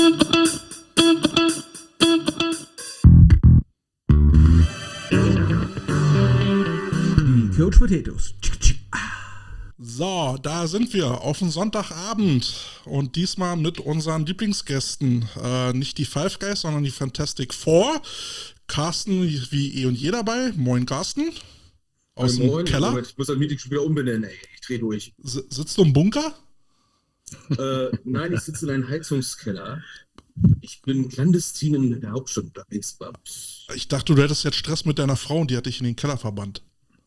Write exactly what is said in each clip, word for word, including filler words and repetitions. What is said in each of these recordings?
Coach Potatoes. So, da sind wir auf dem Sonntagabend und diesmal mit unseren Lieblingsgästen. Äh, nicht die Five Guys, sondern die Fantastic Four. Carsten wie eh und je dabei. Moin Carsten. Aus Moin, dem Keller. Moment, ich muss das Meeting schon wieder umbenennen, ey. Ich dreh durch. S- sitzt du im Bunker? Äh, nein, ich sitze in einem Heizungskeller. Ich bin clandestin in der Hauptstadt unterwegs. Ich dachte, du hättest jetzt Stress mit deiner Frau und die hat dich in den Keller verbannt.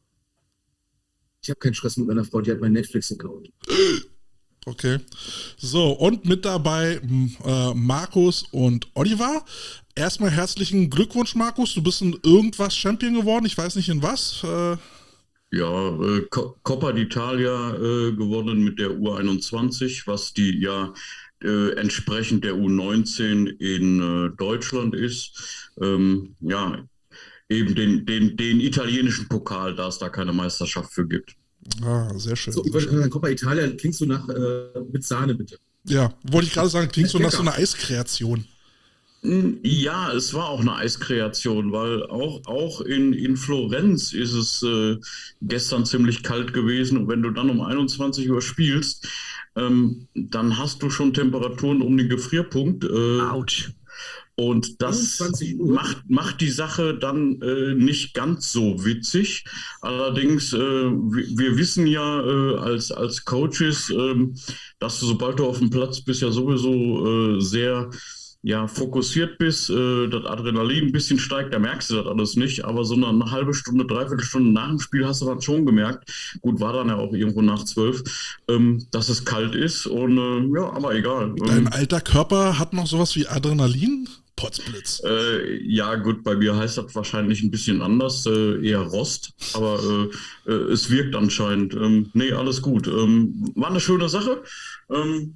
Ich habe keinen Stress mit meiner Frau, die hat meinen Netflix-Account. Okay. So, und mit dabei m, äh, Markus und Oliver. Erstmal herzlichen Glückwunsch, Markus. Du bist in irgendwas Champion geworden. Ich weiß nicht in was. Äh, Ja, äh, Co- Coppa d'Italia äh, gewonnen mit der U einundzwanzig, was die ja äh, entsprechend der U neunzehn in äh, Deutschland ist. Ähm, ja, eben den, den, den italienischen Pokal, da es da keine Meisterschaft für gibt. ah, sehr schön. So, ich Sehr wollte schön. sagen, Coppa Italia, klingst du nach äh, mit Sahne, bitte. Ja, wollte ich gerade sagen, klingt so nach Lecker. so einer Eiskreation. Ja, es war auch eine Eiskreation, weil auch, auch in, in Florenz ist es äh, gestern ziemlich kalt gewesen. Und wenn du dann um einundzwanzig Uhr spielst, ähm, dann hast du schon Temperaturen um den Gefrierpunkt. Äh, Autsch. Und das einundzwanzig Uhr? macht, macht die Sache dann äh, nicht ganz so witzig. Allerdings, äh, wir, wir wissen ja äh, als, als Coaches, ähm, dass du, sobald du auf dem Platz bist, ja sowieso äh, sehr ja, fokussiert bist, äh, das Adrenalin ein bisschen steigt, da merkst du das alles nicht. Aber so eine, eine halbe Stunde, dreiviertel Stunde nach dem Spiel hast du das schon gemerkt. Gut, war dann ja auch irgendwo nach zwölf, ähm, dass es kalt ist. Und äh, ja, aber egal. Dein Ähm, alter Körper hat noch sowas wie Adrenalin? Potzblitz. Äh, ja, gut, bei mir heißt das wahrscheinlich ein bisschen anders, äh, eher Rost, aber äh, äh, es wirkt anscheinend. Ähm, nee, alles gut. Ähm, war eine schöne Sache. Ähm,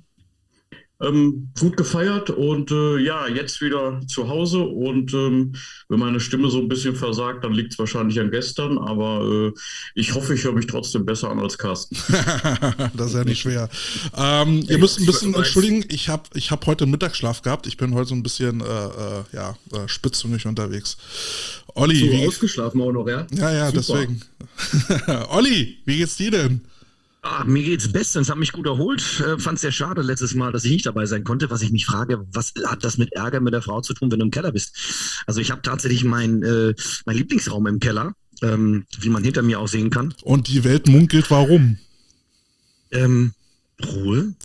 ähm, gut gefeiert und äh, ja, jetzt wieder zu Hause und ähm, wenn meine Stimme so ein bisschen versagt, dann liegt es wahrscheinlich an gestern, aber äh, ich hoffe, ich höre mich trotzdem besser an als Carsten. Das ist ja nicht schwer. Ähm, ihr müsst ein bisschen entschuldigen, ich habe ich hab heute Mittagsschlaf gehabt. Ich bin heute so ein bisschen äh, äh, ja, äh, spitzhüngig unterwegs. Olli, So wie, ausgeschlafen auch noch, ja? ja, ja, Super. deswegen. Olli, wie geht's dir denn? Ah, mir geht's bestens, hab mich gut erholt. Äh, fand's sehr schade letztes Mal, dass ich nicht dabei sein konnte. Was ich mich frage, was hat das mit Ärger mit der Frau zu tun, wenn du im Keller bist? Also ich habe tatsächlich mein, äh, mein Lieblingsraum im Keller, ähm, wie man hinter mir auch sehen kann. Und die Welt munkelt, warum? Ähm, Ruhe.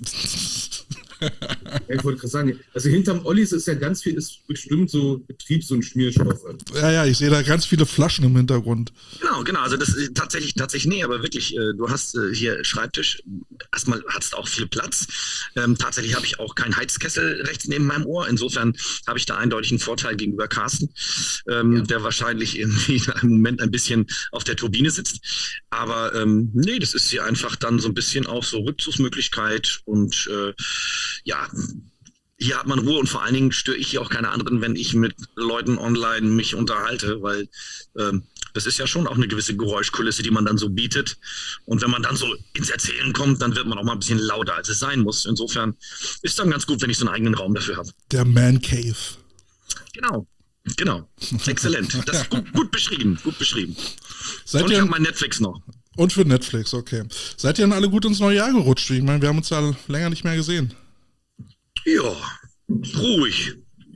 Ja, ich wollte gerade sagen, also hinterm Ollis ist ja ganz viel, ist bestimmt so Betriebs- und Schmierstoffe. Ja, ja, ich sehe da ganz viele Flaschen im Hintergrund. Genau, genau. Also das ist tatsächlich, tatsächlich, nee, aber wirklich, äh, du hast äh, hier Schreibtisch, erstmal hat's auch viel Platz. Ähm, tatsächlich habe ich auch keinen Heizkessel rechts neben meinem Ohr. Insofern habe ich da eindeutig einen Vorteil gegenüber Carsten, ähm, Ja. der wahrscheinlich irgendwie im Moment ein bisschen auf der Turbine sitzt. Aber ähm, nee, das ist hier einfach dann so ein bisschen auch so Rückzugsmöglichkeit und äh, ja, hier hat man Ruhe und vor allen Dingen störe ich hier auch keine anderen, wenn ich mit Leuten online mich unterhalte, weil ähm, das ist ja schon auch eine gewisse Geräuschkulisse, die man dann so bietet. Und wenn man dann so ins Erzählen kommt, dann wird man auch mal ein bisschen lauter, als es sein muss. Insofern ist dann ganz gut, wenn ich so einen eigenen Raum dafür habe. Der Man Cave. Genau, genau. Exzellent. Das ist gut, gut beschrieben, gut beschrieben. Seid Und ich ihr, habe mein Netflix noch. und für Netflix, okay. Seid ihr denn alle gut ins neue Jahr gerutscht? Ich meine, wir haben uns ja länger nicht mehr gesehen. Ja, ruhig.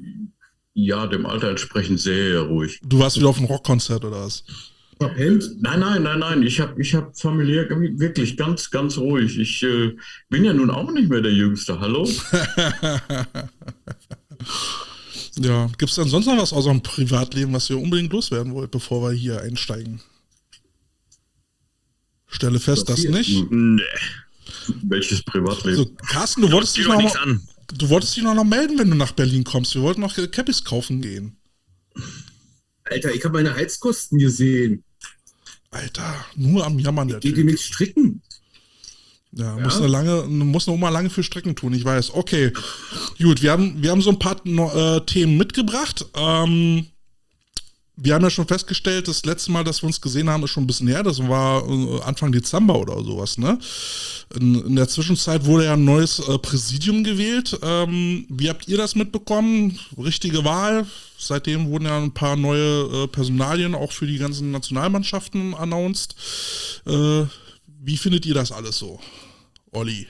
Ja, dem Alter entsprechend sehr ruhig. Du warst wieder auf einem Rockkonzert oder was? Verpennt? Nein, nein, nein, nein. Ich habe ich hab familiär wirklich ganz, ganz ruhig. Ich äh, bin ja nun auch nicht mehr der Jüngste. Hallo? Ja, gibt es denn sonst noch was aus eurem Privatleben, was ihr unbedingt loswerden wollt, bevor wir hier einsteigen? Stelle fest, Ja, das viel. nicht. Nee. Welches Privatleben? So, Carsten, du wolltest Geht dich doch noch nichts mal, an. du wolltest dich noch, noch melden, wenn du nach Berlin kommst. Wir wollten noch Cappies kaufen gehen. Alter, ich habe meine Heizkosten gesehen. Alter, nur am Jammern der Geht Typ. ihr mit Stricken? Ja, Ja? muss eine lange, muss eine Oma lange für Strecken tun, ich weiß. Okay, gut, wir haben, wir haben so ein paar äh, Themen mitgebracht. Ähm, wir haben ja schon festgestellt, das letzte Mal, dass wir uns gesehen haben, ist schon ein bisschen her. Das war äh, Anfang Dezember oder sowas, ne? In, in der Zwischenzeit wurde ja ein neues äh, Präsidium gewählt. Ähm, wie habt ihr das mitbekommen? Richtige Wahl. Seitdem wurden ja ein paar neue äh, Personalien auch für die ganzen Nationalmannschaften announced. Äh, wie findet ihr das alles so, Olli?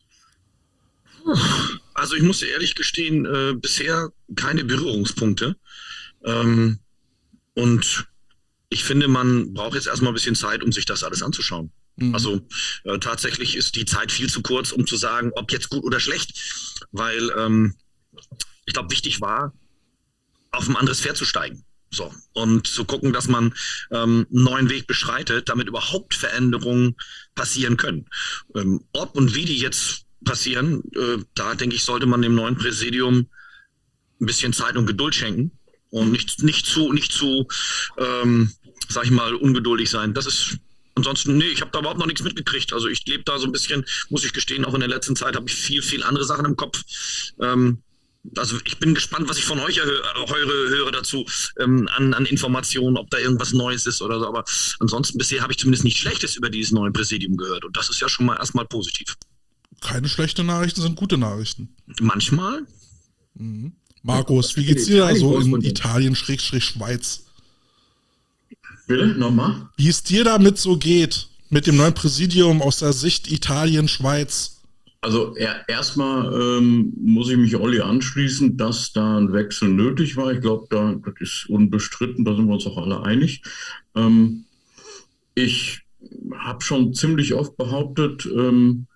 Also ich muss dir ehrlich gestehen, äh, bisher keine Berührungspunkte. Ähm, und ich finde, man braucht jetzt erstmal ein bisschen Zeit, um sich das alles anzuschauen. Mhm. Also äh, tatsächlich ist die Zeit viel zu kurz, um zu sagen, ob jetzt gut oder schlecht. Weil ähm, ich glaube, wichtig war, auf ein anderes Pferd zu steigen. So. Und zu gucken, dass man ähm, einen neuen Weg beschreitet, damit überhaupt Veränderungen passieren können. Ähm, ob und wie die jetzt passieren, äh, da denke ich, sollte man dem neuen Präsidium ein bisschen Zeit und Geduld schenken und nicht, nicht zu, nicht zu ähm, sag ich mal, ungeduldig sein. Das ist ansonsten, nee, ich habe da überhaupt noch nichts mitgekriegt. Also ich lebe da so ein bisschen, muss ich gestehen, auch in der letzten Zeit habe ich viel, viel andere Sachen im Kopf. Ähm, also ich bin gespannt, was ich von euch höre, höre dazu ähm, an, an Informationen, ob da irgendwas Neues ist oder so. Aber ansonsten bisher habe ich zumindest nichts Schlechtes über dieses neue Präsidium gehört. Und das ist ja schon mal erstmal positiv. Keine schlechten Nachrichten sind gute Nachrichten. Manchmal. Mhm. Markus, wie geht's dir da so in Italien, Schrägstrich Schweiz? Bitte, nochmal? Wie es dir damit so geht, mit dem neuen Präsidium aus der Sicht Italien, Schweiz? Also er, erstmal ähm, muss ich mich Olli anschließen, dass da ein Wechsel nötig war. Ich glaube, da das ist unbestritten, da sind wir uns auch alle einig. Ähm, ich habe schon ziemlich oft behauptet, ähm,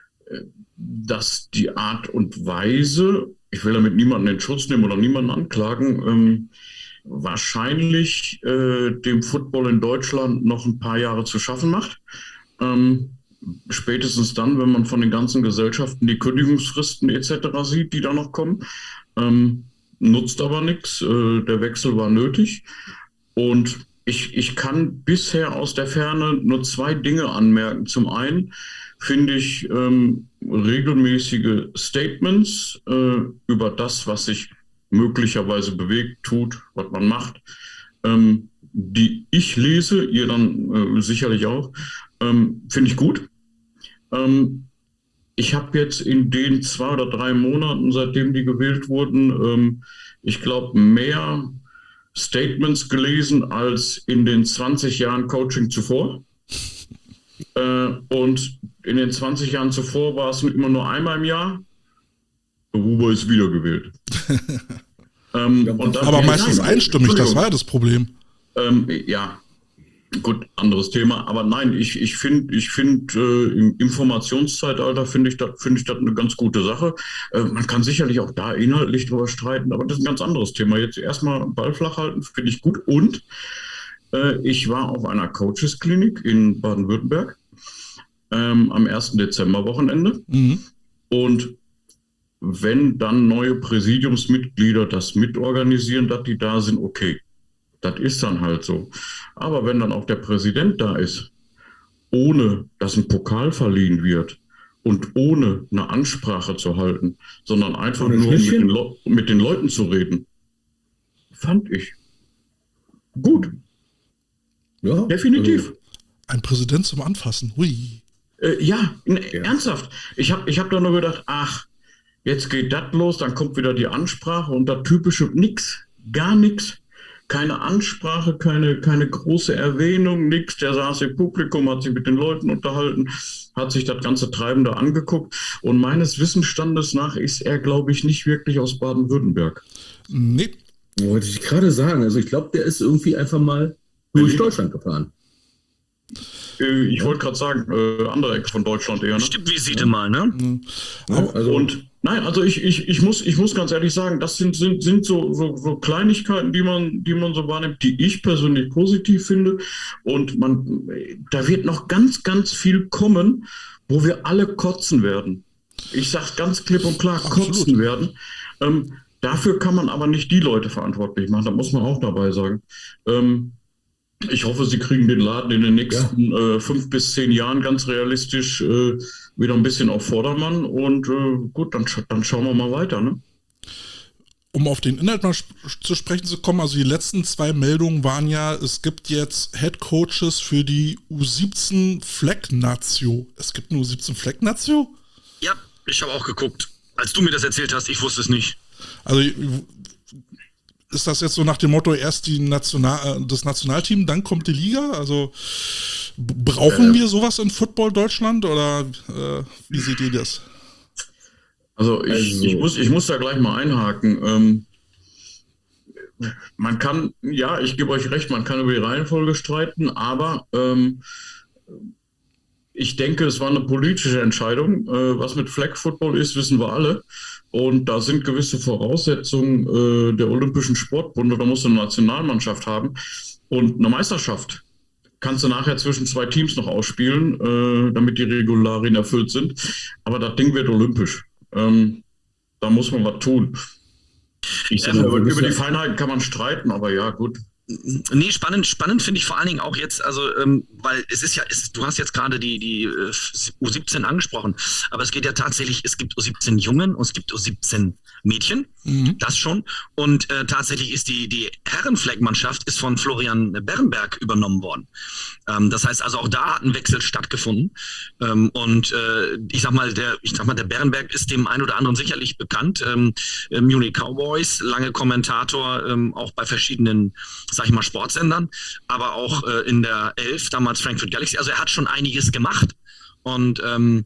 dass die Art und Weise, ich will damit niemanden in Schutz nehmen oder niemanden anklagen, ähm, wahrscheinlich äh, dem Football in Deutschland noch ein paar Jahre zu schaffen macht. Ähm, spätestens dann, wenn man von den ganzen Gesellschaften die Kündigungsfristen et cetera sieht, die da noch kommen. Ähm, nutzt aber nichts. Äh, der Wechsel war nötig. Und ich, ich kann bisher aus der Ferne nur zwei Dinge anmerken. Zum einen finde ich ähm, regelmäßige Statements äh, über das, was sich möglicherweise bewegt, tut, was man macht, ähm, die ich lese, ihr dann äh, sicherlich auch, ähm, finde ich gut. Ähm, ich habe jetzt in den zwei oder drei Monaten, seitdem die gewählt wurden, ähm, ich glaube, mehr Statements gelesen als in den zwanzig Jahren Coaching zuvor. Äh, und in den zwanzig Jahren zuvor war es immer nur einmal im Jahr. Huber ist wiedergewählt. ähm, und dann, aber ja, meistens nein, einstimmig, das war ja das Problem. Ähm, ja, gut, anderes Thema. Aber nein, ich, ich finde, ich find, äh, im Informationszeitalter finde ich das find ich das eine ganz gute Sache. Äh, man kann sicherlich auch da inhaltlich drüber streiten, aber das ist ein ganz anderes Thema. Jetzt erstmal Ball flach halten, finde ich gut. Und äh, ich war auf einer Coaches-Klinik in Baden-Württemberg ähm, am ersten Dezember-Wochenende. Mhm. Und wenn dann neue Präsidiumsmitglieder das mitorganisieren, dass die da sind, okay. Das ist dann halt so. Aber wenn dann auch der Präsident da ist, ohne dass ein Pokal verliehen wird und ohne eine Ansprache zu halten, sondern einfach nur um mit den, Le- mit den Leuten zu reden, fand ich gut. Ja, definitiv. Also ein Präsident zum Anfassen, hui. Äh, ja, ja, ernsthaft. Ich habe ich hab da nur gedacht, ach, jetzt geht das los, dann kommt wieder die Ansprache und das typische nix, gar nichts. Keine Ansprache, keine, keine große Erwähnung, nichts. Der saß im Publikum, hat sich mit den Leuten unterhalten, hat sich das ganze Treiben da angeguckt. Und meines Wissensstandes nach ist er, glaube ich, nicht wirklich aus Baden-Württemberg. Nee. Wollte ich gerade sagen. Also ich glaube, der ist irgendwie einfach mal durch Deutschland gefahren. Äh, ich ja. wollte gerade sagen, äh, andere Ecke von Deutschland eher. Ne? Stippvisite ja. mal, ne? Mhm. Ja, also und nein, also ich, ich, ich, muss, ich muss ganz ehrlich sagen, das sind, sind, sind so, so, so Kleinigkeiten, die man, die man so wahrnimmt, die ich persönlich positiv finde. Und man, da wird noch ganz, ganz viel kommen, wo wir alle kotzen werden. Ich sage ganz klipp und klar, Absolut. kotzen werden. Ähm, dafür kann man aber nicht die Leute verantwortlich machen, da muss man auch dabei sagen. Ähm, Ich hoffe, sie kriegen den Laden in den nächsten ja. äh, fünf bis zehn Jahren ganz realistisch äh, wieder ein bisschen auf Vordermann. Und äh, gut, dann, dann schauen wir mal weiter. Ne? Um auf den Inhalt mal sp- zu sprechen zu kommen, also die letzten zwei Meldungen waren ja, es gibt jetzt Head Coaches für die U siebzehn Flag Nazio. Es gibt eine U siebzehn Flag Nazio? Ja, ich habe auch geguckt. Als du mir das erzählt hast, ich wusste es nicht. Also ist das jetzt so nach dem Motto, erst die National, das Nationalteam, dann kommt die Liga? Also b- brauchen Äh. wir sowas in Football Deutschland oder äh, wie seht ihr das? Also ich, Also- ich, muss, ich muss da gleich mal einhaken. Ähm, man kann, ja, ich gebe euch recht, man kann über die Reihenfolge streiten, aber ähm, ich denke, es war eine politische Entscheidung. Äh, was mit Flag Football ist, wissen wir alle. Und da sind gewisse Voraussetzungen äh, der Olympischen Sportbunde. Da musst du eine Nationalmannschaft haben und eine Meisterschaft. Kannst du nachher zwischen zwei Teams noch ausspielen, äh, damit die Regularien erfüllt sind. Aber das Ding wird olympisch. Ähm, da muss man was tun. Ich sag Ja, mal, über, wir müssen über die ja- Feinheiten kann man streiten, aber ja, gut. Nee, spannend, spannend finde ich vor allen Dingen auch jetzt, also, ähm, weil es ist ja, es, du hast jetzt gerade die, die äh, U siebzehn angesprochen, aber es geht ja tatsächlich, es gibt U siebzehn Jungen und es gibt U siebzehn Mädchen, Mhm. das schon. Und äh, tatsächlich ist die, die Herrenflag-Mannschaft ist von Florian Berenberg übernommen worden. Ähm, das heißt also, auch da hat ein Wechsel stattgefunden. Ähm, und äh, ich sag mal, der, ich sag mal, der Berenberg ist dem einen oder anderen sicherlich bekannt. Ähm, äh, Munich Cowboys, lange Kommentator, ähm, auch bei verschiedenen, sag ich mal, Sportsendern, aber auch äh, in der Elf, damals Frankfurt Galaxy. Also er hat schon einiges gemacht. Und ähm,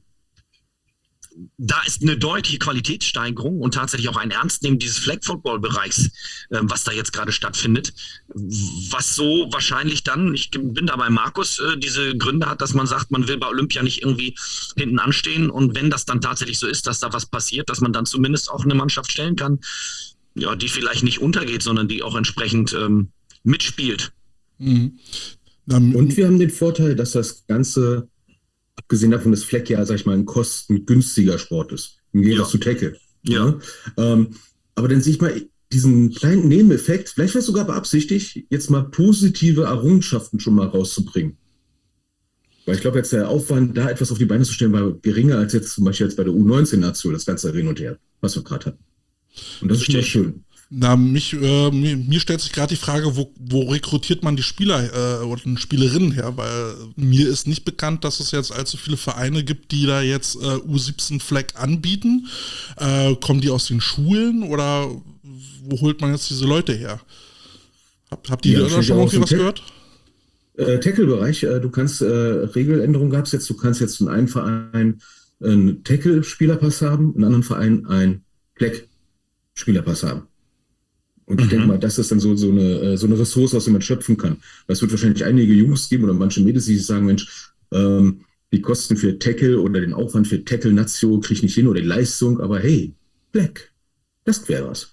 da ist eine deutliche Qualitätssteigerung und tatsächlich auch ein Ernstnehmen dieses Flag-Football-Bereichs, äh, was da jetzt gerade stattfindet, was so wahrscheinlich dann, ich bin da bei Markus, äh, diese Gründe hat, dass man sagt, man will bei Olympia nicht irgendwie hinten anstehen und wenn das dann tatsächlich so ist, dass da was passiert, dass man dann zumindest auch eine Mannschaft stellen kann, ja, die vielleicht nicht untergeht, sondern die auch entsprechend ähm, mitspielt. Mhm. Na, Und wir haben den Vorteil, dass das Ganze, abgesehen davon, dass Flag ja, sag ich mal, ein kostengünstiger Sport ist, im Gegensatz Ja. zu Tackle. Ja. Ne? Ähm, aber dann sehe ich mal diesen kleinen Nebeneffekt, vielleicht wäre es sogar beabsichtigt, jetzt mal positive Errungenschaften schon mal rauszubringen. Weil ich glaube, jetzt der Aufwand, da etwas auf die Beine zu stellen, war geringer als jetzt zum Beispiel jetzt bei der U neunzehn-Nation, das ganze Hin und Her, was wir gerade hatten. Und das ist schon mal schön. Na, mich, äh, mir, mir stellt sich gerade die Frage, wo, wo rekrutiert man die Spieler äh, und Spielerinnen her? Weil mir ist nicht bekannt, dass es jetzt allzu viele Vereine gibt, die da jetzt äh, U siebzehn Flag anbieten. Äh, kommen die aus den Schulen oder wo holt man jetzt diese Leute her? Habt, habt ihr Ja, da schon auch irgendwie so was Tack- gehört? Äh, Tackle-Bereich, äh, du kannst, äh, Regeländerungen gab es jetzt, du kannst jetzt in einem Verein einen Tackle-Spielerpass haben, in einem anderen Verein einen Flag-Spielerpass haben. Und ich Mhm. denke mal, das ist dann so, so, eine, äh, so eine Ressource, aus der man schöpfen kann. Weil es wird wahrscheinlich einige Jungs geben oder manche Mädels, die sich sagen, Mensch, ähm, die Kosten für Tackle oder den Aufwand für Tackle-Nazio kriege ich nicht hin oder die Leistung, aber hey, Flag, das wäre was.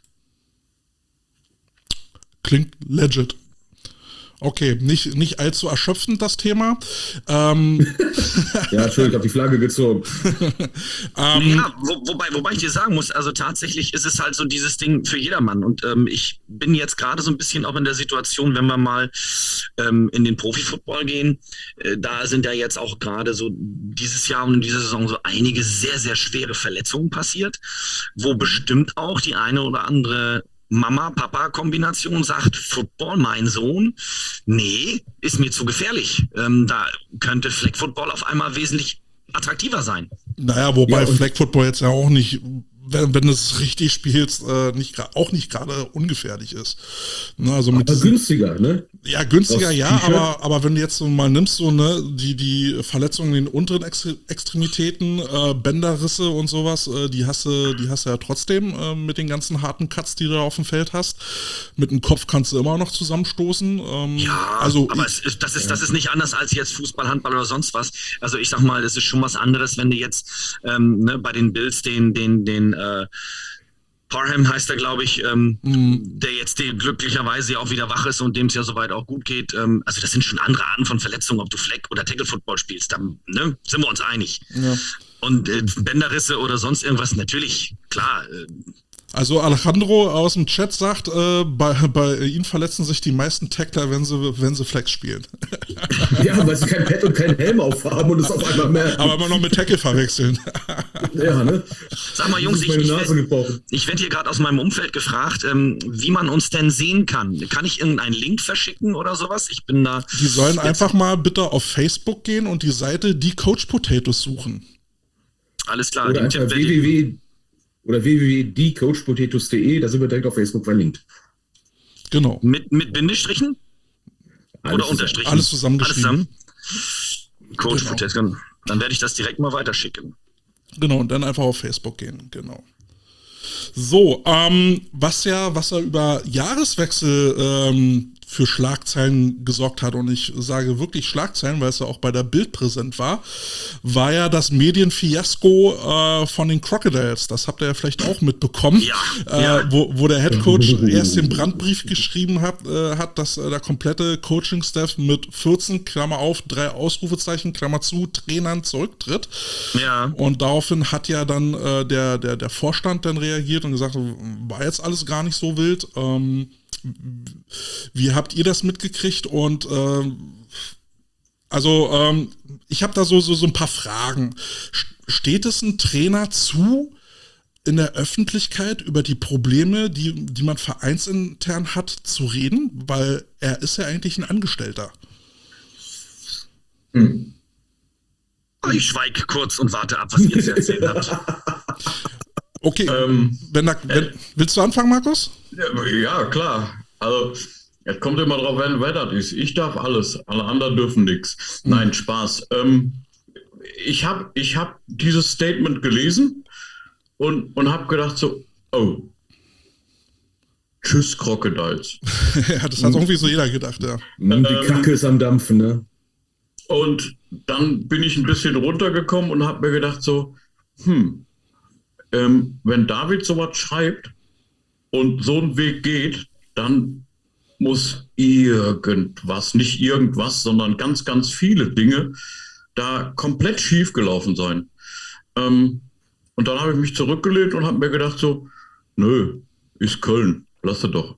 Klingt legit. Okay, nicht, nicht allzu erschöpfend das Thema. Ähm, Ja, Entschuldigung, ich habe die Flagge gezogen. ähm, Ja, wo, wobei, wobei ich dir sagen muss, also tatsächlich ist es halt so dieses Ding für jedermann. Und ähm, ich bin jetzt gerade so ein bisschen auch in der Situation, wenn wir mal ähm, in den Profifootball gehen, äh, da sind ja jetzt auch gerade so dieses Jahr und in dieser Saison so einige sehr, sehr schwere Verletzungen passiert, wo bestimmt auch die eine oder andere Mama-Papa-Kombination sagt, Football, mein Sohn, nee, ist mir zu gefährlich. Ähm, da könnte Flag Football auf einmal wesentlich attraktiver sein. Naja, wobei Ja, und- Flag Football jetzt ja auch nicht, wenn, wenn du es richtig spielst, äh, nicht, gra- auch nicht gerade ungefährlich ist. Ne, also mit Aber diesen, günstiger, ne? ja, günstiger, aus ja, T-Shirt. aber, aber wenn du jetzt so mal nimmst, so, ne, die, die Verletzungen in den unteren Ex Extremitäten, äh, Bänderrisse und sowas, äh, die hast du, die hast du ja trotzdem äh, mit den ganzen harten Cuts, die du da auf dem Feld hast. Mit dem Kopf kannst du immer noch zusammenstoßen. Ähm, Ja, also aber ich, es ist, das, ist, das ist nicht anders als jetzt Fußball, Handball oder sonst was. Also ich sag mal, es ist schon was anderes, wenn du jetzt ähm, ne, bei den Bills den, den, den äh, Parham heißt er, glaube ich, ähm, Mhm. der jetzt die, glücklicherweise ja auch wieder wach ist und dem es ja soweit auch gut geht. Ähm, also das sind schon andere Arten von Verletzungen, ob du Flag oder Tackle Football spielst, dann ne, sind wir uns einig. ja. Und äh, Bänderrisse oder sonst irgendwas, natürlich, klar, äh, Also Alejandro aus dem Chat sagt, äh, bei, bei ihnen verletzen sich die meisten Tackler, wenn sie, wenn sie Flex spielen. Ja, weil sie kein Pad und keinen Helm aufhaben und es auf einmal merken. Aber immer noch mit Tackle verwechseln. Ja, ne? Sag mal, Jungs, ich, meine ich, Nase werd- gebrochen. ich werde hier gerade aus meinem Umfeld gefragt, ähm, wie man uns denn sehen kann. Kann ich irgendeinen Link verschicken oder sowas? Ich bin da. Die sollen jetzt- einfach mal bitte auf Facebook gehen und die Seite Die Coach Potatoes suchen. Alles klar, Oder den einfach Tipp werde ich. www oder w w w punkt die coach potatoes punkt de, da sind wir direkt auf Facebook verlinkt. Genau. Mit, mit Bindestrichen? Alles Oder zusammen. Unterstrichen? Alles zusammengeschrieben. Alles zusammen? Coach Genau. Protest, dann, dann werde ich das direkt mal weiterschicken. Genau, und dann einfach auf Facebook gehen, genau. So, ähm, was ja, was ja über Jahreswechsel ähm, für Schlagzeilen gesorgt hat, und ich sage wirklich Schlagzeilen, weil es ja auch bei der Bild präsent war, war ja das Medienfiasko äh, von den Crocodiles. Das habt ihr ja vielleicht auch mitbekommen, Ja, äh, ja. Wo, wo der Headcoach erst den Brandbrief geschrieben hat, äh, hat, dass äh, der komplette Coaching-Staff mit vierzehn, Klammer auf, drei Ausrufezeichen, Klammer zu, Trainern zurücktritt. Ja. Und daraufhin hat ja dann äh, der, der, der Vorstand dann reagiert und gesagt, war jetzt alles gar nicht so wild. Ähm, wie habt ihr das mitgekriegt? Und ähm, also ähm, ich habe da so, so, so ein paar Fragen. Steht es ein Trainer zu, in der Öffentlichkeit über die Probleme, die, die man vereinsintern hat, zu reden? Weil er ist ja eigentlich ein Angestellter. Hm. Ich schweige kurz und warte ab, was ihr zu erzählen habt. Okay, Ähm, wenn da, wenn, willst du anfangen, Markus? Ja, klar. Also, es kommt immer drauf an, wer das ist. Ich darf alles, alle anderen dürfen nichts. Nein, Spaß. Ähm, ich habe ich hab dieses Statement gelesen und, und habe gedacht so, oh, tschüss Crocodiles. Ja, das hat irgendwie so jeder gedacht, ja. Hm, Die Ähm, Kacke ist am Dampfen, ne? Und dann bin ich ein bisschen runtergekommen und habe mir gedacht so, hm, ähm, wenn David sowas schreibt und so einen Weg geht, dann muss irgendwas, nicht irgendwas, sondern ganz, ganz viele Dinge da komplett schief gelaufen sein. Ähm, und dann habe ich mich zurückgelehnt und habe mir gedacht so, nö, ist Köln, lass es doch.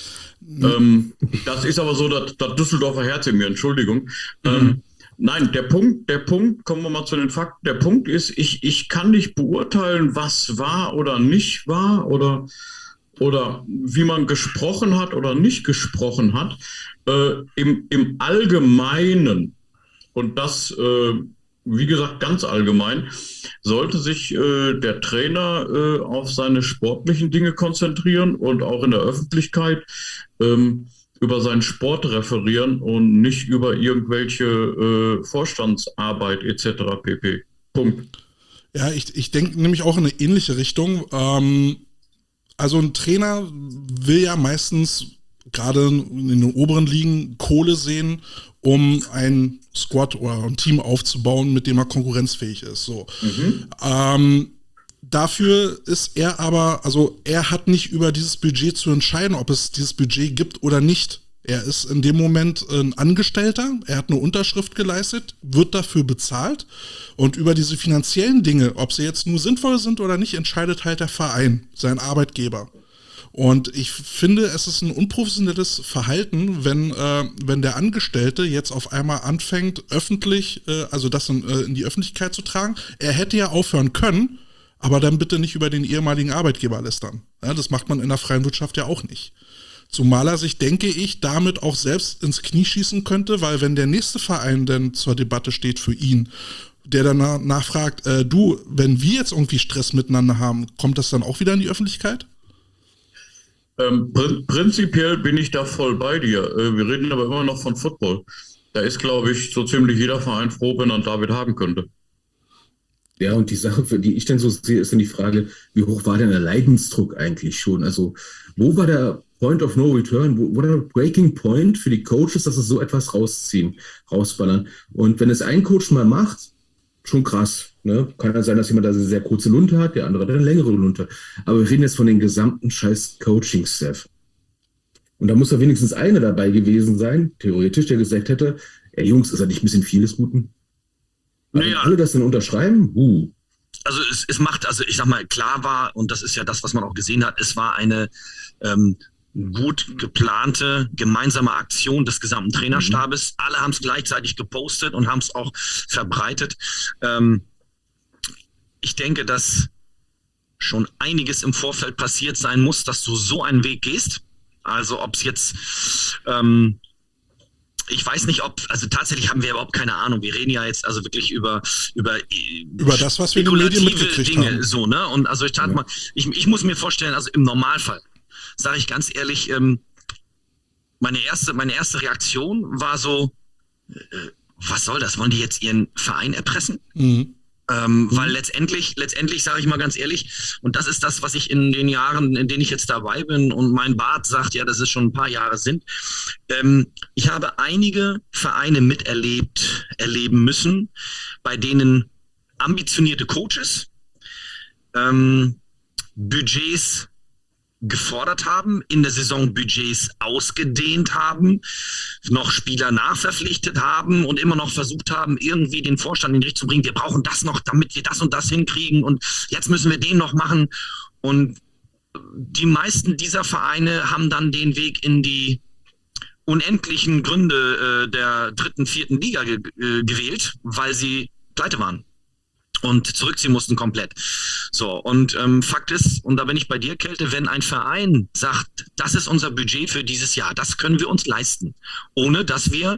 Ähm, das ist aber so das, das Düsseldorfer Herz in mir, Entschuldigung. Ähm, nein, der Punkt, der Punkt, kommen wir mal zu den Fakten. Der Punkt ist, ich, ich kann nicht beurteilen, was war oder nicht war oder, oder wie man gesprochen hat oder nicht gesprochen hat. Äh, im, im Allgemeinen, und das, äh, wie gesagt, ganz allgemein, sollte sich äh, der Trainer äh, auf seine sportlichen Dinge konzentrieren und auch in der Öffentlichkeit ähm, über seinen Sport referieren und nicht über irgendwelche äh, Vorstandsarbeit et cetera pp. Punkt. Ja, ich, ich denke nämlich auch in eine ähnliche Richtung. Ähm, also ein Trainer will ja meistens gerade in den oberen Ligen Kohle sehen, um ein Squad oder ein Team aufzubauen, mit dem er konkurrenzfähig ist. So. Mhm. Ähm, dafür ist er aber, also er hat nicht über dieses Budget zu entscheiden, ob es dieses Budget gibt oder nicht. Er ist in dem Moment ein Angestellter, er hat eine Unterschrift geleistet, wird dafür bezahlt und über diese finanziellen Dinge, ob sie jetzt nur sinnvoll sind oder nicht, entscheidet halt der Verein, sein Arbeitgeber. Und ich finde, es ist ein unprofessionelles Verhalten, wenn, äh, wenn der Angestellte jetzt auf einmal anfängt, öffentlich, äh, also das in, äh, in die Öffentlichkeit zu tragen. Er hätte ja aufhören können, aber dann bitte nicht über den ehemaligen Arbeitgeber lästern. Ja, das macht man in der freien Wirtschaft ja auch nicht. Zumal er sich, denke ich, damit auch selbst ins Knie schießen könnte, weil wenn der nächste Verein dann zur Debatte steht für ihn, der dann nachfragt, äh, du, wenn wir jetzt irgendwie Stress miteinander haben, kommt das dann auch wieder in die Öffentlichkeit? Ähm, prin prinzipiell bin ich da voll bei dir. Äh, wir reden aber immer noch von Football. Da ist, glaube ich, so ziemlich jeder Verein froh, wenn er einen David haben könnte. Ja, und die Sache, für die ich dann so sehe, ist dann die Frage, wie hoch war denn der Leidensdruck eigentlich schon? Also, wo war der Point of No Return, wo, wo der Breaking Point für die Coaches, dass sie so etwas rausziehen, rausballern? Und wenn es ein Coach mal macht, schon krass. Ne? Kann ja sein, dass jemand da eine sehr kurze Lunte hat, der andere hat eine längere Lunte. Aber wir reden jetzt von den gesamten scheiß Coaching-Staff. Und da muss da wenigstens einer dabei gewesen sein, theoretisch, der gesagt hätte, ey Jungs, ist das nicht ein bisschen viel des Guten? Also Naja. alle das dann unterschreiben? Uh. also es, es macht, also ich sag mal, klar war, und das ist ja das, was man auch gesehen hat, es war eine ähm, gut geplante gemeinsame Aktion des gesamten Trainerstabes. Mhm. Alle haben es gleichzeitig gepostet und haben es auch verbreitet. Ähm, ich denke, dass schon einiges im Vorfeld passiert sein muss, dass du so einen Weg gehst. Also ob es jetzt, ähm, ich weiß nicht, ob, also tatsächlich haben wir überhaupt keine Ahnung. Wir reden ja jetzt also wirklich über über über das, was wir in den Medien mitgekriegt Dinge, haben. So, ne? Und also ich tat ja. mal, ich, ich muss mir vorstellen, also im Normalfall, sage ich ganz ehrlich, ähm, meine erste meine erste Reaktion war so, äh, was soll das? Wollen die jetzt ihren Verein erpressen? Mhm. Ähm, mhm. Weil letztendlich, letztendlich sage ich mal ganz ehrlich, und das ist das, was ich in den Jahren, in denen ich jetzt dabei bin und mein Bart sagt, ja, dass es schon ein paar Jahre sind, ähm, ich habe einige Vereine miterlebt, erleben müssen, bei denen ambitionierte Coaches ähm, Budgets gefordert haben, in der Saison Budgets ausgedehnt haben, noch Spieler nachverpflichtet haben und immer noch versucht haben, irgendwie den Vorstand in die Richtung zu bringen, wir brauchen das noch, damit wir das und das hinkriegen und jetzt müssen wir den noch machen. Und die meisten dieser Vereine haben dann den Weg in die unendlichen Gründe äh, der dritten, vierten Liga ge- äh, gewählt, weil sie pleite waren und zurückziehen mussten komplett. So, und ähm, Fakt ist, und da bin ich bei dir, Kälte, wenn ein Verein sagt, das ist unser Budget für dieses Jahr, das können wir uns leisten, ohne dass wir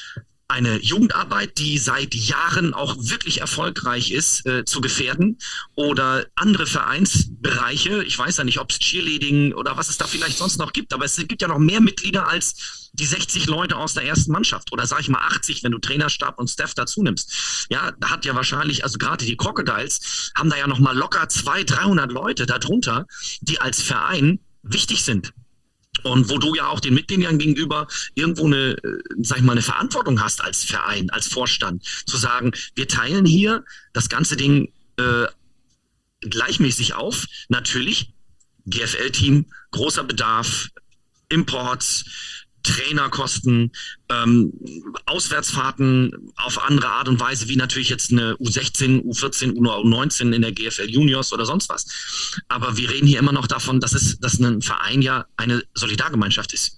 eine Jugendarbeit, die seit Jahren auch wirklich erfolgreich ist, äh, zu gefährden oder andere Vereinsbereiche, ich weiß ja nicht, ob es Cheerleading oder was es da vielleicht sonst noch gibt, aber es gibt ja noch mehr Mitglieder als die sechzig Leute aus der ersten Mannschaft oder sag ich mal achtzig, wenn du Trainerstab und Staff dazu nimmst. Ja, da hat ja wahrscheinlich, also gerade die Crocodiles haben da ja noch mal locker zweihundert, dreihundert Leute darunter, die als Verein wichtig sind. Und wo du ja auch den Mitgliedern gegenüber irgendwo eine, sag ich mal, eine Verantwortung hast als Verein, als Vorstand, zu sagen, wir teilen hier das ganze Ding äh, gleichmäßig auf. Natürlich, G F L-Team, großer Bedarf, Imports, Trainerkosten, ähm, Auswärtsfahrten auf andere Art und Weise, wie natürlich jetzt eine U sechzehn, U vierzehn, U neunzehn in der G F L Juniors oder sonst was. Aber wir reden hier immer noch davon, dass es, dass ein Verein ja eine Solidargemeinschaft ist.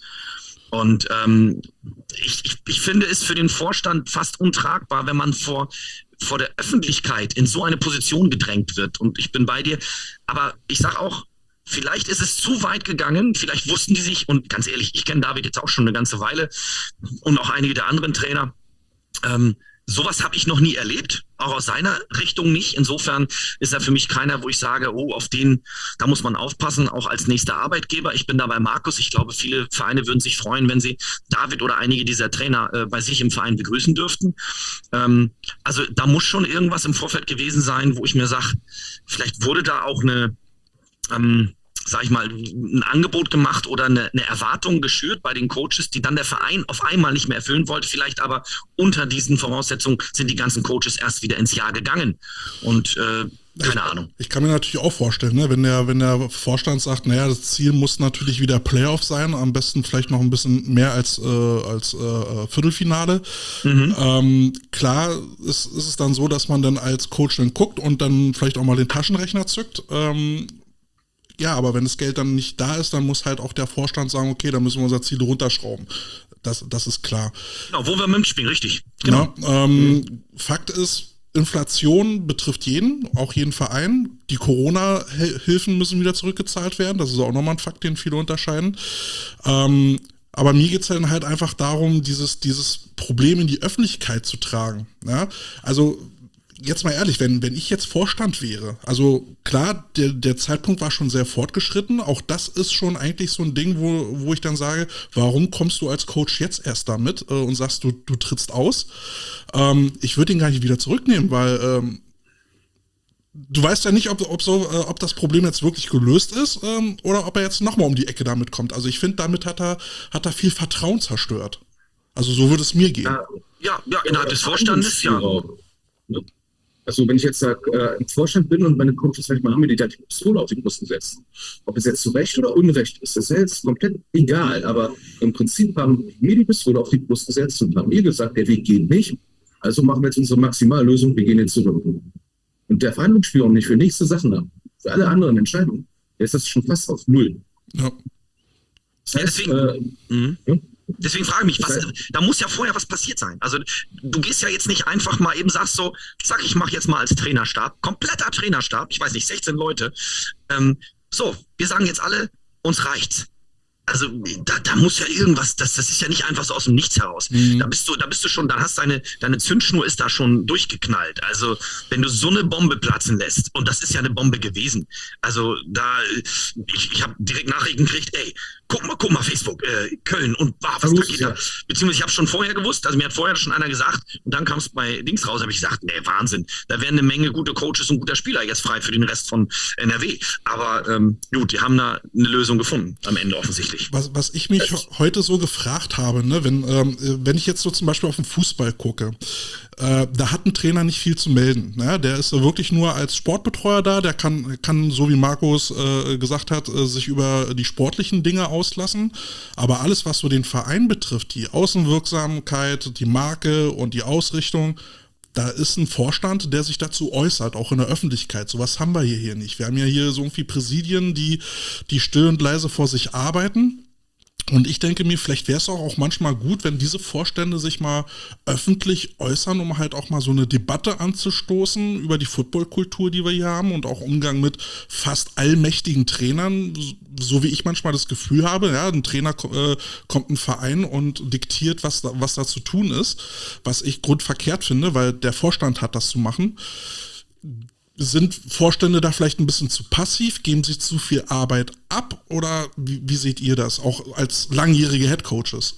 Und ähm, ich, ich, ich finde es für den Vorstand fast untragbar, wenn man vor, vor der Öffentlichkeit in so eine Position gedrängt wird. Und ich bin bei dir. Aber ich sage auch, vielleicht ist es zu weit gegangen, vielleicht wussten die sich, und ganz ehrlich, ich kenne David jetzt auch schon eine ganze Weile und auch einige der anderen Trainer, ähm, sowas habe ich noch nie erlebt, auch aus seiner Richtung nicht. Insofern ist er für mich keiner, wo ich sage, oh, auf den, da muss man aufpassen, auch als nächster Arbeitgeber. Ich bin da bei Markus. Ich glaube, viele Vereine würden sich freuen, wenn sie David oder einige dieser Trainer äh, bei sich im Verein begrüßen dürften. Ähm, also da muss schon irgendwas im Vorfeld gewesen sein, wo ich mir sage, vielleicht wurde da auch eine Ähm, sag ich mal, ein Angebot gemacht oder eine, eine Erwartung geschürt bei den Coaches, die dann der Verein auf einmal nicht mehr erfüllen wollte. Vielleicht aber unter diesen Voraussetzungen sind die ganzen Coaches erst wieder ins Jahr gegangen. Und äh, keine ich, Ahnung. Ich kann mir natürlich auch vorstellen, ne, wenn der, wenn der Vorstand sagt, naja, das Ziel muss natürlich wieder Playoff sein, am besten vielleicht noch ein bisschen mehr als, äh, als äh, Viertelfinale. Mhm. Ähm, klar ist, ist es dann so, dass man dann als Coach dann guckt und dann vielleicht auch mal den Taschenrechner zückt. Ähm, Ja, aber wenn das Geld dann nicht da ist, dann muss halt auch der Vorstand sagen, okay, dann müssen wir unser Ziel runterschrauben. Das, das ist klar. Genau, wo wir mitspielen, richtig. Genau. Ja, ähm, mhm. Fakt ist, Inflation betrifft jeden, auch jeden Verein. Die Corona-Hilfen müssen wieder zurückgezahlt werden. Das ist auch nochmal ein Fakt, den viele unterscheiden. Ähm, aber mir geht es dann halt einfach darum, dieses, dieses Problem in die Öffentlichkeit zu tragen. Ja? Also jetzt mal ehrlich, wenn, wenn ich jetzt Vorstand wäre, also klar, der, der Zeitpunkt war schon sehr fortgeschritten, auch das ist schon eigentlich so ein Ding, wo, wo ich dann sage, warum kommst du als Coach jetzt erst damit äh, und sagst, du, du trittst aus? Ähm, ich würde ihn gar nicht wieder zurücknehmen, weil ähm, du weißt ja nicht, ob, ob, so, äh, ob das Problem jetzt wirklich gelöst ist ähm, oder ob er jetzt nochmal um die Ecke damit kommt. Also ich finde, damit hat er, hat er viel Vertrauen zerstört. Also so würde es mir gehen. Ja, ja, innerhalb des Vorstandes, ja. Also wenn ich jetzt sag, äh, im Vorstand bin und meine Coaches manchmal haben mir die Pistole auf die Brust gesetzt. Ob es jetzt zu Recht oder Unrecht ist, das ist jetzt komplett egal. Aber im Prinzip haben mir die Pistole auf die Brust gesetzt und haben mir gesagt, der Weg geht nicht. Also machen wir jetzt unsere Maximallösung, wir gehen jetzt zurück. und der Verhandlungsspielraum nicht für nächste Sachen haben, für alle anderen Entscheidungen, der ist das schon fast auf Null. Ja. Das heißt, deswegen, äh, mhm. ja? Deswegen frage ich mich, was, Das heißt- da muss ja vorher was passiert sein. Also du gehst ja jetzt nicht einfach mal eben, sagst so, zack, ich mache jetzt mal als Trainerstab, kompletter Trainerstab, ich weiß nicht, sechzehn Leute. Ähm, so, wir sagen jetzt alle, uns reicht's. Also da, da muss ja irgendwas, das, das ist ja nicht einfach so aus dem Nichts heraus. Mhm. Da bist du, da bist du schon, da hast deine, deine Zündschnur ist da schon durchgeknallt. Also wenn du so eine Bombe platzen lässt, und das ist ja eine Bombe gewesen. Also da, ich, ich habe direkt Nachrichten gekriegt, ey, guck mal, guck mal, Facebook, äh, Köln und ah, was da Verlust, geht ja. da. Beziehungsweise ich habe schon vorher gewusst, also mir hat vorher schon einer gesagt, und dann kam es bei Dings raus, habe ich gesagt, nee, Wahnsinn, da wären eine Menge gute Coaches und guter Spieler jetzt frei für den Rest von N R W. Aber ähm, gut, die haben da eine Lösung gefunden, am Ende offensichtlich. Was, was ich mich heute so gefragt habe, ne, wenn, ähm, wenn ich jetzt so zum Beispiel auf den Fußball gucke, äh, da hat ein Trainer nicht viel zu melden. Ne? Der ist wirklich nur als Sportbetreuer da, der kann, kann so wie Markus äh, gesagt hat, äh, sich über die sportlichen Dinge auslassen. Aber alles, was so den Verein betrifft, die Außenwirksamkeit, die Marke und die Ausrichtung, da ist ein Vorstand, der sich dazu äußert, auch in der Öffentlichkeit. Sowas haben wir hier, hier nicht. Wir haben ja hier so irgendwie Präsidien, die, die still und leise vor sich arbeiten. Und ich denke mir, vielleicht wäre es auch, auch manchmal gut, wenn diese Vorstände sich mal öffentlich äußern, um halt auch mal so eine Debatte anzustoßen über die Footballkultur, die wir hier haben und auch Umgang mit fast allmächtigen Trainern, so wie ich manchmal das Gefühl habe, ja, ein Trainer äh, kommt in einen Verein und diktiert, was da, was da zu tun ist, was ich grundverkehrt finde, weil der Vorstand hat das zu machen. Sind Vorstände da vielleicht ein bisschen zu passiv? Geben sie zu viel Arbeit ab? Oder wie, wie seht ihr das, auch als langjährige Headcoaches?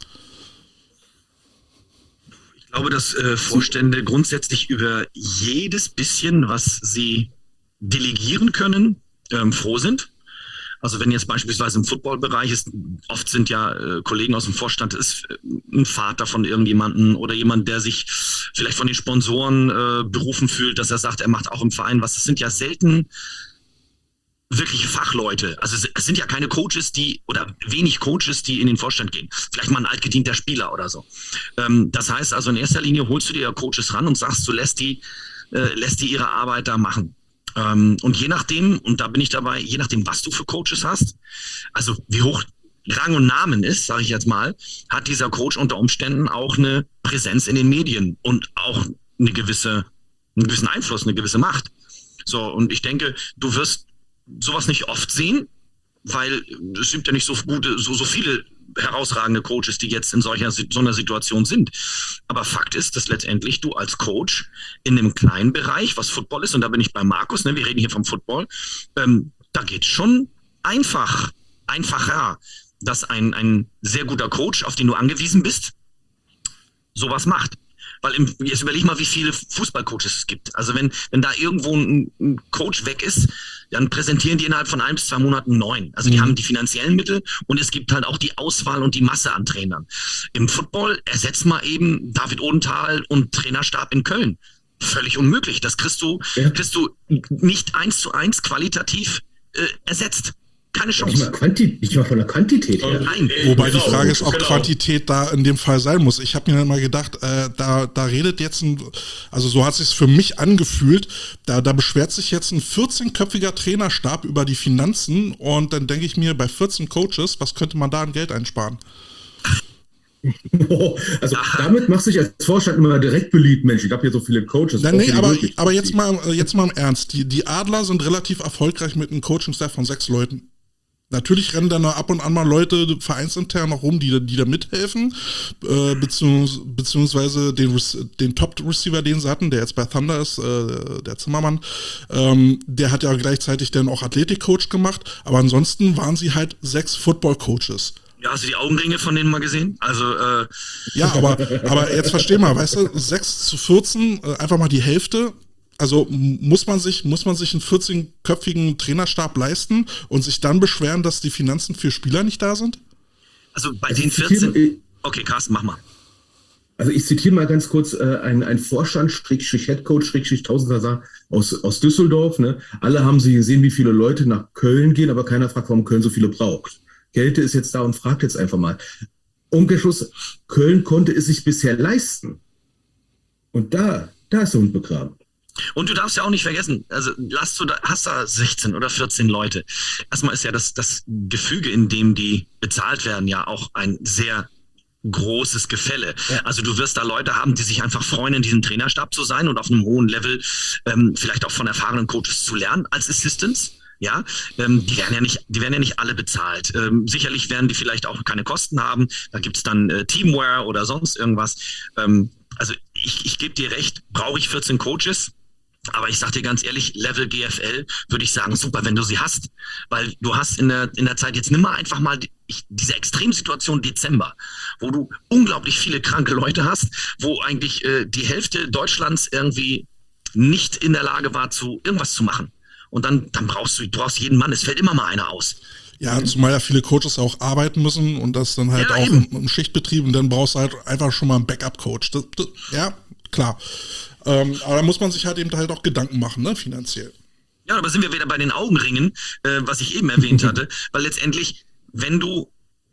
Ich glaube, dass äh, Vorstände grundsätzlich über jedes bisschen, was sie delegieren können, ähm, froh sind. Also wenn jetzt beispielsweise im Footballbereich ist, oft sind ja äh, Kollegen aus dem Vorstand, ist äh, ein Vater von irgendjemandem oder jemand, der sich vielleicht von den Sponsoren äh, berufen fühlt, dass er sagt, er macht auch im Verein was. Das sind ja selten wirkliche Fachleute. Also es, es sind ja keine Coaches, die, oder wenig Coaches, die in den Vorstand gehen. Vielleicht mal ein altgedienter Spieler oder so. Ähm, das heißt also in erster Linie holst du dir ja Coaches ran und sagst, du lässt die, äh, lässt die ihre Arbeit da machen. Ähm, und je nachdem, und da bin ich dabei, je nachdem, was du für Coaches hast, also wie hoch Rang und Namen ist, sage ich jetzt mal, hat dieser Coach unter Umständen auch eine Präsenz in den Medien und auch eine gewisse, einen gewissen Einfluss, eine gewisse Macht. So, und ich denke, du wirst sowas nicht oft sehen, weil es gibt ja nicht so gute, so, so viele herausragende Coaches, die jetzt in solcher so einer Situation sind. Aber Fakt ist, dass letztendlich du als Coach in einem kleinen Bereich, was Football ist, und da bin ich bei Markus, ne, wir reden hier vom Football, ähm, da geht schon einfach, einfacher, dass ein, ein sehr guter Coach, auf den du angewiesen bist, sowas macht. Weil im, jetzt überleg mal, wie viele Fußballcoaches es gibt. Also wenn, wenn da irgendwo ein, ein Coach weg ist, dann präsentieren die innerhalb von ein bis zwei Monaten neun. Also die Mhm. haben die finanziellen Mittel und es gibt halt auch die Auswahl und die Masse an Trainern. Im Football ersetzt mal eben David Odenthal und Trainerstab in Köln. Völlig unmöglich. Das kriegst du, Ja. kriegst du nicht eins zu eins qualitativ äh, ersetzt. Keine Nicht mal, Chance. Quanti nicht mal von der Quantität her. Nein. Wobei Genau, die Frage ist, ob genau. Quantität da in dem Fall sein muss. Ich habe mir immer gedacht, äh, da, da redet jetzt ein, also so hat es sich für mich angefühlt, da, da beschwert sich jetzt ein vierzehnköpfiger Trainerstab über die Finanzen und dann denke ich mir, bei vierzehn Coaches, was könnte man da an Geld einsparen? Also damit machst du dich als Vorstand immer direkt beliebt, Mensch, ich habe hier so viele Coaches. Nein, nee, braucht ihr die aber, wirklich? aber jetzt mal, äh, jetzt mal im Ernst. Die, die Adler sind relativ erfolgreich mit einem Coaching-Staff von sechs Leuten. Natürlich rennen da noch ab und an mal Leute vereinsintern noch rum, die, die da mithelfen, äh, beziehungs, beziehungsweise den, den Top-Receiver, den sie hatten, der jetzt bei Thunder ist, äh, der Zimmermann, ähm, der hat ja gleichzeitig dann auch Athletik-Coach gemacht, aber ansonsten waren sie halt sechs Football-Coaches. Ja, hast du die Augenringe von denen mal gesehen? Also, äh, Ja, aber, aber jetzt versteh mal, weißt du, sechs zu vierzehn, äh, einfach mal die Hälfte. Also muss man sich, muss man sich einen vierzehnköpfigen Trainerstab leisten und sich dann beschweren, dass die Finanzen für Spieler nicht da sind? also bei Also den ich zitiere- vierzehn. Okay, Carsten, mach mal. Also ich zitiere mal ganz kurz äh, ein, ein Vorstand, Schrägstrich Headcoach, Schrägstrich Tausender aus, aus Düsseldorf. Ne? Alle haben sie gesehen, wie viele Leute nach Köln gehen, aber keiner fragt, warum Köln so viele braucht. Kälte ist jetzt da und fragt jetzt einfach mal. Umkehrschluss, Köln konnte es sich bisher leisten. Und da, da ist der Hund begraben. Und du darfst ja auch nicht vergessen, also lass du da, hast da sechzehn oder vierzehn Leute. Erstmal ist ja das, das Gefüge, in dem die bezahlt werden, ja auch ein sehr großes Gefälle. Ja. Also du wirst da Leute haben, die sich einfach freuen, in diesem Trainerstab zu sein und auf einem hohen Level ähm, vielleicht auch von erfahrenen Coaches zu lernen als Assistants. Ja, ähm, die werden ja nicht, die werden ja nicht alle bezahlt. Ähm, sicherlich werden die vielleicht auch keine Kosten haben. Da gibt's dann äh, Teamwear oder sonst irgendwas. Ähm, also ich, ich gebe dir recht, brauche ich vierzehn Coaches? Aber ich sag dir ganz ehrlich, Level G F L würde ich sagen, super, wenn du sie hast. Weil du hast in der, in der Zeit, jetzt nimm mal einfach mal die, ich, diese Extremsituation Dezember, wo du unglaublich viele kranke Leute hast, wo eigentlich äh, die Hälfte Deutschlands irgendwie nicht in der Lage war, zu irgendwas zu machen. Und dann, dann brauchst du, du brauchst jeden Mann, es fällt immer mal einer aus. Ja, zumal ja viele Coaches auch arbeiten müssen und das dann halt ja, auch im, im Schichtbetrieb und dann brauchst du halt einfach schon mal einen Backup-Coach. Das, das, ja, klar. Ähm, aber da muss man sich halt eben halt auch Gedanken machen, ne, finanziell. Ja, aber sind wir wieder bei den Augenringen, äh, was ich eben erwähnt hatte, weil letztendlich, wenn du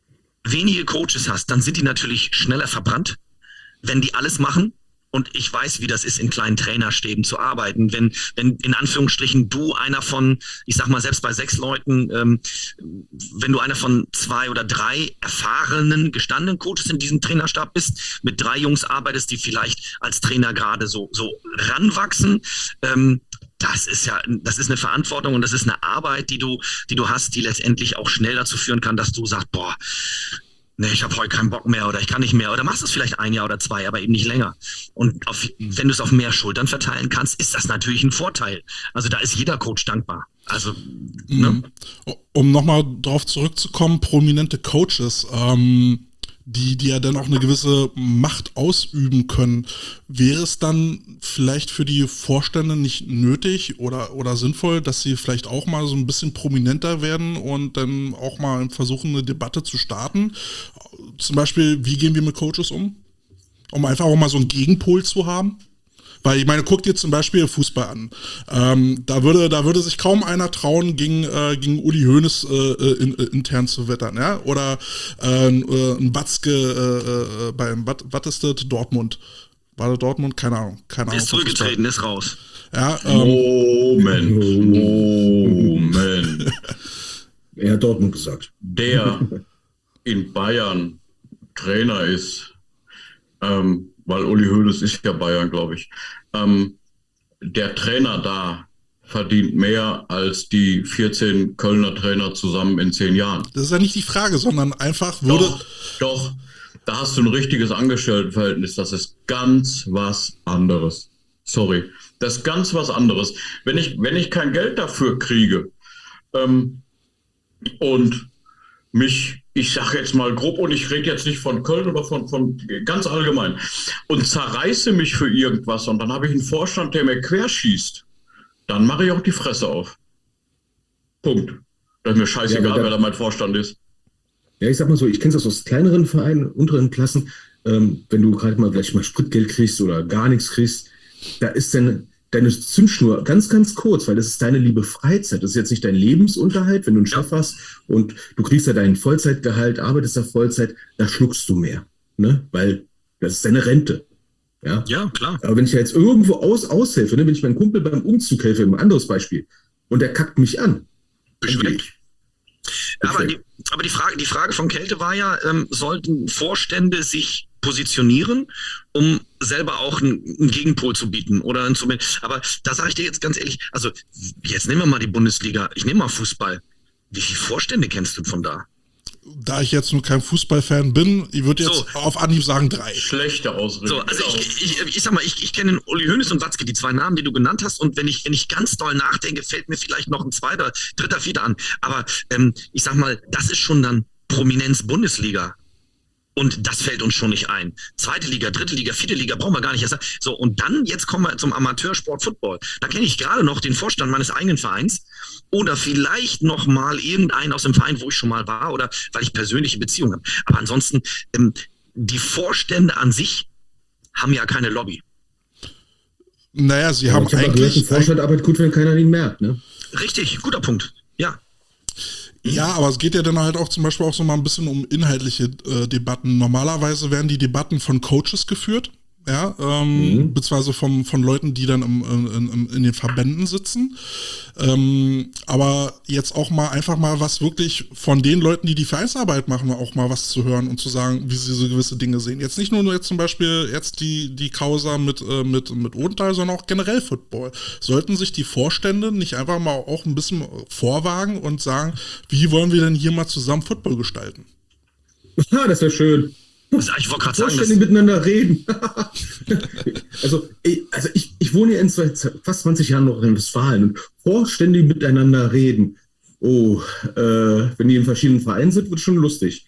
wenige Coaches hast, dann sind die natürlich schneller verbrannt, wenn die alles machen. Und ich weiß, wie das ist, in kleinen Trainerstäben zu arbeiten. Wenn, wenn in Anführungsstrichen du einer von, ich sag mal, selbst bei sechs Leuten, ähm, wenn du einer von zwei oder drei erfahrenen, gestandenen Coaches in diesem Trainerstab bist, mit drei Jungs arbeitest, die vielleicht als Trainer gerade so, so ranwachsen, ähm, das ist ja, das ist eine Verantwortung und das ist eine Arbeit, die du, die du hast, die letztendlich auch schnell dazu führen kann, dass du sagst, boah, nee, ich habe heute keinen Bock mehr oder ich kann nicht mehr oder machst es vielleicht ein Jahr oder zwei, aber eben nicht länger. Und auf, wenn du es auf mehr Schultern verteilen kannst, ist das natürlich ein Vorteil. Also da ist jeder Coach dankbar. Also, ne? Um nochmal drauf zurückzukommen, prominente Coaches, ähm, die, die ja dann auch eine gewisse Macht ausüben können, wäre es dann vielleicht für die Vorstände nicht nötig oder, oder sinnvoll, dass sie vielleicht auch mal so ein bisschen prominenter werden und dann auch mal versuchen, eine Debatte zu starten? Zum Beispiel, wie gehen wir mit Coaches um? Um einfach auch mal so einen Gegenpol zu haben? Weil ich meine, guck dir zum Beispiel Fußball an. Ähm, da würde, da würde sich kaum einer trauen, gegen, äh, gegen Uli Hoeneß äh, in, äh, intern zu wettern, ja? Oder äh, ein Watzke äh, äh, beim, was ist das? Dortmund. War das Dortmund? Keine Ahnung. Keine Ahnung. Ist zurückgetreten, ist raus. Ja, ähm, Moment, Moment. Er hat Dortmund gesagt. Der in Bayern Trainer ist, ähm, weil Uli Hoeneß ist ja Bayern, glaube ich. Ähm, der Trainer da verdient mehr als die vierzehn Kölner Trainer zusammen in zehn Jahren. Das ist ja nicht die Frage, sondern einfach würde... Doch, doch, da hast du ein richtiges Angestelltenverhältnis. Das ist ganz was anderes. Sorry, das ist ganz was anderes. Wenn ich, wenn ich kein Geld dafür kriege ähm, und mich, ich sage jetzt mal grob, und ich rede jetzt nicht von Köln oder von, von ganz allgemein, und zerreiße mich für irgendwas und dann habe ich einen Vorstand, der mir querschießt, dann mache ich auch die Fresse auf. Punkt. Das ist mir scheißegal, ja, wer da mein Vorstand ist. Ja, ich sag mal so, ich kenne das aus kleineren Vereinen, unteren Klassen, ähm, wenn du gerade mal vielleicht mal Spritgeld kriegst oder gar nichts kriegst, da ist dann deine Zündschnur ganz, ganz kurz, weil das ist deine liebe Freizeit. Das ist jetzt nicht dein Lebensunterhalt, wenn du einen Chef hast und du kriegst ja deinen Vollzeitgehalt, arbeitest da Vollzeit, da schluckst du mehr, ne? Weil das ist deine Rente. Ja, ja, klar. Aber wenn ich ja jetzt irgendwo aus, aushelfe, ne? Wenn ich meinem Kumpel beim Umzug helfe, ein anderes Beispiel, und der kackt mich an. Beschwingt. Aber, die, aber die, Frage, die Frage von Kälte war ja, ähm, sollten Vorstände sich positionieren, um selber auch einen, einen Gegenpol zu bieten oder ein, aber da sage ich dir jetzt ganz ehrlich, also jetzt nehmen wir mal die Bundesliga, ich nehme mal Fußball. Wie viele Vorstände kennst du von da? Da ich jetzt nur kein Fußballfan bin, ich würde jetzt so auf Anhieb sagen drei. Schlechte Ausrede. So, also ich, ich, ich sag mal, ich, ich kenne Uli Hoeneß und Watzke, die zwei Namen, die du genannt hast, und wenn ich, wenn ich ganz doll nachdenke, fällt mir vielleicht noch ein zweiter, dritter, vierter an. Aber ähm, ich sag mal, das ist schon dann Prominenz Bundesliga. Und das fällt uns schon nicht ein. Zweite Liga, dritte Liga, vierte Liga, brauchen wir gar nicht erst. So, und dann, jetzt kommen wir zum Amateursport Football. Da kenne ich gerade noch den Vorstand meines eigenen Vereins oder vielleicht noch mal irgendeinen aus dem Verein, wo ich schon mal war oder weil ich persönliche Beziehungen habe. Aber ansonsten, ähm, die Vorstände an sich haben ja keine Lobby. Naja, sie ja, haben ich hab eigentlich... Ein Vorstand arbeitet gut, wenn keiner ihn merkt, ne? Richtig, guter Punkt, ja. Ja, aber es geht ja dann halt auch zum Beispiel auch so mal ein bisschen um inhaltliche äh, Debatten. Normalerweise werden die Debatten von Coaches geführt. ja, ähm, Mhm. beziehungsweise vom, von Leuten, die dann im, in, in, in den Verbänden sitzen. Ähm, aber jetzt auch mal einfach mal was wirklich von den Leuten, die die Vereinsarbeit machen, auch mal was zu hören und zu sagen, wie sie so gewisse Dinge sehen. Jetzt nicht nur jetzt zum Beispiel jetzt die, die Causa mit, äh, mit, mit Odenthal, sondern auch generell Football. Sollten sich die Vorstände nicht einfach mal auch ein bisschen vorwagen und sagen, wie wollen wir denn hier mal zusammen Football gestalten? Ah, das wäre schön. Also ich wollte gerade sagen, Vorständig das, miteinander reden. also, ich, also ich, ich wohne ja in zwei, fast zwanzig Jahren noch in Westfalen und vorständig miteinander reden. Oh, äh, wenn die in verschiedenen Vereinen sind, wird es schon lustig.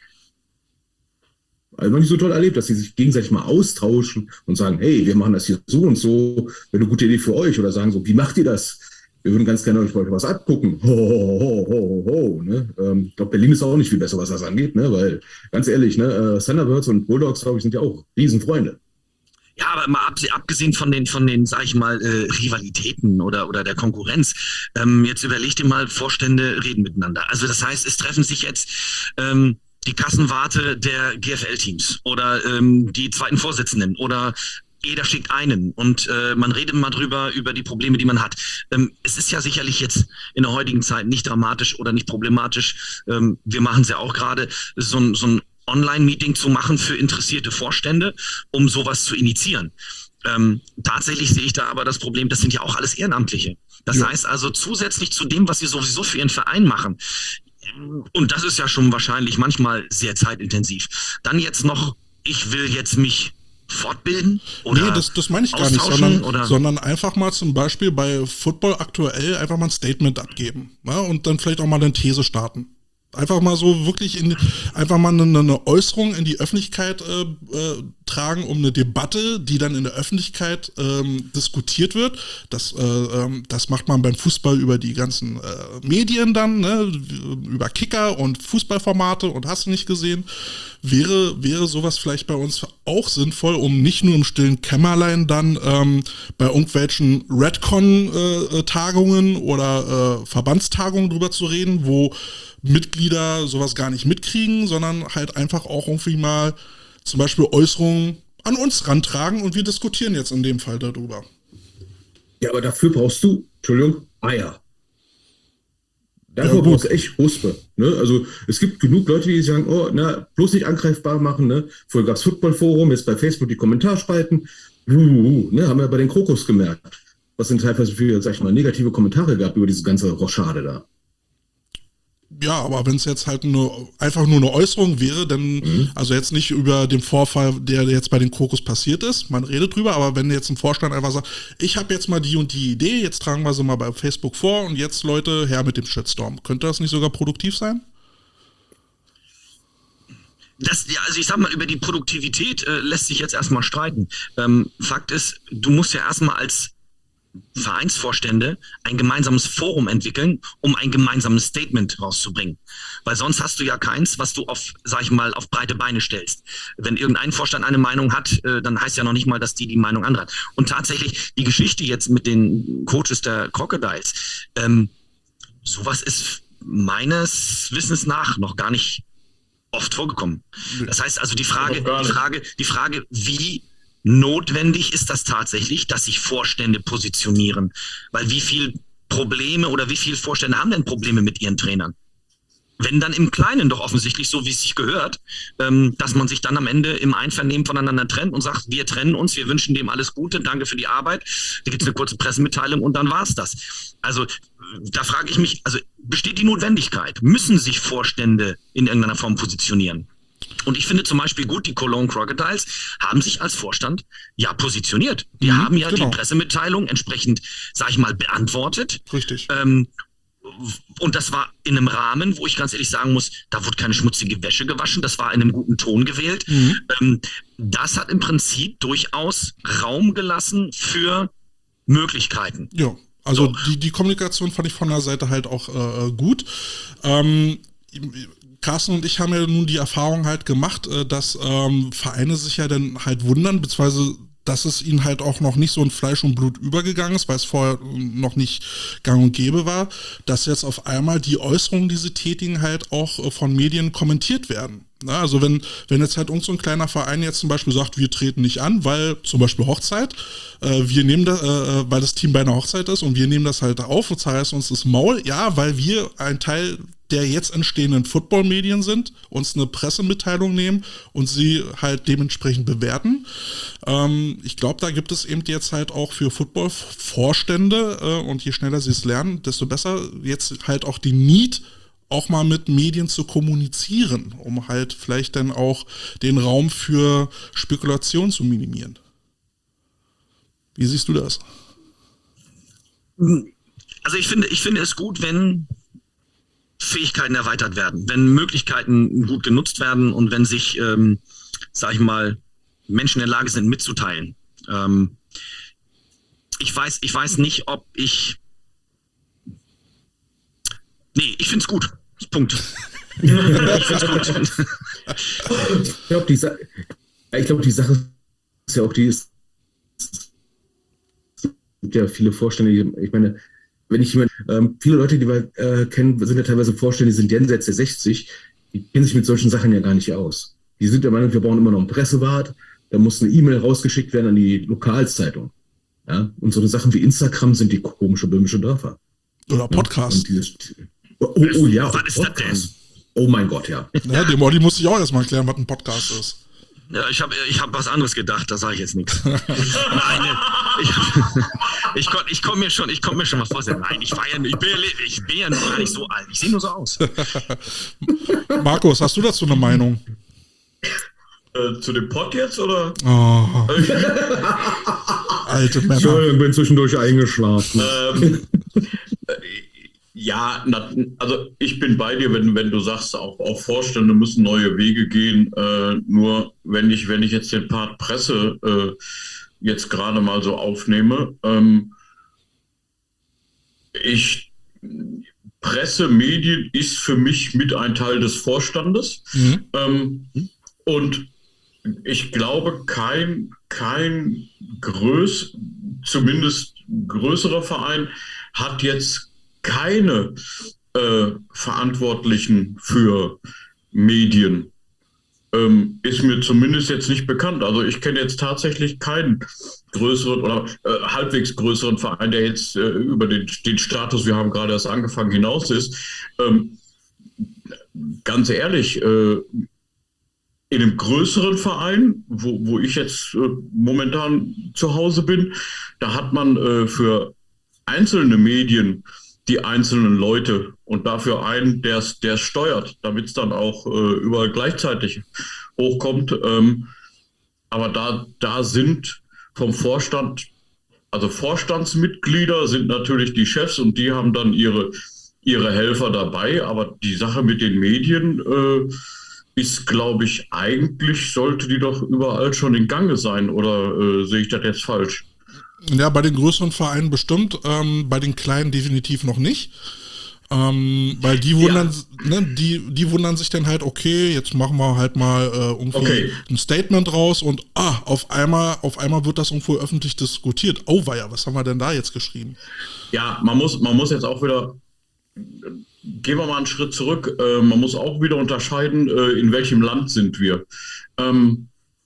Also noch nicht so toll erlebt, dass sie sich gegenseitig mal austauschen und sagen, hey, wir machen das hier so und so, wäre eine gute Idee für euch. Oder sagen so, wie macht ihr das? Wir würden ganz gerne euch was abgucken. Ho, ho, ho, ho, ho, ne? ähm, ich glaube, Berlin ist auch nicht viel besser, was das angeht, ne? Weil, ganz ehrlich, ne, äh, Thunderbirds und Bulldogs, glaube ich, sind ja auch Riesenfreunde. ja, aber mal ab, abgesehen von den, von den, sag ich mal, äh, Rivalitäten oder, oder der Konkurrenz, ähm, jetzt überleg dir mal, Vorstände reden miteinander. Also das heißt, es treffen sich jetzt ähm, die Kassenwarte der G F L-Teams oder ähm, die zweiten Vorsitzenden oder jeder schickt einen und äh, man redet mal drüber, über die Probleme, die man hat. Ähm, es ist ja sicherlich jetzt in der heutigen Zeit nicht dramatisch oder nicht problematisch. Ähm, wir machen es ja auch gerade, so ein, so ein Online-Meeting zu machen für interessierte Vorstände, um sowas zu initiieren. Ähm, tatsächlich sehe ich da aber das Problem, das sind ja auch alles Ehrenamtliche. Das Ja. heißt also zusätzlich zu dem, was sie sowieso für ihren Verein machen, und das ist ja schon wahrscheinlich manchmal sehr zeitintensiv, dann jetzt noch, ich will jetzt mich fortbilden oder Nee, das, das meine ich gar nicht, austauschen sondern, oder sondern einfach mal zum Beispiel bei Football aktuell einfach mal ein Statement abgeben, ne? Und dann vielleicht auch mal eine These starten. Einfach mal so wirklich in, einfach mal eine, eine Äußerung in die Öffentlichkeit äh, äh, tragen, um eine Debatte, die dann in der Öffentlichkeit ähm, diskutiert wird. Das, äh, ähm, das macht man beim Fußball über die ganzen äh, Medien dann, ne? Über Kicker und Fußballformate und hast du nicht gesehen. Wäre, wäre sowas vielleicht bei uns auch sinnvoll, um nicht nur im stillen Kämmerlein dann ähm, bei irgendwelchen Redcon-Tagungen äh, oder äh, Verbandstagungen drüber zu reden, wo Mitglieder sowas gar nicht mitkriegen, sondern halt einfach auch irgendwie mal zum Beispiel Äußerungen an uns rantragen und wir diskutieren jetzt in dem Fall darüber. Ja, aber dafür brauchst du, Entschuldigung, Eier. Dafür Ja, gut. brauchst du echt Huspe. Ne? Also es gibt genug Leute, die sagen, oh, na, bloß nicht angreifbar machen. Ne? Vorher gab es Football-Forum, jetzt bei Facebook die Kommentarspalten. Uh, uh, ne? Haben wir bei den Krokus gemerkt, was denn teilweise für, sag ich mal, negative Kommentare gab über diese ganze Rochade da. Ja, aber wenn es jetzt halt nur einfach nur eine Äußerung wäre, dann, mhm. also jetzt nicht über den Vorfall, der jetzt bei den Krokus passiert ist, man redet drüber, aber wenn jetzt ein Vorstand einfach sagt, ich habe jetzt mal die und die Idee, jetzt tragen wir sie mal bei Facebook vor und jetzt, Leute, her mit dem Shitstorm. Könnte das nicht sogar produktiv sein? Das, ja, also ich sag mal, über die Produktivität äh, lässt sich jetzt erstmal streiten. Ähm, Fakt ist, du musst ja erstmal als Vereinsvorstände ein gemeinsames Forum entwickeln, um ein gemeinsames Statement rauszubringen. Weil sonst hast du ja keins, was du auf, sag ich mal, auf breite Beine stellst. Wenn irgendein Vorstand eine Meinung hat, äh, dann heißt ja noch nicht mal, dass die die Meinung andere hat. Und tatsächlich, die Geschichte jetzt mit den Coaches der Crocodiles, ähm, sowas ist meines Wissens nach noch gar nicht oft vorgekommen. Das heißt also die Frage, die Frage, die Frage, wie notwendig ist das tatsächlich, dass sich Vorstände positionieren? Weil wie viel Probleme oder wie viele Vorstände haben denn Probleme mit ihren Trainern? Wenn dann im Kleinen doch offensichtlich, so wie es sich gehört, ähm, dass man sich dann am Ende im Einvernehmen voneinander trennt und sagt, wir trennen uns, wir wünschen dem alles Gute, danke für die Arbeit. Da gibt es eine kurze Pressemitteilung und dann war es das. Also da frage ich mich, also besteht die Notwendigkeit? Müssen sich Vorstände in irgendeiner Form positionieren? Und ich finde zum Beispiel gut, die Cologne Crocodiles haben sich als Vorstand ja positioniert. Die Mhm, haben ja genau. die Pressemitteilung entsprechend, sag ich mal, beantwortet. Richtig. Ähm, und das war in einem Rahmen, wo ich ganz ehrlich sagen muss, da wurde keine schmutzige Wäsche gewaschen, das war in einem guten Ton gewählt. Mhm. Ähm, das hat im Prinzip durchaus Raum gelassen für Möglichkeiten. Ja, also So. die, die Kommunikation fand ich von der Seite halt auch äh, gut. Ähm, Carsten und ich haben ja nun die Erfahrung halt gemacht, äh, dass ähm, Vereine sich ja dann halt wundern, beziehungsweise dass es ihnen halt auch noch nicht so in Fleisch und Blut übergegangen ist, weil es vorher noch nicht gang und gäbe war, dass jetzt auf einmal die Äußerungen, die sie tätigen, halt auch äh, von Medien kommentiert werden. Na, also wenn, wenn jetzt halt irgend so ein kleiner Verein jetzt zum Beispiel sagt, wir treten nicht an, weil zum Beispiel Hochzeit, äh, wir nehmen das, äh, weil das Team bei einer Hochzeit ist und wir nehmen das halt auf und zerreißen uns das Maul, ja, weil wir ein Teil der jetzt entstehenden Football-Medien sind, uns eine Pressemitteilung nehmen und sie halt dementsprechend bewerten. Ähm, ich glaube, da gibt es eben jetzt halt auch für Football-Vorstände äh, und je schneller sie es lernen, desto besser jetzt halt auch die Need, auch mal mit Medien zu kommunizieren, um halt vielleicht dann auch den Raum für Spekulation zu minimieren. Wie siehst du das? Also ich finde, ich finde es gut, wenn Fähigkeiten erweitert werden, wenn Möglichkeiten gut genutzt werden und wenn sich, ähm, sag ich mal, Menschen in der Lage sind mitzuteilen. Ähm, ich weiß, ich weiß nicht, ob ich... Nee, ich finde es gut. Punkt. Ich find's gut. Ich glaube, die, Sa ich glaub, die Sache ist ja auch die, es gibt ja viele Vorstände, die, ich meine, wenn ich jemand, ähm, viele Leute, die wir äh, kennen, sind ja teilweise Vorstände, die sind jenseits der sechzig, die kennen sich mit solchen Sachen ja gar nicht aus. Die sind der Meinung, wir brauchen immer noch einen Pressewart, da muss eine E-Mail rausgeschickt werden an die Lokalzeitung. Ja? Und so eine Sachen wie Instagram sind die komische böhmische Dörfer. Oder Podcast. Ja? Dieses, oh, oh, oh ja, was ist das denn? Oh mein Gott, ja. Ja, dem Olli musste ich auch erstmal erklären, was ein Podcast ist. Ja, ich habe ich hab was anderes gedacht, da sage ich jetzt nichts. Nein, ich, ich, kon, ich komme mir schon, ich komme mir schon was vorstellen. Nein, ich war ja, ich bin, ich bin ja noch gar nicht so alt. Ich sehe nur so aus. Markus, hast du dazu eine Meinung? Äh, zu dem Pod jetzt, oder? Oh. Alte Männer. Entschuldigung, bin zwischendurch eingeschlafen. Ähm, äh, ja, na, also ich bin bei dir, wenn, wenn du sagst, auch, auch Vorstände müssen neue Wege gehen. Äh, nur wenn ich, wenn ich jetzt den Part Presse äh, jetzt gerade mal so aufnehme, ähm, ich Presse, Medien ist für mich mit ein Teil des Vorstandes. Mhm. Ähm, und ich glaube, kein, kein größ, zumindest größerer Verein hat jetzt keine äh, Verantwortlichen für Medien. Ähm, ist mir zumindest jetzt nicht bekannt. Also ich kenne jetzt tatsächlich keinen größeren oder äh, halbwegs größeren Verein, der jetzt äh, über den, den Status, wir haben gerade erst angefangen, hinaus ist. Ähm, ganz ehrlich, äh, in einem größeren Verein, wo, wo ich jetzt äh, momentan zu Hause bin, da hat man äh, für einzelne Medien die einzelnen Leute und dafür einen, der es steuert, damit es dann auch äh, überall gleichzeitig hochkommt. Ähm, aber da, da sind vom Vorstand, also Vorstandsmitglieder sind natürlich die Chefs und die haben dann ihre, ihre Helfer dabei. Aber die Sache mit den Medien äh, ist, glaube ich, eigentlich sollte die doch überall schon in Gange sein. Oder äh, sehe ich das jetzt falsch? Ja, bei den größeren Vereinen bestimmt, ähm, bei den kleinen definitiv noch nicht. Ähm, weil die wundern, ja. ne, die, die wundern sich dann halt, okay, jetzt machen wir halt mal äh, irgendwie okay. ein Statement raus und ah, auf einmal, auf einmal wird das irgendwo öffentlich diskutiert. Oh weia, was haben wir denn da jetzt geschrieben? Ja, man muss, man muss jetzt auch wieder, gehen wir mal einen Schritt zurück, äh, man muss auch wieder unterscheiden, äh, in welchem Land sind wir. Ähm,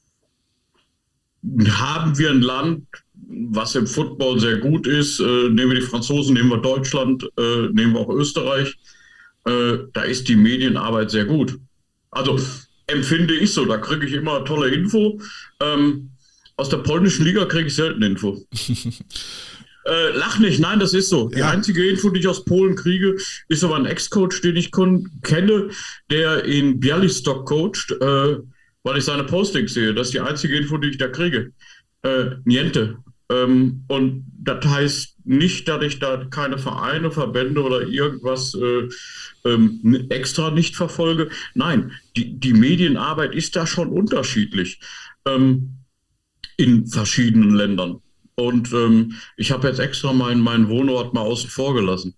haben wir ein Land, was im Football sehr gut ist, äh, nehmen wir die Franzosen, nehmen wir Deutschland, äh, nehmen wir auch Österreich, äh, da ist die Medienarbeit sehr gut. Also empfinde ich so, da kriege ich immer tolle Info. Ähm, aus der polnischen Liga kriege ich selten Info. äh, lach nicht, nein, das ist so. Die ja. einzige Info, die ich aus Polen kriege, ist aber ein Ex-Coach, den ich kenne, der in Białystok coacht, äh, weil ich seine Postings sehe. Das ist die einzige Info, die ich da kriege. Äh, niente. Ähm, und das heißt nicht, dass ich da keine Vereine, Verbände oder irgendwas äh, ähm, extra nicht verfolge. Nein, die, die Medienarbeit ist da schon unterschiedlich ähm, in verschiedenen Ländern. Und ähm, ich habe jetzt extra meinen, meinen Wohnort mal außen vor gelassen.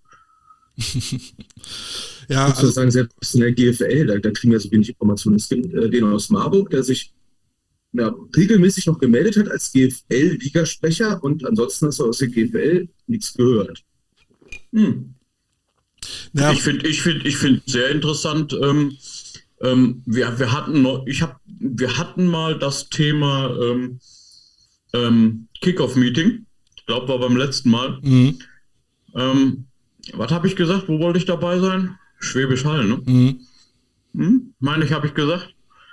Ja, also, sagen, selbst in der G F L, da, da kriegen wir so wenig Informationen. Es gibt äh, den aus Marburg, der sich ja, regelmäßig noch gemeldet hat als G F L-Ligasprecher und ansonsten hast du aus der G F L nichts gehört. Hm. Ja. Ich finde ich find, ich find sehr interessant, ähm, Ähm, wir, wir hatten noch, ich hab, wir hatten mal das Thema ähm, ähm, Kickoff-Meeting. Ich glaube, war beim letzten Mal. Mhm. Ähm, was habe ich gesagt? Wo wollte ich dabei sein? Schwäbisch Hall, ne? Mhm. Hm? Meine ich, habe ich gesagt.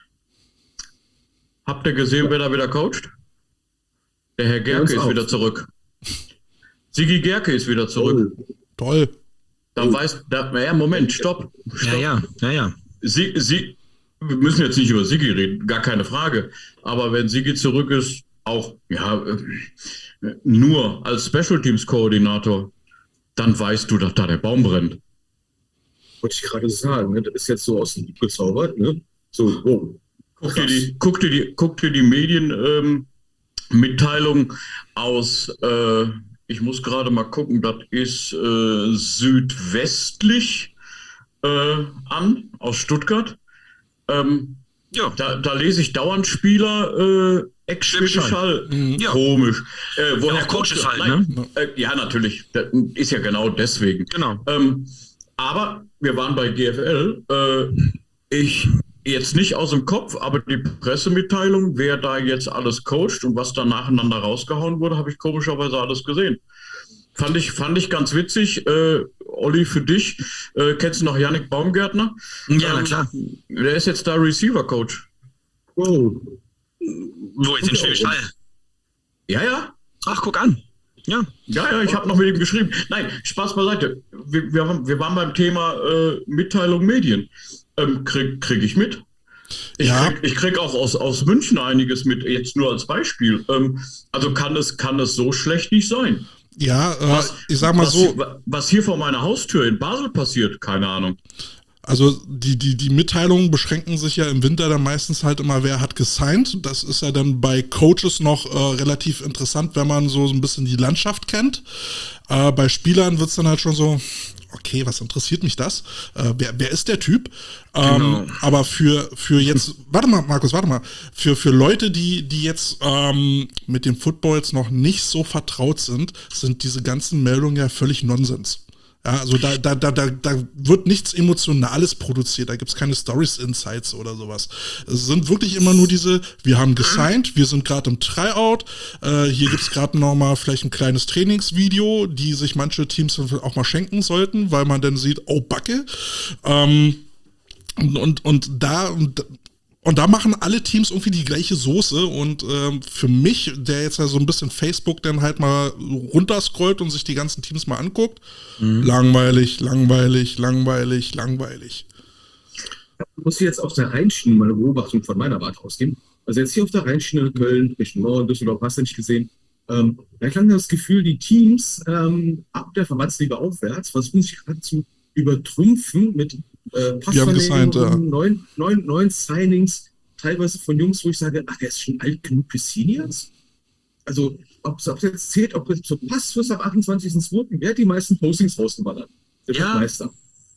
Habt ihr gesehen, wer da wieder coacht? Der Herr Gerke ist auch. wieder zurück. Sigi Gerke ist wieder zurück. Oh. Toll. Da weiß, da, ja, Moment, stopp. stopp. Ja, ja, ja, ja. Sie, Sie, wir müssen jetzt nicht über Sigi reden, gar keine Frage. Aber wenn Sigi zurück ist, auch ja, äh, nur als Special Teams Koordinator, dann weißt du, dass da der Baum brennt. Wollte ich gerade sagen, ne? Das ist jetzt so aus dem Hut gezaubert, ne? So, oh. Guck dir die, guck dir die, guck dir die Medienmitteilung ähm, aus, äh, ich muss gerade mal gucken, das ist äh, südwestlich äh, an, aus Stuttgart. Ähm, Ja. Da, da lese ich dauernd Spieler, äh, Schwäbisch Ex-Schwäbisch Mhm. Ja. Komisch. Äh, woher Ja, auch Coaches kommt- halt, Nein, äh, ja, natürlich. Das ist ja genau deswegen. Genau. Ähm, aber wir waren bei G F L. Äh, ich jetzt nicht aus dem Kopf, aber die Pressemitteilung, wer da jetzt alles coacht und was da nacheinander rausgehauen wurde, habe ich komischerweise alles gesehen. Fand ich, fand ich ganz witzig. Äh, Olli, für dich, äh, kennst du noch Yannick Baumgärtner? Ja, na Ähm, klar. Der ist jetzt da Receiver-Coach. Oh. Wo jetzt in Schwäbisch Hall? Ja, ja. Ach, guck an. Ja. Ja, ja, ich habe noch mit ihm geschrieben. Nein, Spaß beiseite. Wir, wir, haben, wir waren beim Thema äh, Mitteilung Medien. Ähm, krieg, krieg ich mit. Ich, Ja. krieg, ich krieg auch aus, aus München einiges mit, jetzt nur als Beispiel. Ähm, also kann es, kann es so schlecht nicht sein. Ja, äh, ich sag mal was, so, Was hier vor meiner Haustür in Basel passiert, keine Ahnung. also die, die, die Mitteilungen beschränken sich ja im Winter dann meistens halt immer, wer hat gesigned. Das ist ja dann bei Coaches noch äh, relativ interessant, wenn man so, so ein bisschen die Landschaft kennt. Äh, bei Spielern wird's dann halt schon so, okay, was interessiert mich das? Äh, wer, wer ist der Typ? Ähm, Genau. Aber für, für jetzt, warte mal, Markus, warte mal, für, für Leute, die, die jetzt ähm, mit dem Football jetzt noch nicht so vertraut sind, sind diese ganzen Meldungen ja völlig Nonsens. Ja, also da, da, da, da, da wird nichts Emotionales produziert, da gibt's keine Stories, Insights oder sowas. Es sind wirklich immer nur diese, wir haben gesigned, wir sind gerade im Tryout, äh, hier gibt's gerade noch mal vielleicht ein kleines Trainingsvideo, die sich manche Teams auch mal schenken sollten, weil man dann sieht, oh Backe. Ähm, und, und, und da... Und, Und da machen alle Teams irgendwie die gleiche Soße und ähm, für mich, der jetzt ja so ein bisschen Facebook dann halt mal runterscrollt und sich die ganzen Teams mal anguckt, mhm. langweilig, langweilig, langweilig, langweilig. Muss ich jetzt auf der Rheinschiene mal eine Beobachtung von meiner Warte ausgeben. Also jetzt hier auf der Rheinschiene, Köln, Richtung Norden, Düsseldorf, hast du nicht gesehen. Ähm, da klang das Gefühl, die Teams ähm, ab der Verbandsliga aufwärts versuchen sich gerade zu übertrumpfen mit Äh, Wir haben gesigned, ja. neun, neun, neun Signings, teilweise von Jungs, wo ich sage, ach, der ist schon alt genug für Seniors. Also, ob es jetzt zählt, ob es zur Passfrist am achtundzwanzigsten zweiten wer hat die meisten Postings rausgeballert? Der Ja. Meister.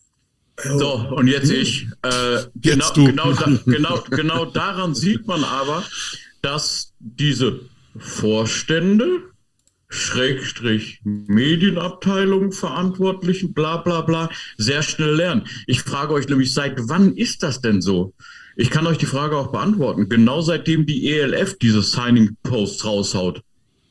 So, und jetzt ich. Äh, genau, Jetzt du. genau, da, genau, genau daran sieht man aber, dass diese Vorstände, Schrägstrich Medienabteilung, Verantwortlichen, bla bla bla, sehr schnell lernen. Ich frage euch nämlich, seit wann ist das denn so? Ich kann euch die Frage auch beantworten. Genau seitdem die E L F diese Signing-Posts raushaut.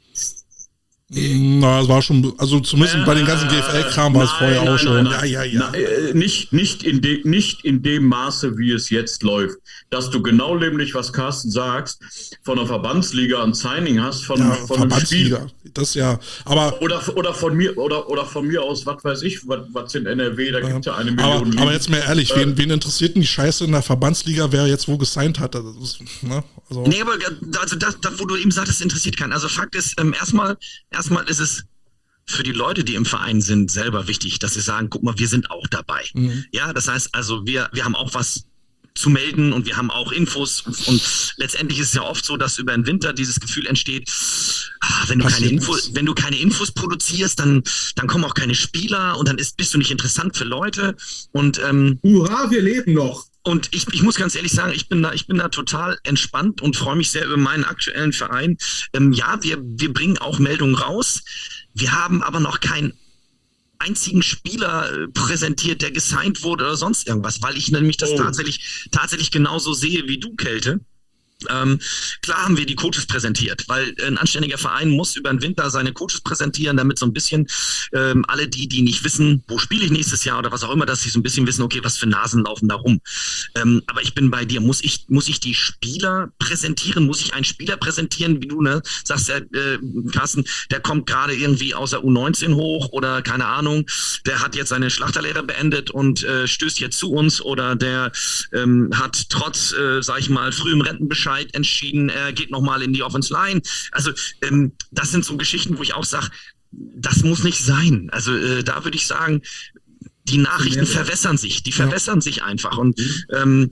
Na, es war schon, also zumindest bei den ganzen G F L-Kram war es Nein, vorher nein, auch schon. nein, Ja, nein. ja, ja. Na, äh, nicht, nicht, in de, nicht in dem Maße, wie es jetzt läuft. Dass du genau nämlich, was Carsten sagst, von der Verbandsliga ein Signing hast, von, Ja, von einem Spiel. Verbandsliga. Das ja, aber, Oder, oder, von mir, oder, oder von mir aus, was weiß ich, was, was in N R W, da gibt es ja eine Million aber, Ligen. aber jetzt mal ehrlich, Äh, wen, wen interessiert denn die Scheiße in der Verbandsliga, wer jetzt wo gesigned hat? Das ist, ne? Also, Nee, aber also das, das, wo du eben sagtest, interessiert keinen. Also Fakt ist, ähm, erstmal, erstmal ist es für die Leute, die im Verein sind, selber wichtig, dass sie sagen, guck mal, wir sind auch dabei. Mhm. Ja, das heißt also, wir, wir haben auch was zu melden und wir haben auch Infos und letztendlich ist es ja oft so, dass über den Winter dieses Gefühl entsteht, ah, wenn du Passiert keine Infos, nichts. wenn du keine Infos produzierst, dann, dann kommen auch keine Spieler und dann ist, bist du nicht interessant für Leute und ähm, Hurra, wir leben noch! Und ich, ich muss ganz ehrlich sagen, ich bin da, ich bin da total entspannt und freue mich sehr über meinen aktuellen Verein. Ähm, ja, wir, wir bringen auch Meldungen raus. Wir haben aber noch kein einzigen Spieler äh, präsentiert, der gesigned wurde oder sonst irgendwas, weil ich nämlich das Oh. tatsächlich, tatsächlich genauso sehe wie du, Kälte. Ähm, klar haben wir die Coaches präsentiert, weil ein anständiger Verein muss über den Winter seine Coaches präsentieren, damit so ein bisschen ähm, alle die, die nicht wissen, wo spiele ich nächstes Jahr oder was auch immer, dass sie so ein bisschen wissen, okay, was für Nasen laufen da rum. Ähm, aber ich bin bei dir, muss ich, muss ich die Spieler präsentieren, muss ich einen Spieler präsentieren, wie du ne, sagst, ja, äh, Carsten, der kommt gerade irgendwie aus der U neunzehn hoch oder keine Ahnung, der hat jetzt seine Schlachterlehre beendet und äh, stößt jetzt zu uns oder der ähm, hat trotz, äh, sag ich mal, frühem Rentenbescheid entschieden, er geht nochmal in die Offense Line. Also ähm, das sind so Geschichten, wo ich auch sage, das muss nicht sein. Also äh, da würde ich sagen, die Nachrichten verwässern sich, die verwässern sich einfach. Und ähm,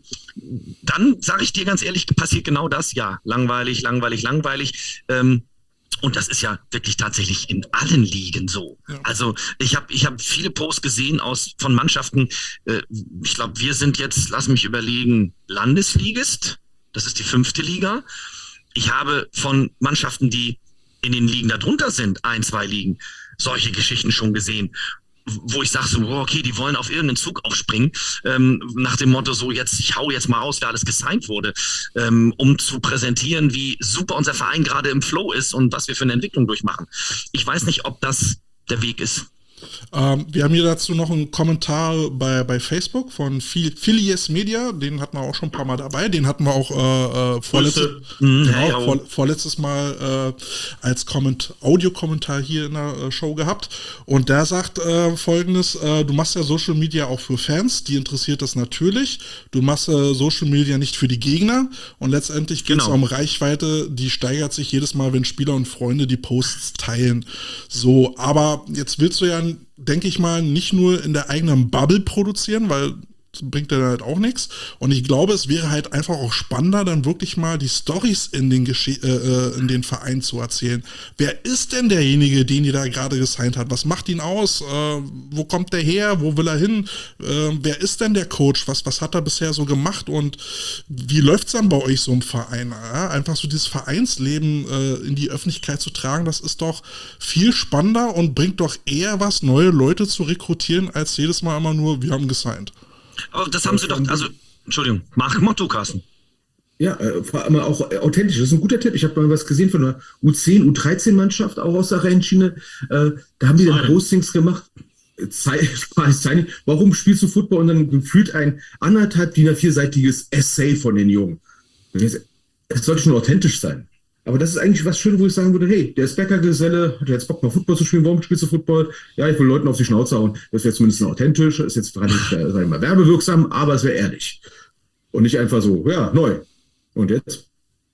dann sage ich dir ganz ehrlich, passiert genau das, ja, langweilig, langweilig, langweilig. Ähm, Und das ist ja wirklich tatsächlich in allen Ligen so. Ja. Also ich habe ich hab viele Posts gesehen aus von Mannschaften. Äh, ich glaube, wir sind jetzt, lass mich überlegen, Landesligist. Das ist die fünfte Liga. Ich habe von Mannschaften, die in den Ligen darunter sind, ein, zwei Ligen, solche Geschichten schon gesehen, wo ich sage so, oh, okay, die wollen auf irgendeinen Zug aufspringen, ähm, nach dem Motto so, jetzt, ich hau jetzt mal raus, wer alles gesigned wurde, ähm, um zu präsentieren, wie super unser Verein gerade im Flow ist und was wir für eine Entwicklung durchmachen. Ich weiß nicht, ob das der Weg ist. Ähm, wir haben hier dazu noch einen Kommentar bei, bei Facebook von Phileas Media, den hatten wir auch schon ein paar Mal dabei, den hatten wir auch äh, äh, vorletztes, mhm, genau, hey, vor, vorletztes Mal äh, als Komment- Audiokommentar hier in der äh, Show gehabt und der sagt äh, folgendes, äh, du machst ja Social Media auch für Fans, die interessiert das natürlich, du machst äh, Social Media nicht für die Gegner und letztendlich geht es Genau. um Reichweite, die steigert sich jedes Mal, wenn Spieler und Freunde die Posts teilen. So, aber jetzt willst du ja denke ich mal, nicht nur in der eigenen Bubble produzieren, weil das bringt ja halt auch nichts. Und ich glaube, es wäre halt einfach auch spannender, dann wirklich mal die Storys in den Gesche- äh, in den Verein zu erzählen. Wer ist denn derjenige, den ihr da gerade gesigned hat? Was macht ihn aus? Äh, wo kommt der her? Wo will er hin? Äh, wer ist denn der Coach? Was, was hat er bisher so gemacht? Und wie läuft's dann bei euch so im Verein? Ja, einfach so dieses Vereinsleben äh, in die Öffentlichkeit zu tragen, das ist doch viel spannender und bringt doch eher was, neue Leute zu rekrutieren, als jedes Mal immer nur, wir haben gesigned. Aber das haben sie doch, also, Entschuldigung, mach, mach du, Carsten. Ja, äh, vor allem auch äh, authentisch. Das ist ein guter Tipp. Ich habe mal was gesehen von einer U zehn, U dreizehn Mannschaft, auch aus der Rheinschiene. Äh, da haben die dann Postings gemacht. Zei- Zei- Warum spielst du Football? Und dann gefühlt ein anderthalb D I N A vierseitiges Essay von den Jungen. Es sollte schon authentisch sein. Aber das ist eigentlich was Schönes, wo ich sagen würde, hey, der ist Bäckergeselle, hat jetzt Bock mal Football zu spielen, warum spielst du Football? Ja, ich will Leuten auf die Schnauze hauen. Das wäre zumindest authentisch, ist jetzt zwar nicht, äh, sag ich mal, werbewirksam, aber es wäre ehrlich. Und nicht einfach so, ja, neu. Und jetzt?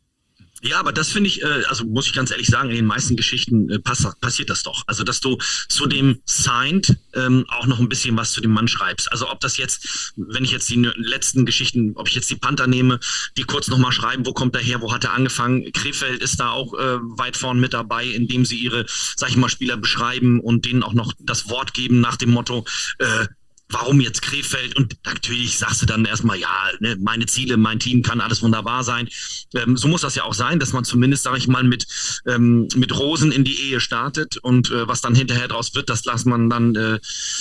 Ja, aber das finde ich, äh, also muss ich ganz ehrlich sagen, in den meisten Geschichten äh, pass, passiert das doch. Also, dass du zu dem Signed ähm, auch noch ein bisschen was zu dem Mann schreibst. Also, ob das jetzt, wenn ich jetzt die letzten Geschichten, ob ich jetzt die Panther nehme, die kurz nochmal schreiben, wo kommt er her, wo hat er angefangen. Krefeld ist da auch äh, weit vorn mit dabei, indem sie ihre, sag ich mal, Spieler beschreiben und denen auch noch das Wort geben nach dem Motto, äh, warum jetzt Krefeld? Und natürlich sagst du dann erstmal, ja, ne, meine Ziele, mein Team kann alles wunderbar sein. Ähm, so muss das ja auch sein, dass man zumindest, sage ich mal, mit, ähm, mit Rosen in die Ehe startet und äh, was dann hinterher draus wird, das lässt man dann, äh,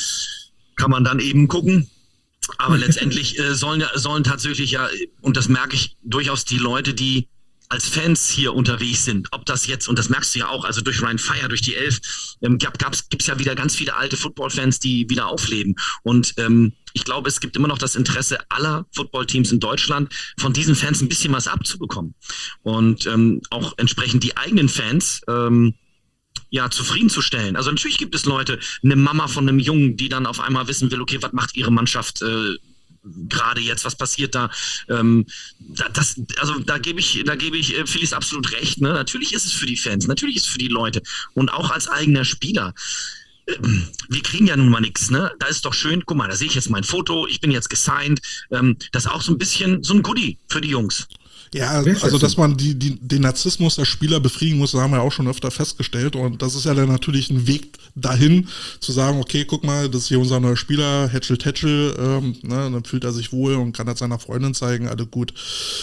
kann man dann eben gucken. Aber letztendlich äh, sollen, ja, sollen tatsächlich ja, und das merke ich durchaus die Leute, die als Fans hier unterwegs sind, ob das jetzt, und das merkst du ja auch, also durch Ryan Fire, durch die Elf, ähm, gab, gab's, gibt's ja wieder ganz viele alte Football-Fans, die wieder aufleben. Und ähm, ich glaube, es gibt immer noch das Interesse aller Football-Teams in Deutschland, von diesen Fans ein bisschen was abzubekommen. Und ähm, auch entsprechend die eigenen Fans ähm, ja, zufriedenzustellen. Also natürlich gibt es Leute, eine Mama von einem Jungen, die dann auf einmal wissen will, okay, was macht ihre Mannschaft äh, gerade jetzt, was passiert da? Ähm, das, also da gebe ich, da gebe ich äh, Phyllis absolut recht. Ne? Natürlich ist es für die Fans, natürlich ist es für die Leute und auch als eigener Spieler. Ähm, wir kriegen ja nun mal nichts, ne? Da ist doch schön, guck mal, da sehe ich jetzt mein Foto, ich bin jetzt gesigned. Ähm, das ist auch so ein bisschen so ein Goodie für die Jungs. Ja, also dass man die, die, den Narzissmus der Spieler befriedigen muss, das haben wir auch schon öfter festgestellt und das ist ja dann natürlich ein Weg dahin, zu sagen, okay, guck mal, das ist hier unser neuer Spieler, Hätschel Tätschel, ähm, ne, dann fühlt er sich wohl und kann das seiner Freundin zeigen, alles gut.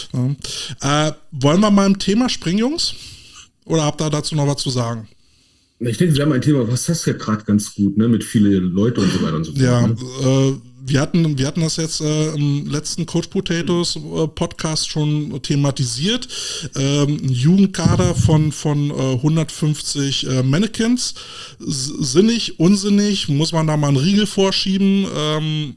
Ja. Äh, wollen wir mal im Thema springen, Jungs? Oder habt ihr dazu noch was zu sagen? Ich denke, wir haben ein Thema, was hast du ja gerade ganz gut, ne, mit viele Leute und so weiter und so fort. Ja, ne? äh, wir hatten, wir hatten das jetzt äh, im letzten Coach Potatoes äh, Podcast schon thematisiert. Ähm, ein Jugendkader von, von äh, hundertfünfzig äh, Mannequins. S- sinnig, unsinnig, muss man da mal einen Riegel vorschieben? Ähm,